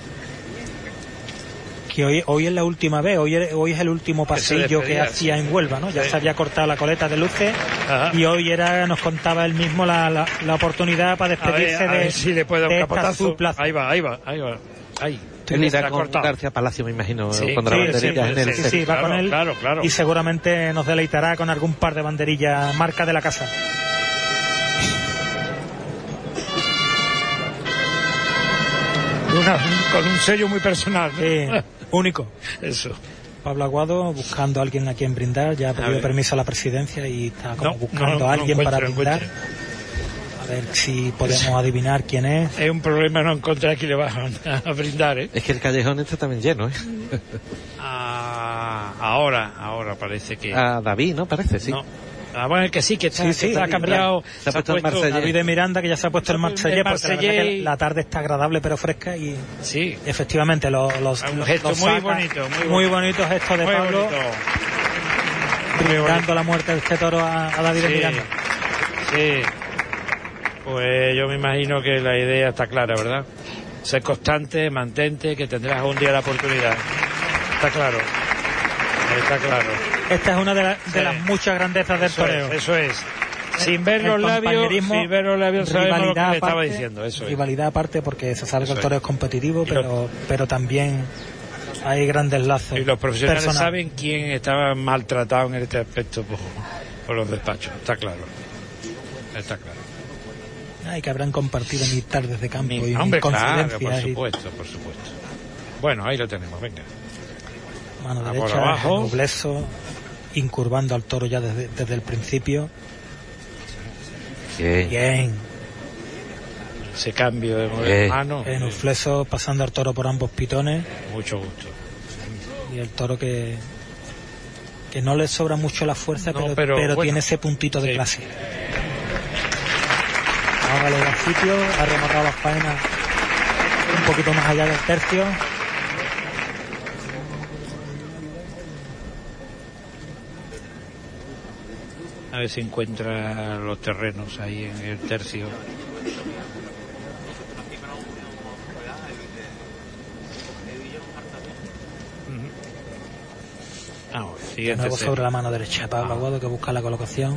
Que hoy es la última vez, hoy es el último pasillo que hacía en Huelva, ¿no? Ya se había cortado la coleta de luces. Ajá. Y hoy nos contaba él mismo la oportunidad para despedirse a ver si le puede dar un capotazo. Plaza. Ahí va. Ahí. Él irá con García Palacio, me imagino, pondrá banderillas en el set. Sí, va con él, claro. Y seguramente nos deleitará con algún par de banderillas, marca de la casa. Con un sello muy personal, ¿no? Único. Eso. Pablo Aguado buscando a alguien a quien brindar, ya ha pedido permiso a la presidencia y está buscando a alguien para brindar. A ver si podemos adivinar quién es. Es un problema no encontrar a quién le van a brindar, ¿eh? Es que el callejón está también lleno, ¿eh? Ahora parece que... A David, ¿no? Parece, sí. No. Bueno, que sí, que ha cambiado. Se ha puesto el Marsellés. David de Miranda, que ya se ha puesto el Marsellés, porque la tarde está agradable pero fresca y efectivamente un gesto muy bonito gesto de Pablo, brindando la muerte de este toro a David de Miranda. Sí, pues yo me imagino que la idea está clara, ¿verdad? Ser constante, mantente, que tendrás un día la oportunidad. Está claro. Esta es una de las muchas grandezas del toreo. Eso es. Sin ver los labios sabemos lo que le estaba diciendo. Eso es. Rivalidad aparte, porque se sabe que el toreo es competitivo, pero también hay grandes lazos. Y los profesionales saben quién estaba maltratado en este aspecto por los despachos. Está claro. Y que habrán compartido mis tardes de campo y confidencias. Claro, por supuesto. Bueno, ahí lo tenemos, venga. Mano derecha, Nubleso, incurvando al toro ya desde el principio. Bien. Ese cambio de mano. Nubleso pasando al toro por ambos pitones. Mucho gusto. Y el toro que no le sobra mucho la fuerza, pero bueno, tiene ese puntito de clase. Ahora le da sitio, ha rematado la faena un poquito más allá del tercio. A ver si encuentra los terrenos ahí en el tercio. De nuevo sobre la mano derecha Pablo Aguado, que busca la colocación.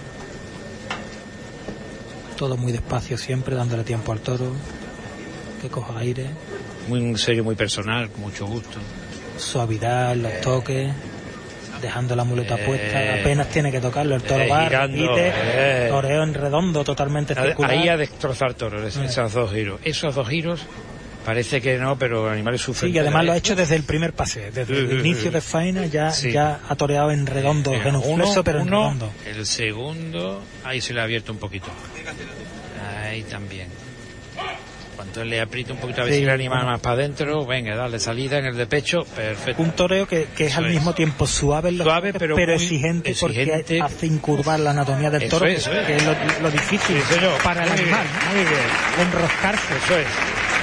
Todo muy despacio siempre, dándole tiempo al toro que coja aire. Un sello muy personal, con mucho gusto. Suavidad en los toques, dejando la muleta puesta, apenas tiene que tocarlo, el toro va, repite, toreo en redondo, totalmente circular. Ahí a destrozar toros, esos dos giros, parece que no, pero el animal es sufre. Sí, y además lo ha hecho desde el primer pase, desde el inicio de faena ya ha toreado en redondo, pero en redondo. El segundo, ahí se le ha abierto un poquito. Ahí también. Cuando le aprieta un poquito a ver si el animal más para adentro, venga, dale salida en el de pecho, perfecto. Un toreo que es al mismo tiempo suave pero exigente, porque hace incurvar la anatomía del toro, que es lo difícil para el animal. Muy bien. Enroscarse. Eso es.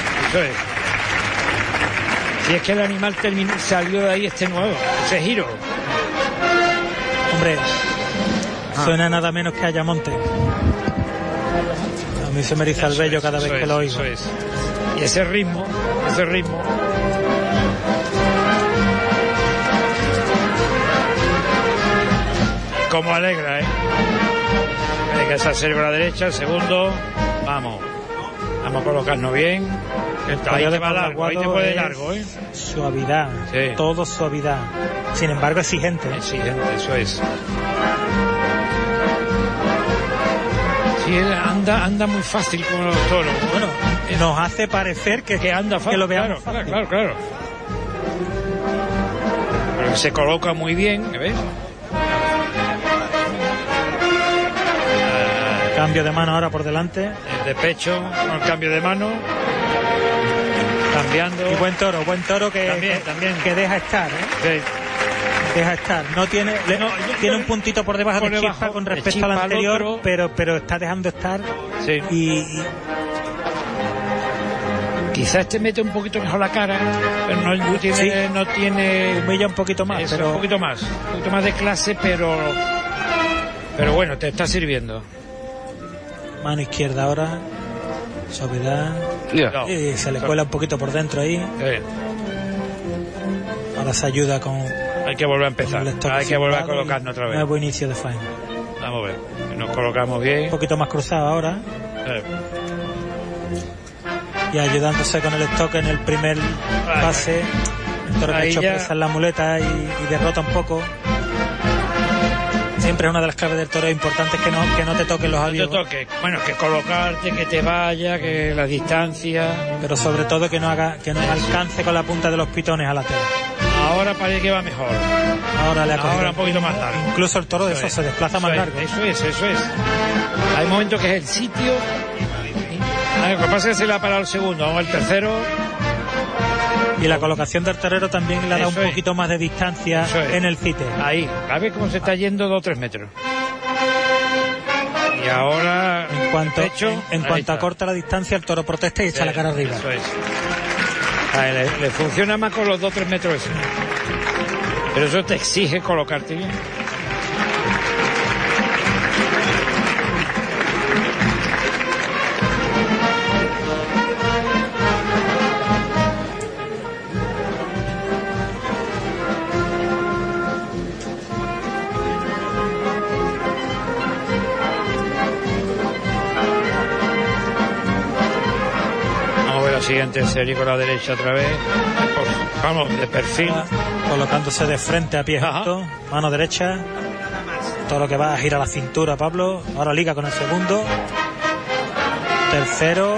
Si es que el animal salió de ahí nuevo, ese giro. Hombre, suena nada menos que Ayamonte. A mí se me eriza el vello cada vez que lo oigo. Eso es. Y ese ritmo. Como alegra, Venga, esa serie a la derecha, el segundo. Vamos. Vamos a colocarnos bien. Ahí te va largo, ahí te puede largo, ¿eh? Suavidad, todo suavidad. Sin embargo, exigente. Exigente, eso es. Sí, él anda muy fácil con los toros. Bueno, nos hace parecer que anda fácil. Que lo veamos fácil. Claro. Pero se coloca muy bien, ¿ves? Cambio de mano ahora por delante. El de pecho, con el cambio de mano. Cambiando. Y buen toro que también. Que deja estar, ¿eh? Sí. Deja estar. No tiene un puntito por debajo de chispa con respecto al anterior, pero está dejando estar. Sí. Y quizás te mete un poquito mejor la cara, pero no tiene humilla un poquito más, eso, pero un poquito más de clase, pero bueno, te está sirviendo. Mano izquierda ahora, suavidad. Y se le cuela un poquito por dentro ahí. Ahora se ayuda con. Hay que volver a empezar. Hay que volver a colocarnos otra vez. Nuevo inicio de faena. Vamos a ver. Nos colocamos bien. Un poquito más cruzado ahora. Y ayudándose con el estoque en el primer pase. El toro que ha hecho presa en la muleta y derrota un poco. Siempre es una de las claves del toro importantes que no te toquen los avios. No te toque. Bueno, que colocarte, que te vaya, que la distancia. Pero sobre todo que no alcance con la punta de los pitones a la tela. Ahora parece que va mejor. Ahora le ha cogido un poquito más largo. Incluso el toro de eso se desplaza más largo. Eso es. Hay momentos que es el sitio. Lo que pasa es que se le ha parado el segundo, vamos al tercero. Y la colocación del torero también le da un poquito más de distancia en el cite. Ahí, a ver cómo se está yendo 2 o 3 metros. Y ahora... En cuanto acorta la distancia, el toro protesta y echa la cara arriba. Eso es. Le funciona más con los 2 o 3 metros eso. Pero eso te exige colocarte bien. Siguiente serie con la derecha otra vez. Vamos, de perfil. Colocándose de frente a pie alto. Mano derecha. Todo lo que va a girar la cintura, Pablo. Ahora liga con el segundo. Tercero.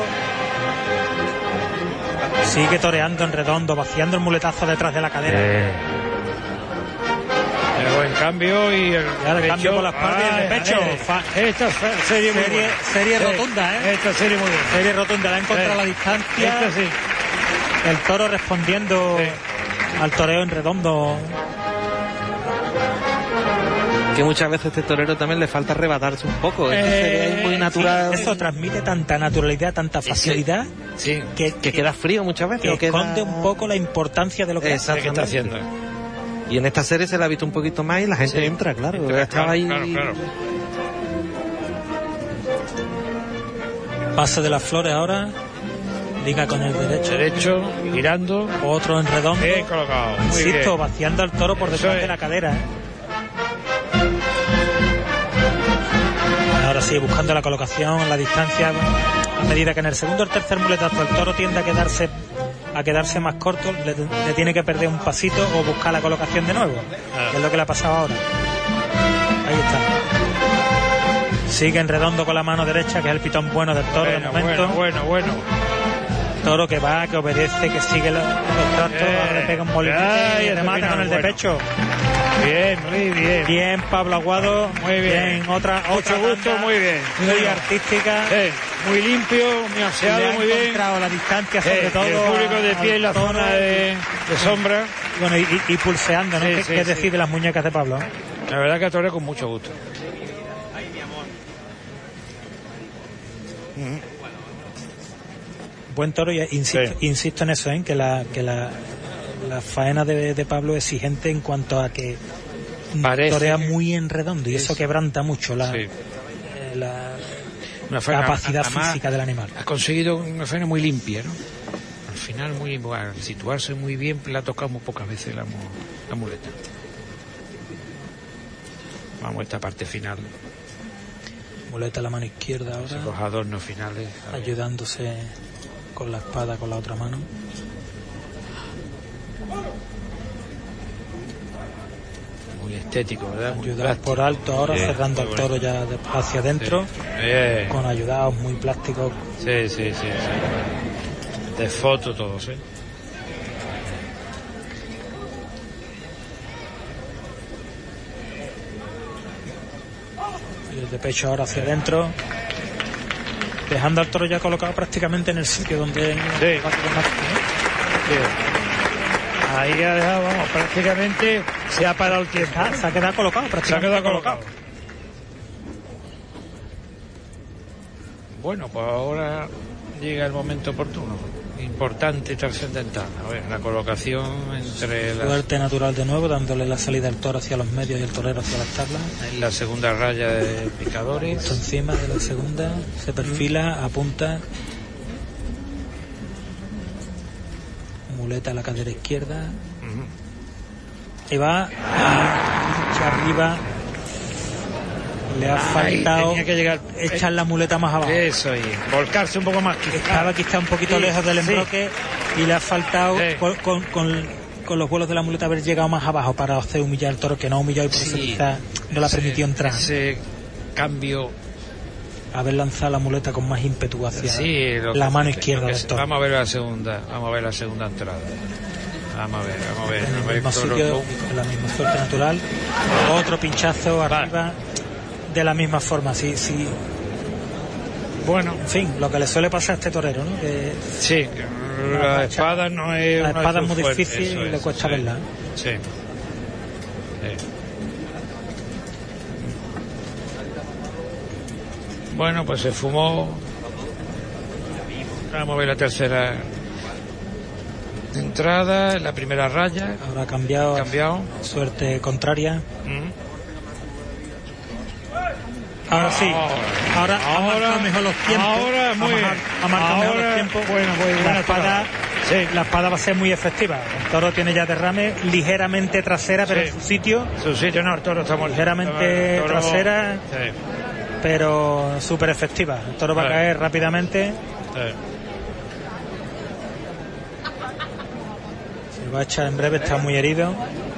Sigue toreando en redondo, vaciando el muletazo detrás de la cadera. El buen cambio y el cambio por la espalda y el pecho. Esta serie rotunda, ¿eh? Esta serie muy bien. Serie rotunda, le ha encontrado la distancia. Sí. El toro respondiendo al toreo en redondo. Que muchas veces a este torero también le falta arrebatarse un poco. Es muy natural. Sí, eso transmite tanta naturalidad, tanta facilidad, que queda frío muchas veces. Que esconde un poco la importancia de lo que está haciendo. Y en esta serie se la ha visto un poquito más y la gente entra, claro. Estaba ahí. Claro. Pase de las flores ahora. Liga con el derecho, girando. Otro en redondo. Bien colocado. Insisto, vaciando al toro por detrás de la cadera. Ahora sí, buscando la colocación, la distancia. A medida que en el segundo o el tercer muletazo el toro tiende a quedarse más corto, le tiene que perder un pasito o buscar la colocación de nuevo, que es lo que le ha pasado ahora. Ahí está. Sigue en redondo con la mano derecha, que es el pitón bueno del toro de momento. Bueno. Toro que va, que obedece, que sigue los trastos, ahora le pega un bolígrafo y remata con el de pecho. Muy bien. Bien, Pablo Aguado. Muy bien. Otra mucho gusto, muy bien. Muy artística. Muy limpio, muy aseado, muy bien. Ha encontrado la distancia, sobre todo. El público de pie en la zona de sombra. Bueno, y pulseando, ¿no? ¿Qué decide las muñecas de Pablo? La verdad que torre con mucho gusto. Buen toro, y insisto en eso, que la faena de Pablo es exigente en cuanto a que torea muy en redondo y eso quebranta mucho la capacidad física del animal. Ha conseguido una faena muy limpia, ¿no? Al final al situarse muy bien, la ha tocado muy pocas veces la muleta. Vamos a esta parte final. Muleta a la mano izquierda ahora. Los adornos finales. Ayudándose con la espada con la otra mano. Muy estético, ¿verdad? Ayudar por alto ahora, cerrando al toro ya hacia adentro. Sí. Con ayudados muy plásticos. Sí. De foto todos, ¿eh? Y desde pecho ahora hacia adentro. Dejando al toro ya colocado prácticamente en el sitio donde va a quedar más, ¿no? Ahí ha dejado, vamos, prácticamente se ha parado el tiempo. Se ha quedado colocado, prácticamente. Se ha quedado colocado. Bueno, pues ahora llega el momento oportuno. Importante y trascendental. A ver, la colocación entre las... Suerte natural de nuevo, dándole la salida al toro hacia los medios y el torero hacia las tablas. En la segunda raya de picadores. Justo encima de la segunda, se perfila, apunta. Muleta a la cadera izquierda. Y va hacia arriba. Le ha faltado tenía que llegar, echar la muleta más abajo. Eso, y volcarse un poco más. Estaba quizá un poquito lejos del embroque y le ha faltado con los vuelos de la muleta haber llegado más abajo para hacer humillar al toro, que no ha humillado y por eso quizá no la permitió entrar. Ese cambio, haber lanzado la muleta con más ímpetu hacia la mano izquierda del toro. Vamos a ver la segunda entrada. Vamos a ver. En el mismo sitio, en la misma suerte natural. Otro pinchazo arriba. De la misma forma, sí. Bueno, en fin, lo que le suele pasar a este torero, ¿no? Que sí, la espada no es. La espada es muy difícil y le cuesta verla. Sí. Bueno, pues se fumó. Vamos a ver la tercera entrada, en la primera raya. Ahora ha cambiado. Suerte contraria. Ahora sí. Ahora ha marcado mejor los tiempos. Ahora muy bien. Ha marcado mejor los tiempos. Bueno, la espada va a ser muy efectiva. El toro tiene ya derrame ligeramente trasera, pero en su sitio. No, el toro está muy ligeramente trasera, pero súper efectiva. El toro va a caer rápidamente. Se va a echar en breve, está muy herido.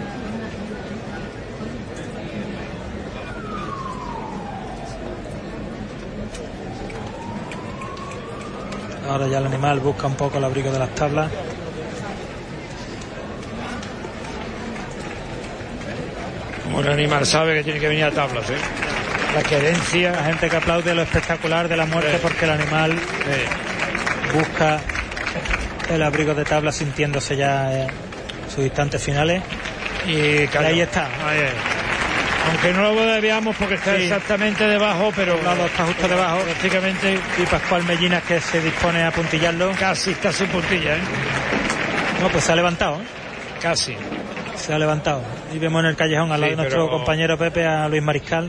Ahora ya el animal busca un poco el abrigo de las tablas. Como el animal sabe que tiene que venir a tablas, la querencia. La gente que aplaude lo espectacular de la muerte porque el animal busca el abrigo de tablas sintiéndose ya sus instantes finales. Y ahí está. Aunque no lo veamos porque está exactamente debajo, pero está justo debajo prácticamente. Y Pascual Mellina, que se dispone a puntillarlo. Casi está sin puntilla, No, pues se ha levantado, Casi. Se ha levantado. Y vemos en el callejón al lado de nuestro compañero Pepe a Luis Mariscal.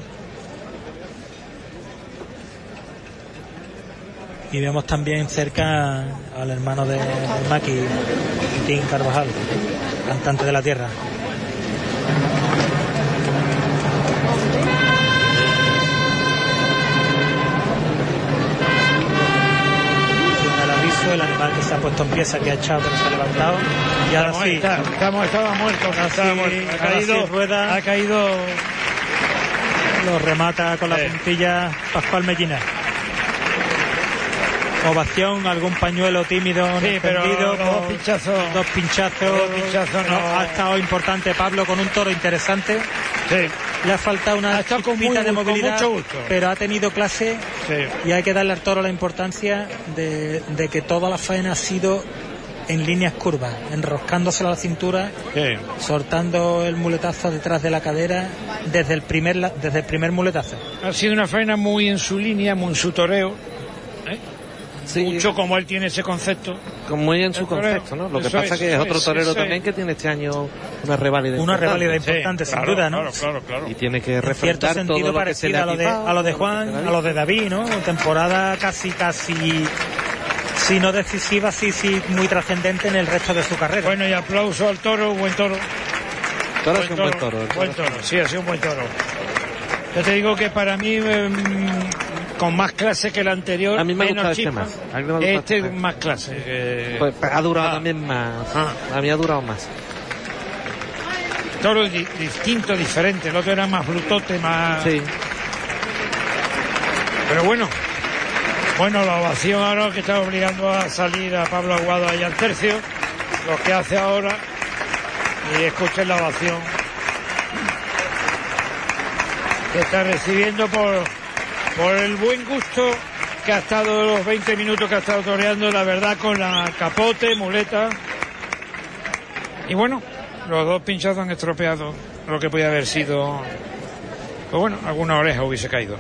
Y vemos también cerca al hermano de Maki, Tim Carvajal, cantante de la tierra. El animal que se ha puesto en pie, se ha echado, pero se ha levantado. Y ahora estaba muerto. Ha caído. Lo remata con la puntilla Pascual Mellina. Ovación, algún pañuelo tímido, pero dos pinchazos. Ha estado importante Pablo con un toro interesante. Le ha faltado una chispita de movilidad, pero ha tenido clase y hay que darle al toro la importancia de que toda la faena ha sido en líneas curvas, enroscándosela a la cintura, soltando el muletazo detrás de la cadera desde el primer muletazo. Ha sido una faena muy en su línea, muy en su toreo. Mucho como él tiene ese concepto. Muy en su concepto, ¿no? Lo que pasa es que es otro torero también que tiene este año una reválida importante, sin duda, ¿no? Claro. Y tiene que refrentar en cierto sentido todo lo que se le a lo de Juan, a lo de David, ¿no? Temporada casi si no decisiva, sí muy trascendente en el resto de su carrera. Bueno, y aplauso al toro, buen toro. Ha sido un buen toro. Sí, ha sido un buen toro. Yo te digo que para mí con más clase que el anterior. A mí me gusta este más. Este es más clase. Pues ha durado también más. A mí ha durado más. Toro distinto, diferente. El otro era más brutote, más... Sí. Pero bueno, la ovación ahora que está obligando a salir a Pablo Aguado ahí al tercio, lo que hace ahora, y escuchen la ovación que está recibiendo por el buen gusto que ha estado los 20 minutos que ha estado toreando, la verdad, con la capote, muleta. Y bueno, los dos pinchazos han estropeado lo que podía haber sido, pues bueno, alguna oreja hubiese caído.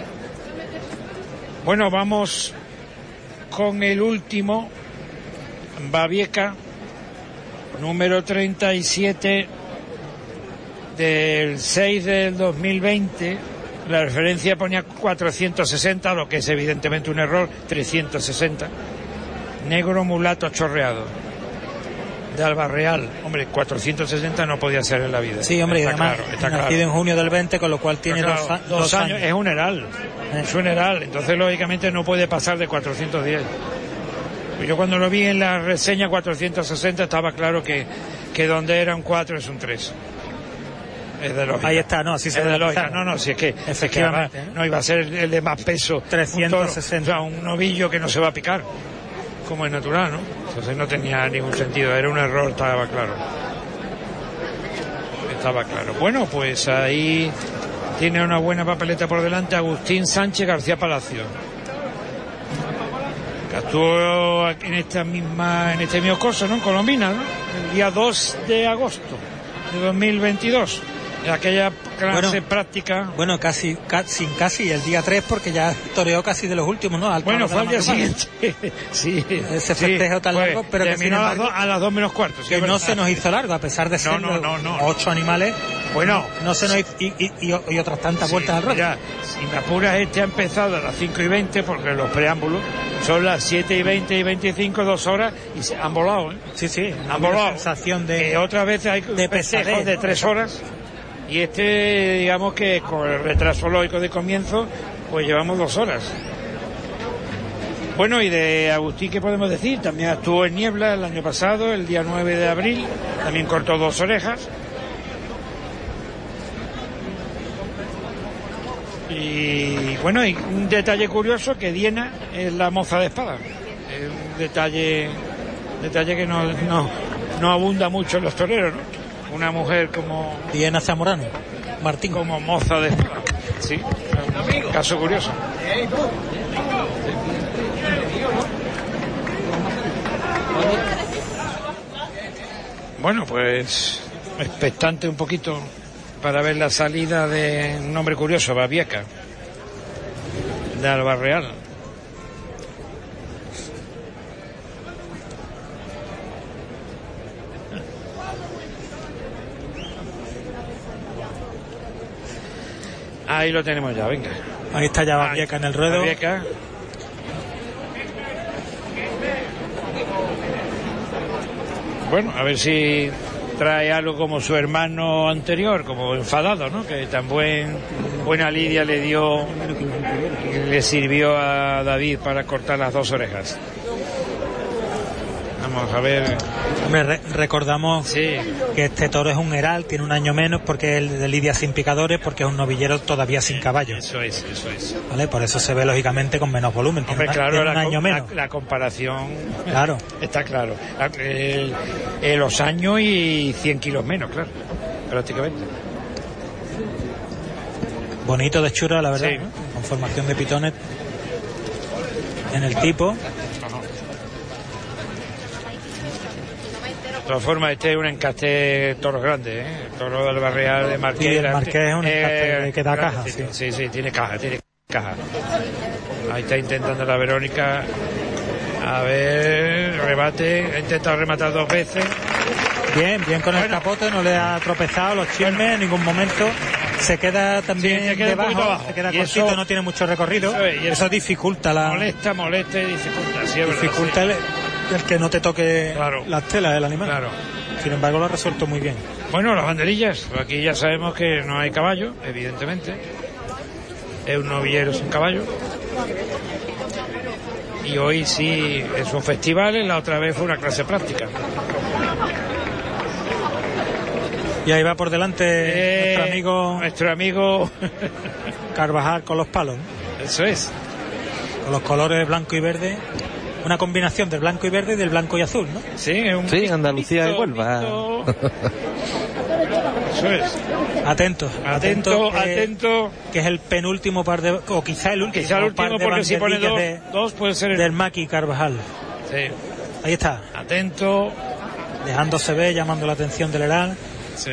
Bueno, vamos con el último, Babieca, número 37 del 6 del 2020. La referencia ponía 460, lo que es evidentemente un error, 360. Negro mulato chorreado, de Albarreal. Hombre, 460 no podía ser en la vida. Sí, hombre, está además, claro, está nacido claro. en junio del 20, con lo cual tiene dos años. Es un heral. Es un heral, entonces lógicamente no puede pasar de 410. Yo cuando lo vi en la reseña 460 estaba claro que donde era un 4 es un 3. Es de lógica. Ahí está, no, así se es de debe lógica. empezar. No, si es que efectivamente, es que no iba a ser el de más peso. 360. Un novillo que no se va a picar, como es natural, ¿no? Entonces no tenía ningún sentido, era un error, estaba claro. Bueno, pues ahí tiene una buena papeleta por delante Agustín Sánchez García Palacio, que actuó en este mismo curso, ¿no? En Colombina, ¿no? El día 2 de agosto de 2022. Aquella clase práctica. Bueno, casi, el día 3, porque ya toreó casi de los últimos, ¿no? Bueno, fue al día siguiente. Sí. Ese festejo tan largo, pero que terminó a las 2 menos cuarto. Que no se nos hizo largo, a pesar de ser 8 animales. Bueno. No se nos hizo, y otras tantas vueltas al ruedo. Ya, si me apuras, ha empezado a las 5:20, porque los preámbulos son las 7:20 y 25, 2 horas, y se han volado, ¿eh? Sí. Han volado. Sensación de... Otras veces hay festejos de 3 horas. Y digamos que con el retraso lógico de comienzo, pues llevamos 2 horas. Bueno, y de Agustín, ¿qué podemos decir? También actuó en Niebla el año pasado, el día 9 de abril, también cortó 2 orejas. Y bueno, y un detalle curioso, que Diana es la moza de espada. Es un detalle que no abunda mucho en los toreros, ¿no? Una mujer como Diana Zamorano Martín, como moza de espada. Sí, un caso curioso. Bueno, pues expectante un poquito para ver la salida de un hombre curioso, Babieca, de Albarreal. Ahí lo tenemos ya, venga. Ahí está ya Babieca en el ruedo. Babieca. Bueno, a ver si trae algo como su hermano anterior, como enfadado, ¿no? Que tan buena lidia le dio y le sirvió a David para cortar las 2 orejas. Vamos a ver. Hombre, recordamos que este toro es un heral, tiene un año menos porque es el de lidia sin picadores, porque es un novillero todavía sin caballo. Eso es. ¿Vale? Por eso se ve lógicamente con menos volumen. Hombre, claro, tiene un año menos. La comparación. Claro. Está claro. Los años y 100 kilos menos, claro. Prácticamente. Bonito de hechura, la verdad. Sí. ¿no? Con formación de pitones en el tipo. De todas formas, este es un encaste toro grande, ¿eh? El toro del Barreal de Marqués. Sí, el Marqués es un encaste que da caja. Sí, tiene caja. Ahí está intentando la Verónica. A ver, rebate. Ha intentado rematar 2 veces. Bien con el capote, no le ha tropezado los chismes en ningún momento. Se queda también debajo, se queda cortito, eso, no tiene mucho recorrido. Eso dificulta Molesta y dificulta. Sí, dificulta el que no te toque las telas del animal. Claro. Sin embargo, lo ha resuelto muy bien. Bueno, las banderillas. Aquí ya sabemos que no hay caballo, evidentemente. Es un novillero sin caballo. Y hoy sí es un festival, la otra vez fue una clase práctica. Y ahí va por delante nuestro amigo Carvajal con los palos, ¿no? Eso es. Con los colores blanco y verde. Una combinación del blanco y verde y del blanco y azul, ¿no? Sí, Andalucía y Huelva. Eso es. Atento. Que es el penúltimo par de... O quizá el último. Quizá el último, porque si pone dos puede ser del Maki Carvajal. Sí. Ahí está. Atento. Dejándose ver, llamando la atención del Heral. Sí.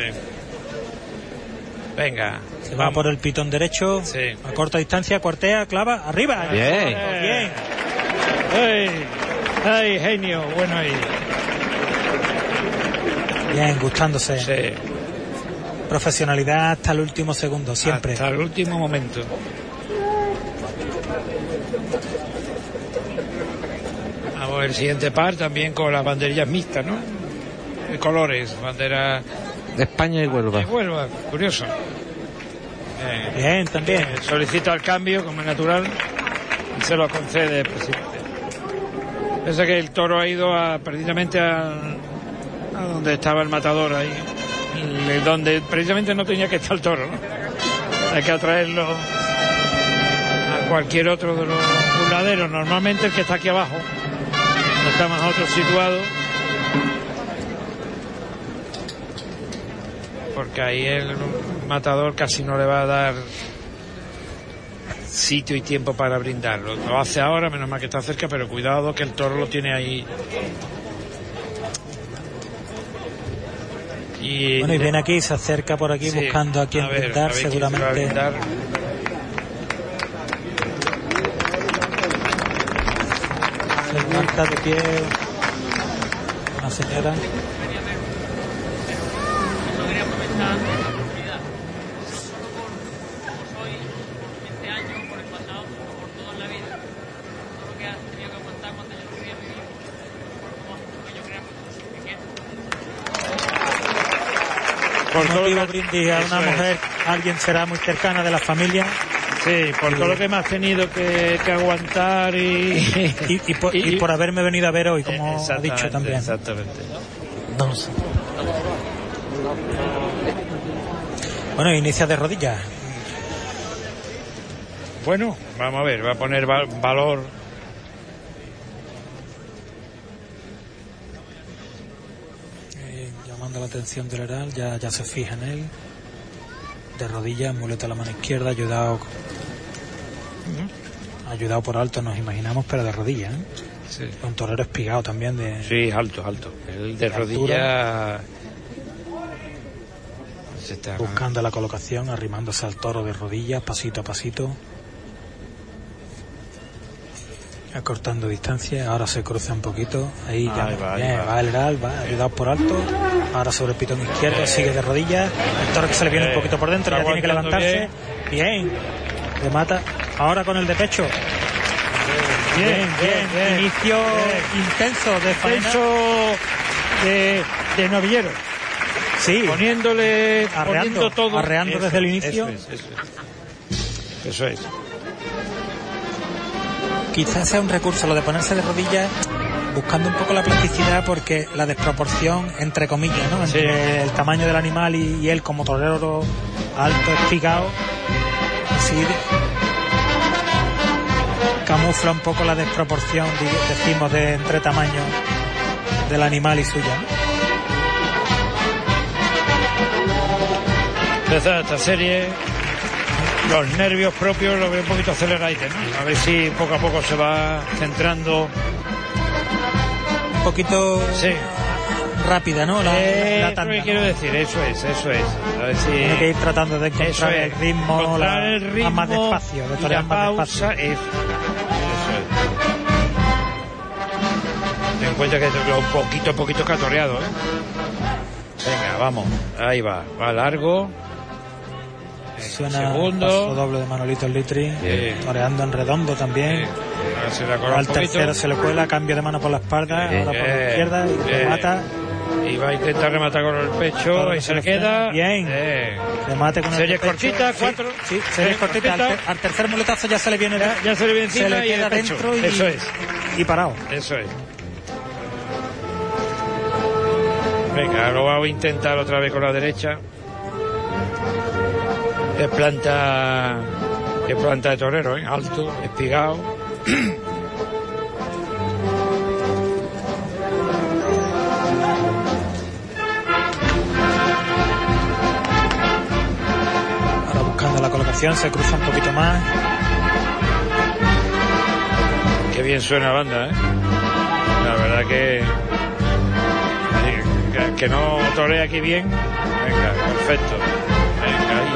Venga. Se va por el pitón derecho. Sí. A corta distancia, cuartea, clava, arriba. Bien. ¡Ay, genio! Bueno ahí. Bien, gustándose. Sí. Profesionalidad hasta el último segundo, siempre. Hasta el último momento. Vamos, el siguiente par también con las banderillas mixtas, ¿no? De colores, bandera... De España y Huelva. De Huelva, curioso. Bien, también. Solicita el cambio, como es natural, y se lo concede el presidente. Piensa que el toro ha ido precisamente a donde estaba el matador ahí, donde precisamente no tenía que estar el toro, ¿no? Hay que atraerlo a cualquier otro de los burladeros, normalmente el que está aquí abajo, no está más otro situado, porque ahí el matador casi no le va a dar sitio y tiempo para brindarlo. Lo hace ahora, menos mal que está cerca, pero cuidado que el toro lo tiene ahí. Y viene aquí, se acerca por aquí, sí, buscando a quien brindar, seguramente. Se levanta de pie una señora. Por todo motivo brindis a una mujer, alguien será muy cercana de la familia. Sí, por todo lo que me has tenido que aguantar y por haberme venido a ver hoy, como ha dicho también. Exactamente. No sé. Bueno, inicia de rodillas. Bueno, vamos a ver, va a poner valor. Llamando la atención del Heral, ya se fija en él. De rodillas, muleta a la mano izquierda, ayudado por alto, nos imaginamos, pero de rodillas, ¿eh? Sí. Un torero espigado también de... Sí, alto. El de rodillas... Buscando la colocación, arrimándose al toro de rodillas, pasito a pasito. Acortando distancia, ahora se cruza un poquito. Ahí va el Heral, va ayudado por alto. Ahora sobre el pitón izquierdo, sigue de rodillas. El toro que se le viene un poquito por dentro, ya tiene que levantarse. Bien. Remata. Ahora con el de pecho. Bien. Inicio intenso de faena. de novillero. Sí. Poniendo todo. Arreando desde el inicio. Eso es. Quizás sea un recurso lo de ponerse de rodillas, buscando un poco la plasticidad, porque la desproporción, entre comillas, ¿no? Entre el tamaño del animal y él como torero alto, espigado, así camufla un poco la desproporción, decimos, entre tamaño del animal y suya, ¿no? Esta serie, los nervios propios los veo un poquito aceleraditos, ¿no? A ver si poco a poco se va centrando. Un poquito rápida, ¿no? La tanda, ¿qué quiero decir? Eso es. A ver si... Tiene que ir tratando de encontrar el ritmo, más despacio, de torear más despacio. Eso es. Ten en cuenta que es poquito catorreado, ¿eh? Venga, vamos. Ahí va largo. Suena el paso doble de Manolito Litri, toreando en redondo también. Al tercero se le cuela, cambio de mano por la espalda, ahora por la izquierda y remata. Y va a intentar rematar con el pecho y se le queda. Bien. remate con series el pecho. Cortitas, 4. Sí, series cortitas. Al tercer muletazo ya se le viene, ya se le viene encima, se le queda y el dentro pecho. Eso es. Y parado. Eso es. Venga, lo vamos a intentar otra vez con la derecha. Es planta de torero, alto, espigado. Ahora buscando la colocación, se cruza un poquito más. Qué bien suena la banda, La verdad que no torea aquí bien. Venga, perfecto. Venga, ahí.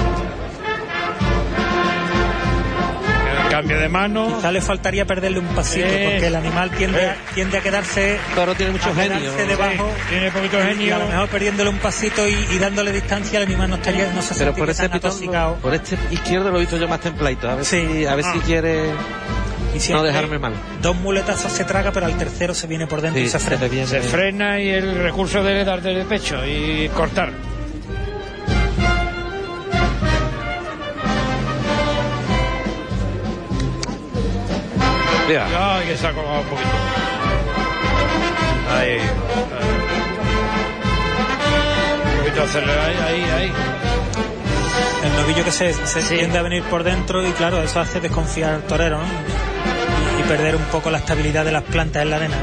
Cambio de mano. Quizá le faltaría perderle un pasito, porque el animal tiende a quedarse. El toro tiene mucho genio. Debajo, tiene poquito genio. Y a lo mejor perdiéndole un pasito y dándole distancia, el animal no se Pero por ese pitón, por este izquierdo lo he visto yo más templadito. A ver si quiere no dejarme mal. 2 muletazos se traga, pero al tercero se viene por dentro y se frena. Se frena, y el recurso debe dar del pecho y cortar. Ya. Ay, que se ha colgado un poquito. Ahí. Un poquito acelerar, ahí. El novillo que se tiende a venir por dentro, y claro, eso hace desconfiar al torero, ¿no? Y perder un poco la estabilidad de las plantas en la arena,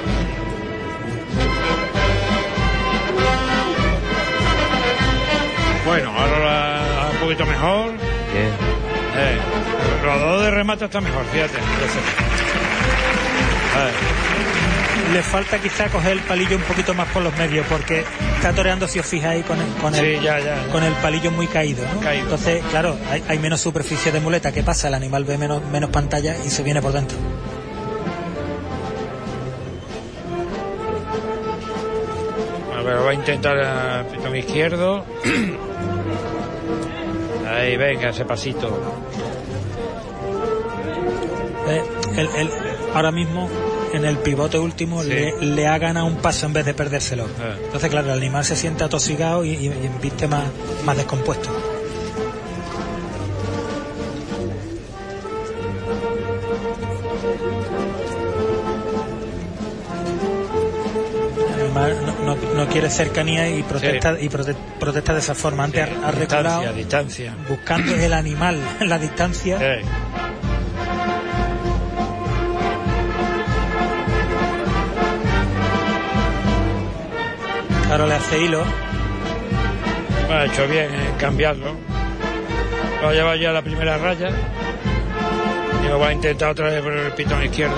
Bueno, ahora un poquito mejor. Bien. El rodado de remate está mejor, fíjate. Le falta quizá coger el palillo un poquito más por los medios, porque está toreando, si os fijáis, con el palillo muy caído, ¿no? Entonces, claro, hay menos superficie de muleta. ¿Qué pasa? El animal ve menos pantalla y se viene por dentro. A ver, va a intentar el pitón izquierdo. Ahí, venga, ese pasito. Ahora mismo, en el pivote último, le ha ganado un paso en vez de perdérselo. Entonces, claro, el animal se siente atosigado y viste más descompuesto. El animal no quiere cercanía y protesta, protesta de esa forma. Antes ha reculado, distancia. buscando el animal en la distancia. Ahora le hace hilo. Ha hecho bien en cambiarlo. Lo ha llevado ya a la primera raya. Y lo va a intentar otra vez por el pitón izquierdo.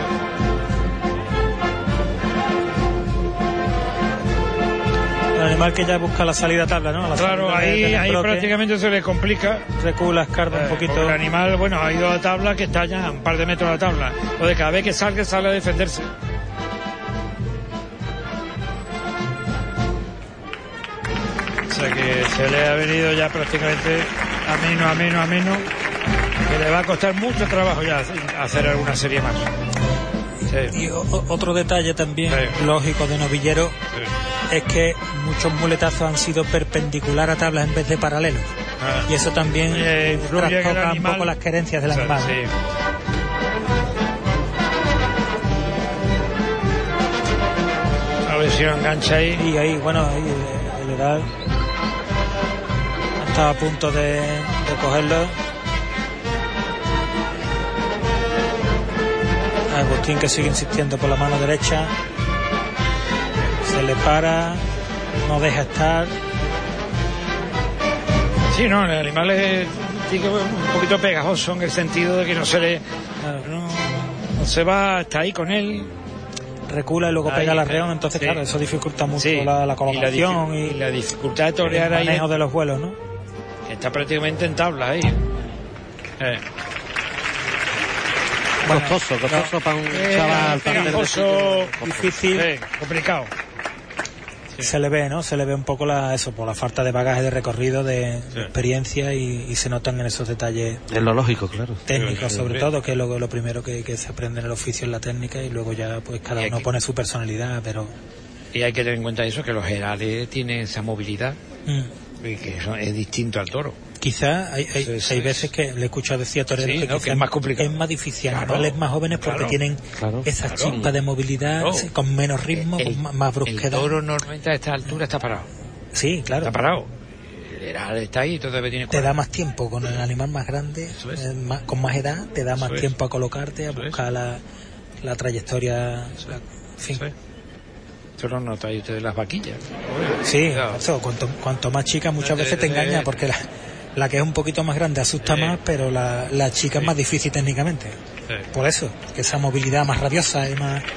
El animal que ya busca la salida a tabla, ¿no? Claro, ahí prácticamente se le complica. Recula, escarba un poquito. El animal, ha ido a tabla, que está ya a un par de metros de la tabla. O de cada vez que sale a defenderse. O sea que se le ha venido ya prácticamente a menos, que le va a costar mucho trabajo ya hacer alguna serie más. Y otro detalle también lógico de novillero es que muchos muletazos han sido perpendicular a tablas en vez de paralelos. Y eso también trastoca un poco las querencias del animal. A ver si lo engancha ahí. Y ahí, el Heral está a punto de cogerlo. Agustín, que sigue insistiendo por la mano derecha, se le para, no deja estar. Sí, no, el animal es un poquito pegajoso, en el sentido de que no se le no se va hasta ahí con él. Recula y luego pega el arreón, entonces claro, eso dificulta mucho la colocación y la dificultad de torear ahí, el manejo de los vuelos, ¿no? Está prácticamente en tabla ahí. Costoso para un chaval pegajoso, difícil, complicado. Se le ve, ¿no? Se le ve un poco por la falta de bagaje de recorrido, de experiencia, y se notan en esos detalles. Es lo lógico, claro. Técnicos, sobre todo, que es lo primero que se aprende en el oficio, en la técnica, y luego ya pues cada uno pone su personalidad, pero... Y hay que tener en cuenta eso, que los herales tienen esa movilidad. que es distinto al toro. Quizás hay veces que le he escuchado decir a toreros que es más complicado. Es más difícil animales más jóvenes porque tienen esa chispa de movilidad, con menos ritmo, con más brusquedad. El toro normalmente a esta altura está parado. Sí, claro. Está parado. Está ahí, todavía tiene 40. Te da más tiempo con el animal más grande, con más edad, te da más tiempo a colocarte, a buscar la trayectoria. En fin. Esto lo notáis ustedes las vaquillas. Sí, eso, cuanto más chica muchas veces te engaña, porque la que es un poquito más grande asusta más, pero la chica es más difícil técnicamente. Por eso, que esa movilidad más rabiosa y más...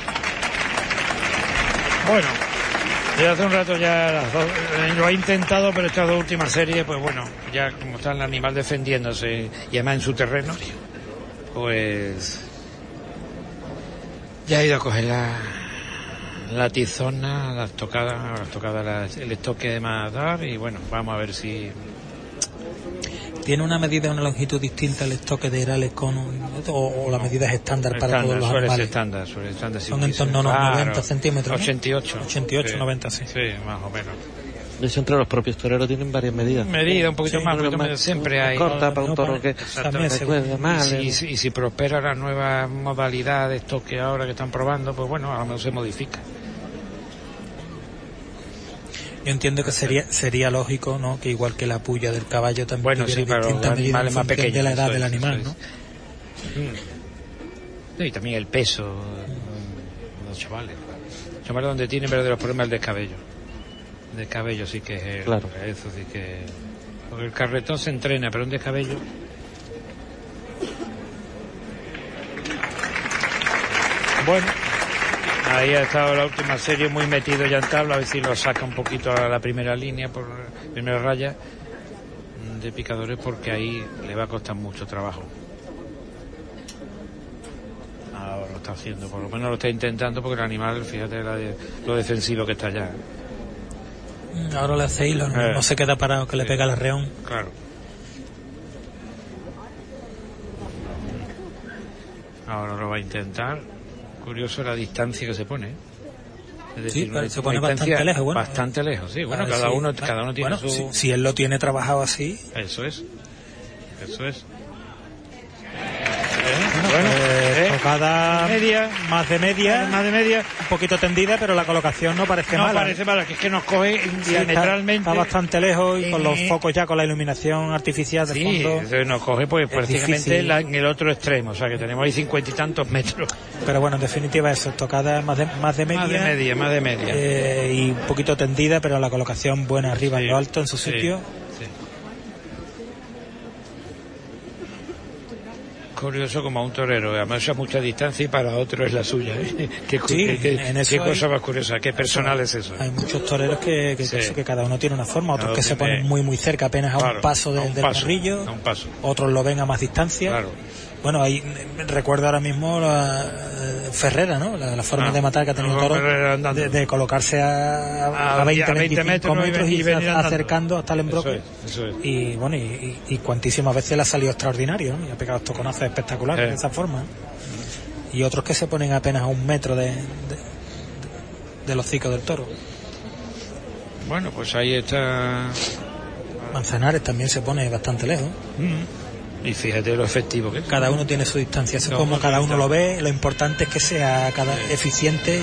Bueno, ya hace un rato lo ha intentado, pero estas 2 últimas series, pues bueno, ya como está el animal defendiéndose y además en su terreno, pues ya ha ido a coger la tizona, las tocadas, el estoque de matar, y bueno, vamos a ver si... ¿Tiene una medida, una longitud distinta el estoque de Herales o la medida es estándar para todos los animales? Estándar. Son en torno a unos 90 centímetros, ¿no? 88, 90, sí. Sí, más o menos. De hecho, entre los propios toreros tienen varias medidas. Un poquito más, siempre hay. Corta para un toro que también se puede más. Y si prospera la nueva modalidad de estoque ahora que están probando, pues bueno, a lo mejor se modifica. Yo entiendo que sería lógico, ¿no?, que igual que la puya del caballo también tuviera distintas medidas en función de la edad del animal, ¿no? Y también el peso de los chavales. Chavales donde tienen verdaderos problemas el descabello. El descabello sí que es eso sí que... Porque el carretón se entrena, pero un descabello... Bueno, ahí ha estado la última serie muy metido ya en tabla, a ver si lo saca un poquito a la primera línea, por la primera raya de picadores, porque ahí le va a costar mucho trabajo. Ahora lo está haciendo, por lo menos lo está intentando, porque el animal, fíjate lo defensivo que está allá. Ahora le hace hilo, no se queda parado, que le pega el arreón. Claro. Ahora lo va a intentar. Curioso la distancia que se pone. Es decir, se pone bastante lejos. Bueno, bastante lejos, sí. Bueno, cada uno tiene su... Si él lo tiene trabajado así... Eso es. Tocada más de media, un poquito tendida, pero la colocación no parece mala. No parece mala, que es que nos coge diametralmente. Está bastante lejos y con los focos ya, con la iluminación artificial de fondo. Sí, nos coge pues prácticamente en el otro extremo, o sea que tenemos ahí 50 y tantos metros. Pero bueno, en definitiva eso, tocada más de media. Más de media. Y un poquito tendida, pero la colocación buena arriba en lo alto, en su sitio. Curioso como a un torero, además a mucha distancia y para otro es la suya, ¿eh? Qué cosa más curiosa, qué personal es eso. Hay muchos toreros que cada uno tiene una forma, otros que se ponen muy muy cerca, apenas a un paso del carrillo, otros lo ven a más distancia. Claro. Bueno, ahí recuerdo ahora mismo Ferrera, ¿no? La forma de matar que ha tenido Toro, de colocarse a 20 metros y venir acercando hasta el embroque. Eso es. Y bueno, y cuantísimas veces le ha salido extraordinario, ¿no? Y ha pegado estos conazos espectaculares de esa forma. Y otros que se ponen apenas a 1 metro del hocico del toro. Bueno, pues ahí está. Manzanares también se pone bastante lejos. Y fíjate lo efectivo que es. Cada uno tiene su distancia, eso es como cada uno lo ve. Lo importante es que sea eficiente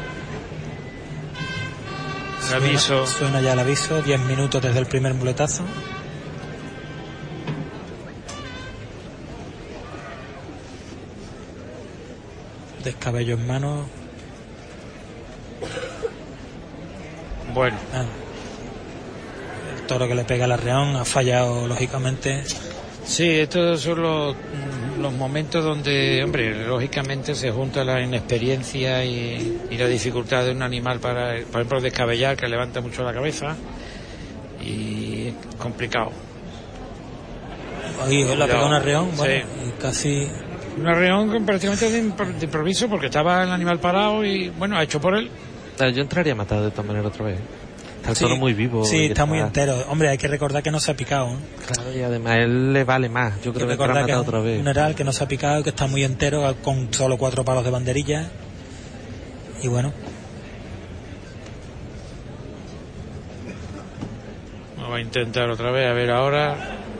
y... aviso. Suena ya el aviso, 10 minutos desde el primer muletazo. Descabello en mano. Bueno. El toro que le pega al arreón ha fallado lógicamente. Sí, estos son los momentos donde, hombre, lógicamente se junta la inexperiencia y la dificultad de un animal para, por ejemplo, descabellar, que levanta mucho la cabeza, y es complicado. Ahí le ha pegado un arreón, bueno, y casi... Un arreón prácticamente de improviso, porque estaba el animal parado y, bueno, ha hecho por él. Yo entraría a matar de todas maneras otra vez. Está el toro muy vivo. Sí, está muy entero. Hombre, hay que recordar que no se ha picado, ¿eh? Claro, y además él le vale más. Yo creo que entra a matar otra vez. Un general que no se ha picado, que está muy entero, con solo 4 palos de banderilla. Y bueno. Lo va a intentar otra vez, a ver ahora.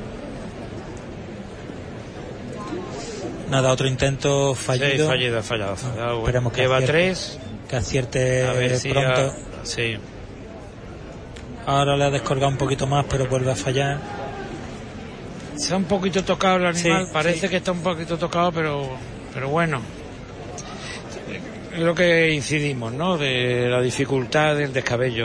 Nada, otro intento fallido. Sí, ha fallado. Bueno, esperemos que lleva acierte, 3. Que acierte a ver si pronto. Sí. Ahora le ha descolgado un poquito más, pero vuelve a fallar. Se ha un poquito tocado el animal, Sí, parece que está un poquito tocado, pero bueno. Es lo que incidimos, ¿no? De la dificultad del descabello.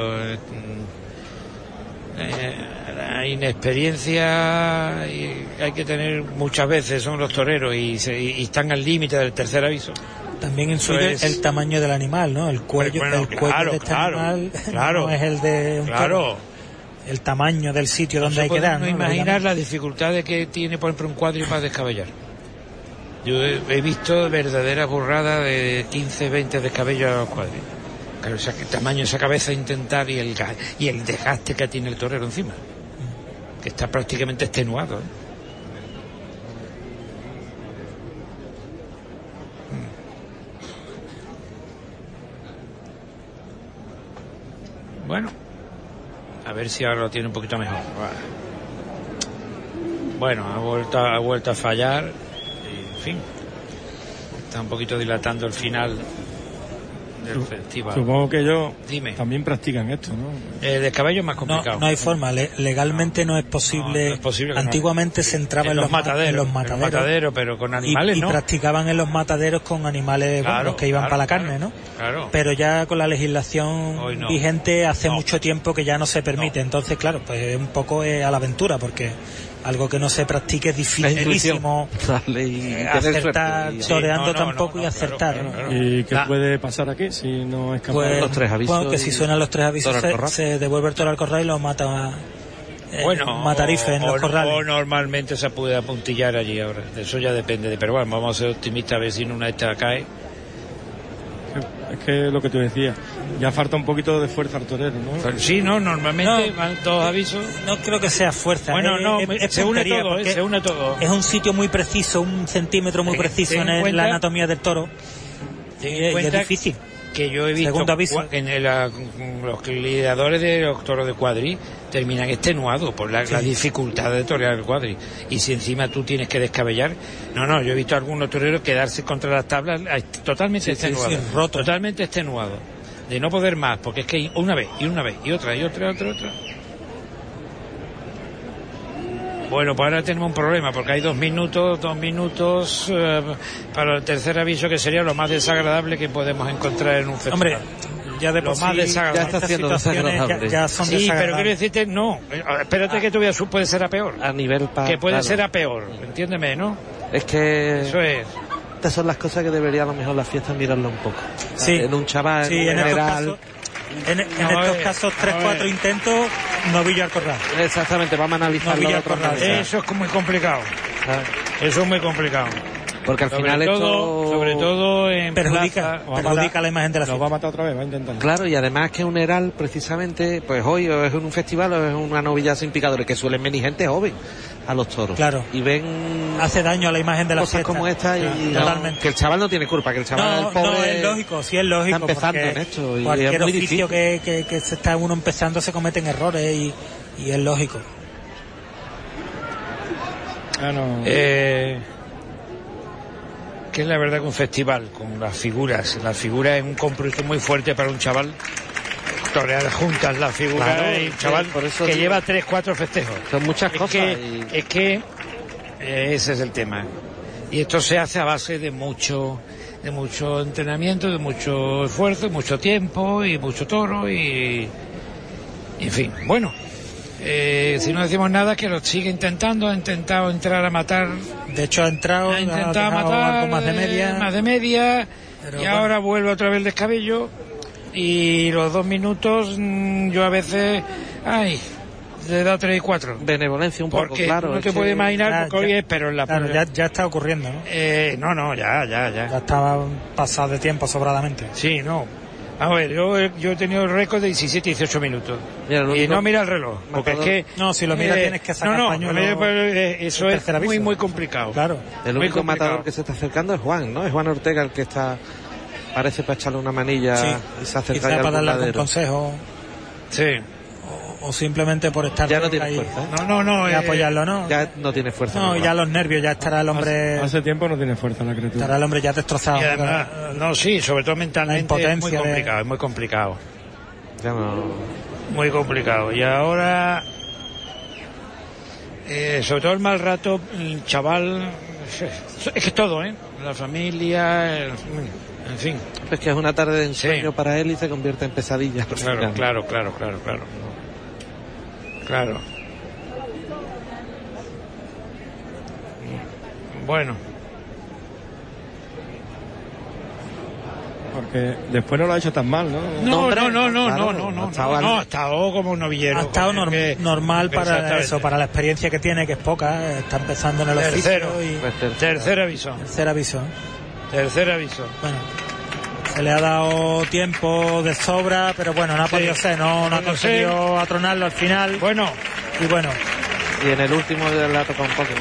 La inexperiencia hay que tener muchas veces, son los toreros y están al límite del tercer aviso. También influye el tamaño del animal, ¿no? El cuello, bueno, cuello de este animal no es el de un toro. El tamaño del sitio donde hay que dar, ¿no? Imaginar las dificultades que tiene, por ejemplo, un cuadri para descabellar. Yo he visto verdaderas burradas de 15, 20 descabellos a los cuadris. Claro, el tamaño de esa cabeza intentar y el desgaste que tiene el torero encima, que está prácticamente extenuado, ¿eh? Bueno, a ver si ahora lo tiene un poquito mejor. Bueno, ha vuelto a fallar. En fin, está un poquito dilatando el final del festival. Supongo que ellos Dime. También practican esto, ¿no? El descabello es más complicado. No hay forma, legalmente no es posible. No es posible. Antiguamente se entraba en los mataderos, pero con animales, ¿no? Y practicaban en los mataderos con animales los que iban para la carne, ¿no? Claro. Pero ya con la legislación vigente hace mucho tiempo que ya no se permite. Entonces, claro, pues un poco a la aventura, porque algo que no se practique es dificilísimo acertar, toreando tampoco y acertar. Claro. ¿Y qué puede pasar aquí si no es capaz? Pues, los 3 avisos. Bueno, que si suenan los 3 avisos se devuelve el toro al corral y lo mata Matarife en los corrales. O normalmente se puede apuntillar allí ahora. De eso ya depende. Pero bueno, vamos a ser optimistas a ver si en una de estas cae. Es que lo que te decía, ya falta un poquito de fuerza al torero, ¿no? Sí, no, normalmente van todos avisos. No creo que sea fuerza. Bueno, se une todo. Es un sitio muy preciso, un centímetro muy preciso en la anatomía del toro. Y es difícil. Que yo he visto los lidiadores de los toros de cuadri terminan extenuados por la dificultad de torear el cuadri, y si encima tú tienes que descabellar, yo he visto a algunos toreros quedarse contra las tablas totalmente extenuados, totalmente extenuados, de no poder más, porque es que una vez y otra. Bueno, pues ahora tenemos un problema, porque hay 2 minutos para el tercer aviso, que sería lo más desagradable que podemos encontrar en un festival. Hombre, ya de por más desagradable. Ya está siendo desagradable. Ya son sí, pero quiero decirte, espérate que todavía puede ser a peor. A nivel que puede ser a peor, entiéndeme, ¿no? Es que... Eso es. Estas son las cosas que debería a lo mejor la fiesta mirarlo un poco. Sí. En un chaval, sí, en general... En estos casos, 3-4 intentos, novillo al corral. Exactamente, vamos a analizarlo de otra manera. Eso es muy complicado. Eso es muy complicado. Porque al final sobre todo en perjudica la imagen de la fiesta. Nos va a matar otra vez, va a intentar. Claro, y además que un heral, precisamente, pues hoy o es un festival o es una novilla sin picadores, que suelen venir gente joven a los toros. Claro. Y ven... Hace daño a la imagen de la cosas fiesta. como esta Totalmente. Que el chaval no tiene culpa, que el chaval pobre... No, es lógico, sí es lógico. Está empezando en esto. Y cualquier es muy oficio difícil. que se está uno empezando se cometen errores y es lógico. Que es la verdad que un festival con las figuras es un compromiso muy fuerte para un chaval torear juntas las figuras, y un chaval que lleva 3-4 festejos. Son muchas cosas. Es que ese es el tema, y esto se hace a base de mucho entrenamiento, de mucho esfuerzo, mucho tiempo y mucho toro y en fin, bueno. Si no decimos nada, que lo sigue intentando. Ha intentado entrar a matar. De hecho ha intentado matar algo más de media, pero y ahora vuelve otra vez el descabello, y los 2 minutos yo a veces le da 3 y 4. Benevolencia un poco, porque claro. No te puedes imaginar, porque hoy es, pero en la ya está ocurriendo, ¿no? Ya estaba pasado de tiempo sobradamente. Sí, a ver, yo he tenido el récord de 17-18 minutos. Y no mira el reloj, porque es que... No, si lo mira tienes que sacar pañuelo. Eso es muy, muy complicado. Claro. El único matador que se está acercando es Juan, ¿no? Es Juan Ortega el que está... Parece para echarle una manilla y se acerca para darle algún consejo. Sí. o simplemente por estar ya no tiene fuerza, ¿eh? No, y apoyarlo, ¿no? Ya no tiene fuerza. No, ya los nervios, ya estará el hombre... Hace tiempo no tiene fuerza la criatura. Estará el hombre ya destrozado. Y además, sí, sobre todo mentalmente es muy complicado, es muy complicado. Ya no... Muy complicado. Y ahora, sobre todo el mal rato, el chaval, es que todo, la familia, en fin. Es que es una tarde de ensueño para él y se convierte en pesadilla. Claro. Bueno. Porque después no lo ha hecho tan mal, ¿no? No. Ha estado como un novillero. Ha estado normal para eso, para la experiencia que tiene, que es poca. Está empezando en el oficio. Tercer aviso. Bueno, se le ha dado tiempo de sobra, pero bueno, no ha podido ser, no ha conseguido atronarlo al final. Bueno. Y en el último le ha tocado un poco.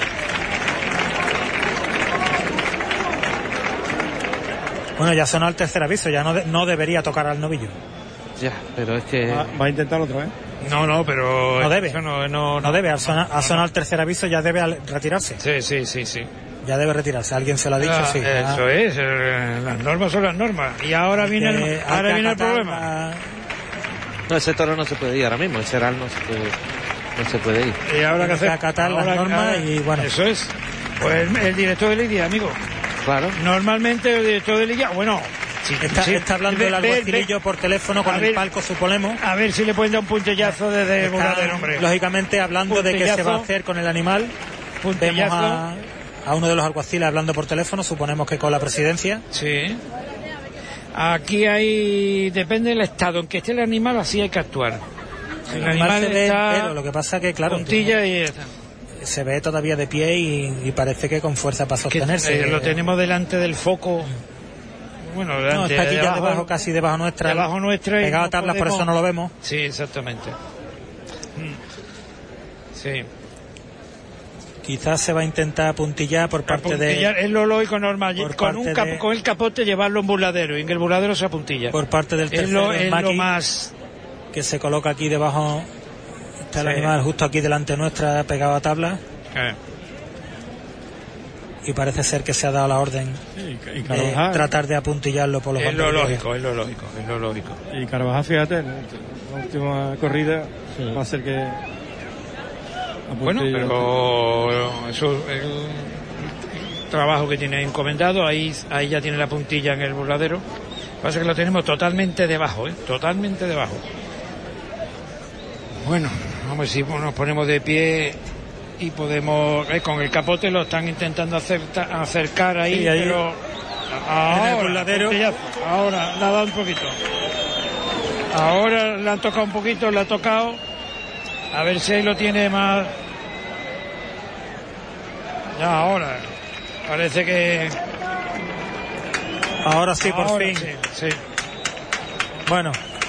Bueno, ya sonó el tercer aviso, ya no debería tocar al novillo. Ya, pero es que... ¿Va a intentarlo otra vez? No, pero... No debe. No debe, ha sonado el tercer aviso, ya debe retirarse. Sí. Ya debe retirarse, alguien se lo ha dicho, sí. Eso es, las normas son las normas. Y ahora viene el problema. No, ese toro no se puede ir ahora mismo, ese Heral no se puede ir. Y ahora que hacer acatar las normas y bueno. Eso es. Pues el director de lidia, amigo. Claro. Normalmente el director de lidia, está hablando el alguacilillo por teléfono con el palco, suponemos. A ver si le pueden dar un puntellazo desde el buladero, hombre. Lógicamente hablando de qué se va a hacer con el animal. Vemos a uno de los alguaciles hablando por teléfono, suponemos que con la presidencia. Sí. Aquí depende del estado en que esté el animal, así hay que actuar. El animal se ve entero, lo que pasa que claro, puntilla y está. Se ve todavía de pie y parece que con fuerza para sostenerse. Lo tenemos delante del foco. Bueno, delante, está aquí ya debajo, casi debajo nuestra. Debajo nuestra. Pegado a tablas, por eso no lo vemos. Sí, exactamente. Sí. Quizás se va a intentar puntillar por parte de... Es lo lógico normal. Con el capote llevarlo en buladero y en el buladero se apuntilla. Por parte del tercero, es lo más... Que se coloca aquí debajo... Está el animal justo aquí delante nuestra, pegado a tabla. Y parece ser que se ha dado la orden de tratar de apuntillarlo por los bandos. Es lo lógico. Y Carvajal, fíjate, en la última corrida va a ser que... Bueno, pero eso es el trabajo que tiene encomendado. Ahí ya tiene la puntilla en el burladero. Pasa que lo tenemos totalmente debajo, totalmente debajo. Bueno, vamos a ver si nos ponemos de pie y podemos... con el capote lo están intentando acercar ahí, sí, ahí pero ahora, en el burladero. Ahora le ha dado un poquito. Ahora le han tocado un poquito, le ha tocado. A ver si ahí lo tiene más... Ya, ahora. Parece que... Ahora sí, por fin. Sí. Bueno.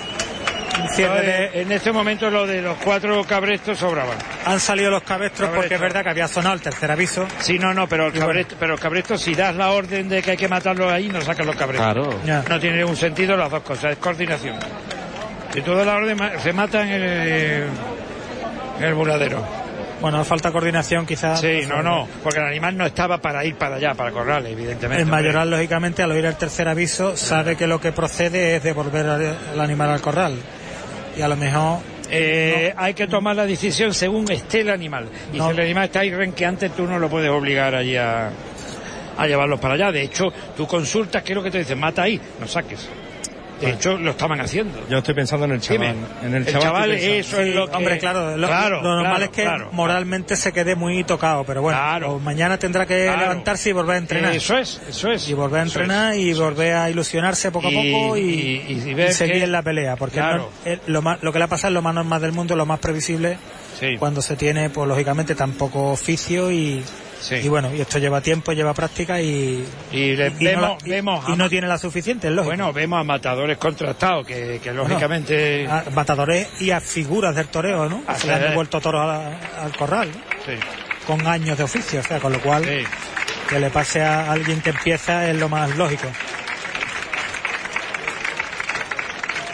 En este momento lo de los 4 cabrestos sobraban. Han salido los cabrestos porque es verdad que había sonado el tercer aviso. Sí, pero el cabresto, si das la orden de que hay que matarlos ahí, no sacas los cabrestos. Claro. Ya. No tiene ningún sentido las dos cosas, es coordinación. Si tú das la orden, se mata en el burladero. Bueno, falta coordinación quizás. Sí, porque el animal no estaba para ir para allá, para correrle, evidentemente. El mayoral, lógicamente, al oír el tercer aviso, sabe que lo que procede es devolver al animal al corral. Y a lo mejor... hay que tomar la decisión según esté el animal. Y si el animal está ahí renqueante, tú no lo puedes obligar allí a llevarlos para allá. De hecho, tú consultas qué es lo que te dicen, mata ahí, no saques. De hecho, lo estaban haciendo. Yo estoy pensando en el chaval. El chaval eso es lo que... Hombre, claro, lo normal es que moralmente se quede muy tocado, pero bueno, mañana tendrá que levantarse y volver a entrenar. Eso es. Y volver a entrenar y volver a ilusionarse poco a poco y seguir en la pelea, porque lo que le ha pasado es lo más normal del mundo, lo más previsible, cuando se tiene, pues lógicamente, tan poco oficio y bueno, y esto lleva tiempo, lleva práctica y no tiene la suficiente, es lógico. Bueno, vemos a matadores contrastados que lógicamente... A matadores y a figuras del toreo, ¿no? Se le han devuelto toros al corral, ¿no? Sí. Con años de oficio, o sea, con lo cual que le pase a alguien que empieza es lo más lógico.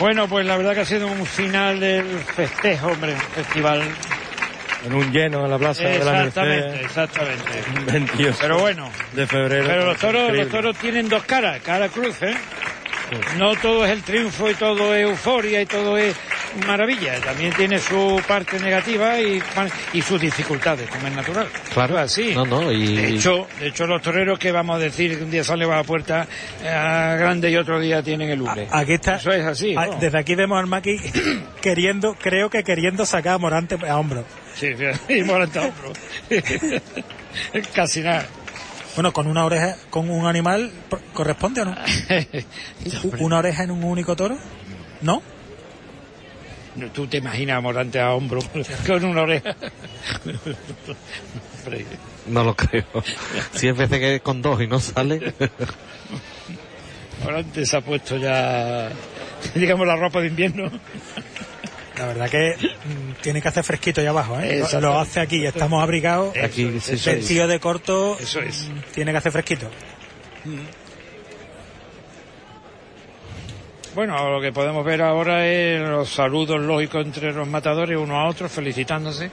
Bueno, pues la verdad que ha sido un final del festejo, hombre, festival. En un lleno en la plaza de la Merced. Exactamente. 28 pero bueno, de febrero. Pero los toros tienen dos caras, cada cruz, ¿eh? Sí. No todo es el triunfo y todo es euforia y todo es maravilla. También tiene su parte negativa y sus dificultades, como es natural. Claro. Así. De hecho, los toreros que vamos a decir que un día salen a la puerta grande y otro día tienen el hule. Aquí está. Eso es así, ¿no? Desde aquí vemos al Maki queriendo sacar a Morante a hombro. Sí, y Morante a hombro. Casi nada. Bueno, con una oreja, con un animal, ¿corresponde o no? ¿Una oreja en un único toro? ¿No? ¿Tú te imaginas a Morante a hombro con una oreja? No lo creo. Si es veces que con dos y no sale. Morante se ha puesto ya, digamos, la ropa de invierno. La verdad que tiene que hacer fresquito allá abajo, ¿eh? Lo hace aquí, estamos abrigados. Aquí, el tío de corto. Eso es. Tiene que hacer fresquito. Bueno, lo que podemos ver ahora es los saludos lógicos entre los matadores unos a otros, felicitándose.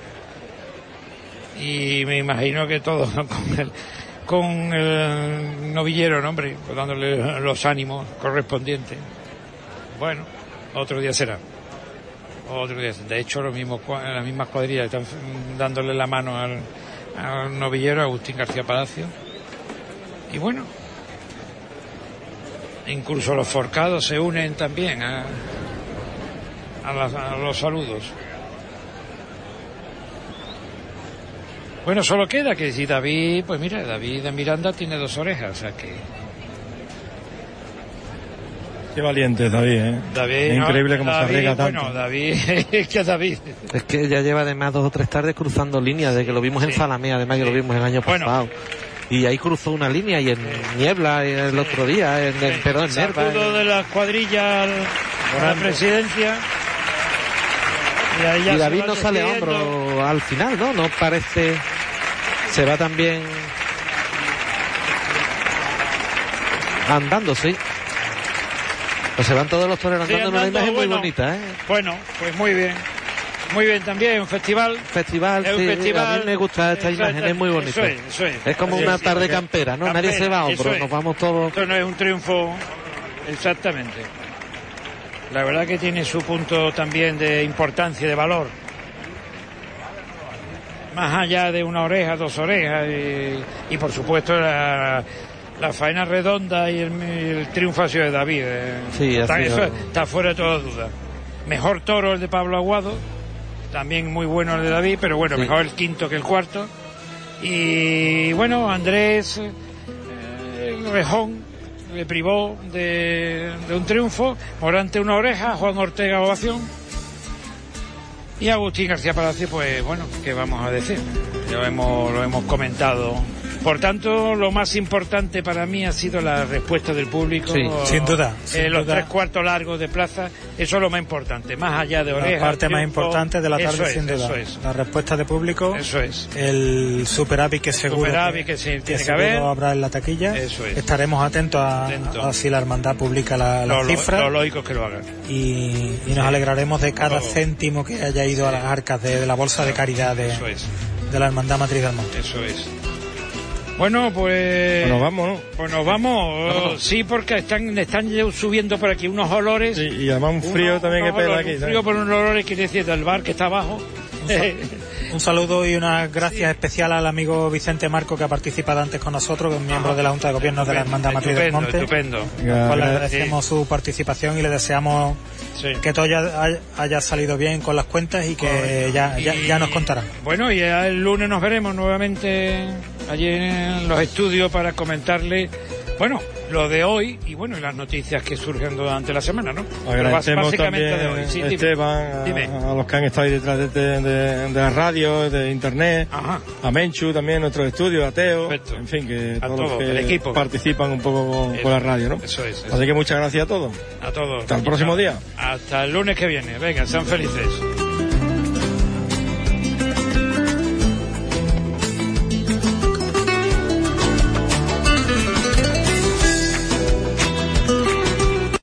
Y me imagino que todos con el novillero, ¿no, hombre? Pues dándole los ánimos correspondientes. Bueno, otro día será. De hecho, las mismas cuadrillas están dándole la mano al novillero Agustín García Palacio. Y bueno, incluso los forcados se unen también a los saludos. Bueno, solo queda que si David, pues mira, David de Miranda tiene dos orejas, o sea que... Qué valiente David, ¿eh? David, increíble cómo se arriesga tanto. Bueno, David, es que ya lleva además 2 o 3 tardes cruzando líneas, de que lo vimos en Zalamea, además que lo vimos el año pasado. Y ahí cruzó una línea y en Niebla el otro día, en Nerva. Saludo de las cuadrillas a la presidencia. Y David no sale a hombro al final, ¿no? No parece... Se va también andando, sí. Pues se van todos los toreros andando en una imagen muy bonita, ¿eh? Bueno, pues muy bien. Muy bien también, un festival. Festival, sí, a mí me gusta esta imagen, es muy bonita. Eso es. Es como una tarde campera, ¿no? Nadie se va a hombro, nos vamos todos. Esto no es un triunfo, exactamente. La verdad que tiene su punto también de importancia, de valor. Más allá de una oreja, 2 orejas y por supuesto la faena redonda y el triunfo ha sido de David. Sí, eso está fuera de toda duda. Mejor toro el de Pablo Aguado, también muy bueno el de David, pero bueno, sí. Mejor el quinto que el cuarto. Y bueno, Andrés Rejón le privó de un triunfo. Morante una oreja, Juan Ortega ovación. Y Agustín García Palacio, pues bueno, ¿qué vamos a decir? Lo hemos comentado. Por tanto, lo más importante para mí ha sido la respuesta del público. Sí, sin duda. Los 3/4 largos de plaza, eso es lo más importante, más allá de orejas. La parte más importante de la tarde, sin duda. La respuesta del público. Eso es. El superávit que seguro que sí, tiene que haber. Habrá en la taquilla. Eso es. Estaremos atentos a si la hermandad publica la cifra. Lo lógico es que lo hagan. Y nos alegraremos de cada céntimo que haya ido a las arcas de la bolsa de caridad de la Hermandad Matriz del Monte. Eso es. Bueno, pues nos vamos, ¿no? Pues nos vamos, sí, porque están subiendo por aquí unos olores. Sí, y además un frío también que pega aquí. Un frío por unos olores, quiere decir, del bar que está abajo. Un saludo y unas gracias especial al amigo Vicente Marco, que ha participado antes con nosotros, que es miembro de la Junta de Gobierno de la Hermandad Matriz del Monte. Estupendo. Le agradecemos su participación y le deseamos que todo haya salido bien con las cuentas y que ya nos contarán. Bueno, y el lunes nos veremos nuevamente allí en los estudios para comentarle, bueno, lo de hoy y bueno, y las noticias que surgen durante la semana, ¿no? Agradecemos también de hoy. Sí, Esteban, a los que han estado ahí detrás de la radio, de internet, a Menchu también, nuestros estudios, a Teo, en fin, que todos los que participan un poco con la radio, ¿no? Eso es. Así que muchas gracias a todos. A todos. Hasta el próximo día. Hasta el lunes que viene. Venga, sean felices.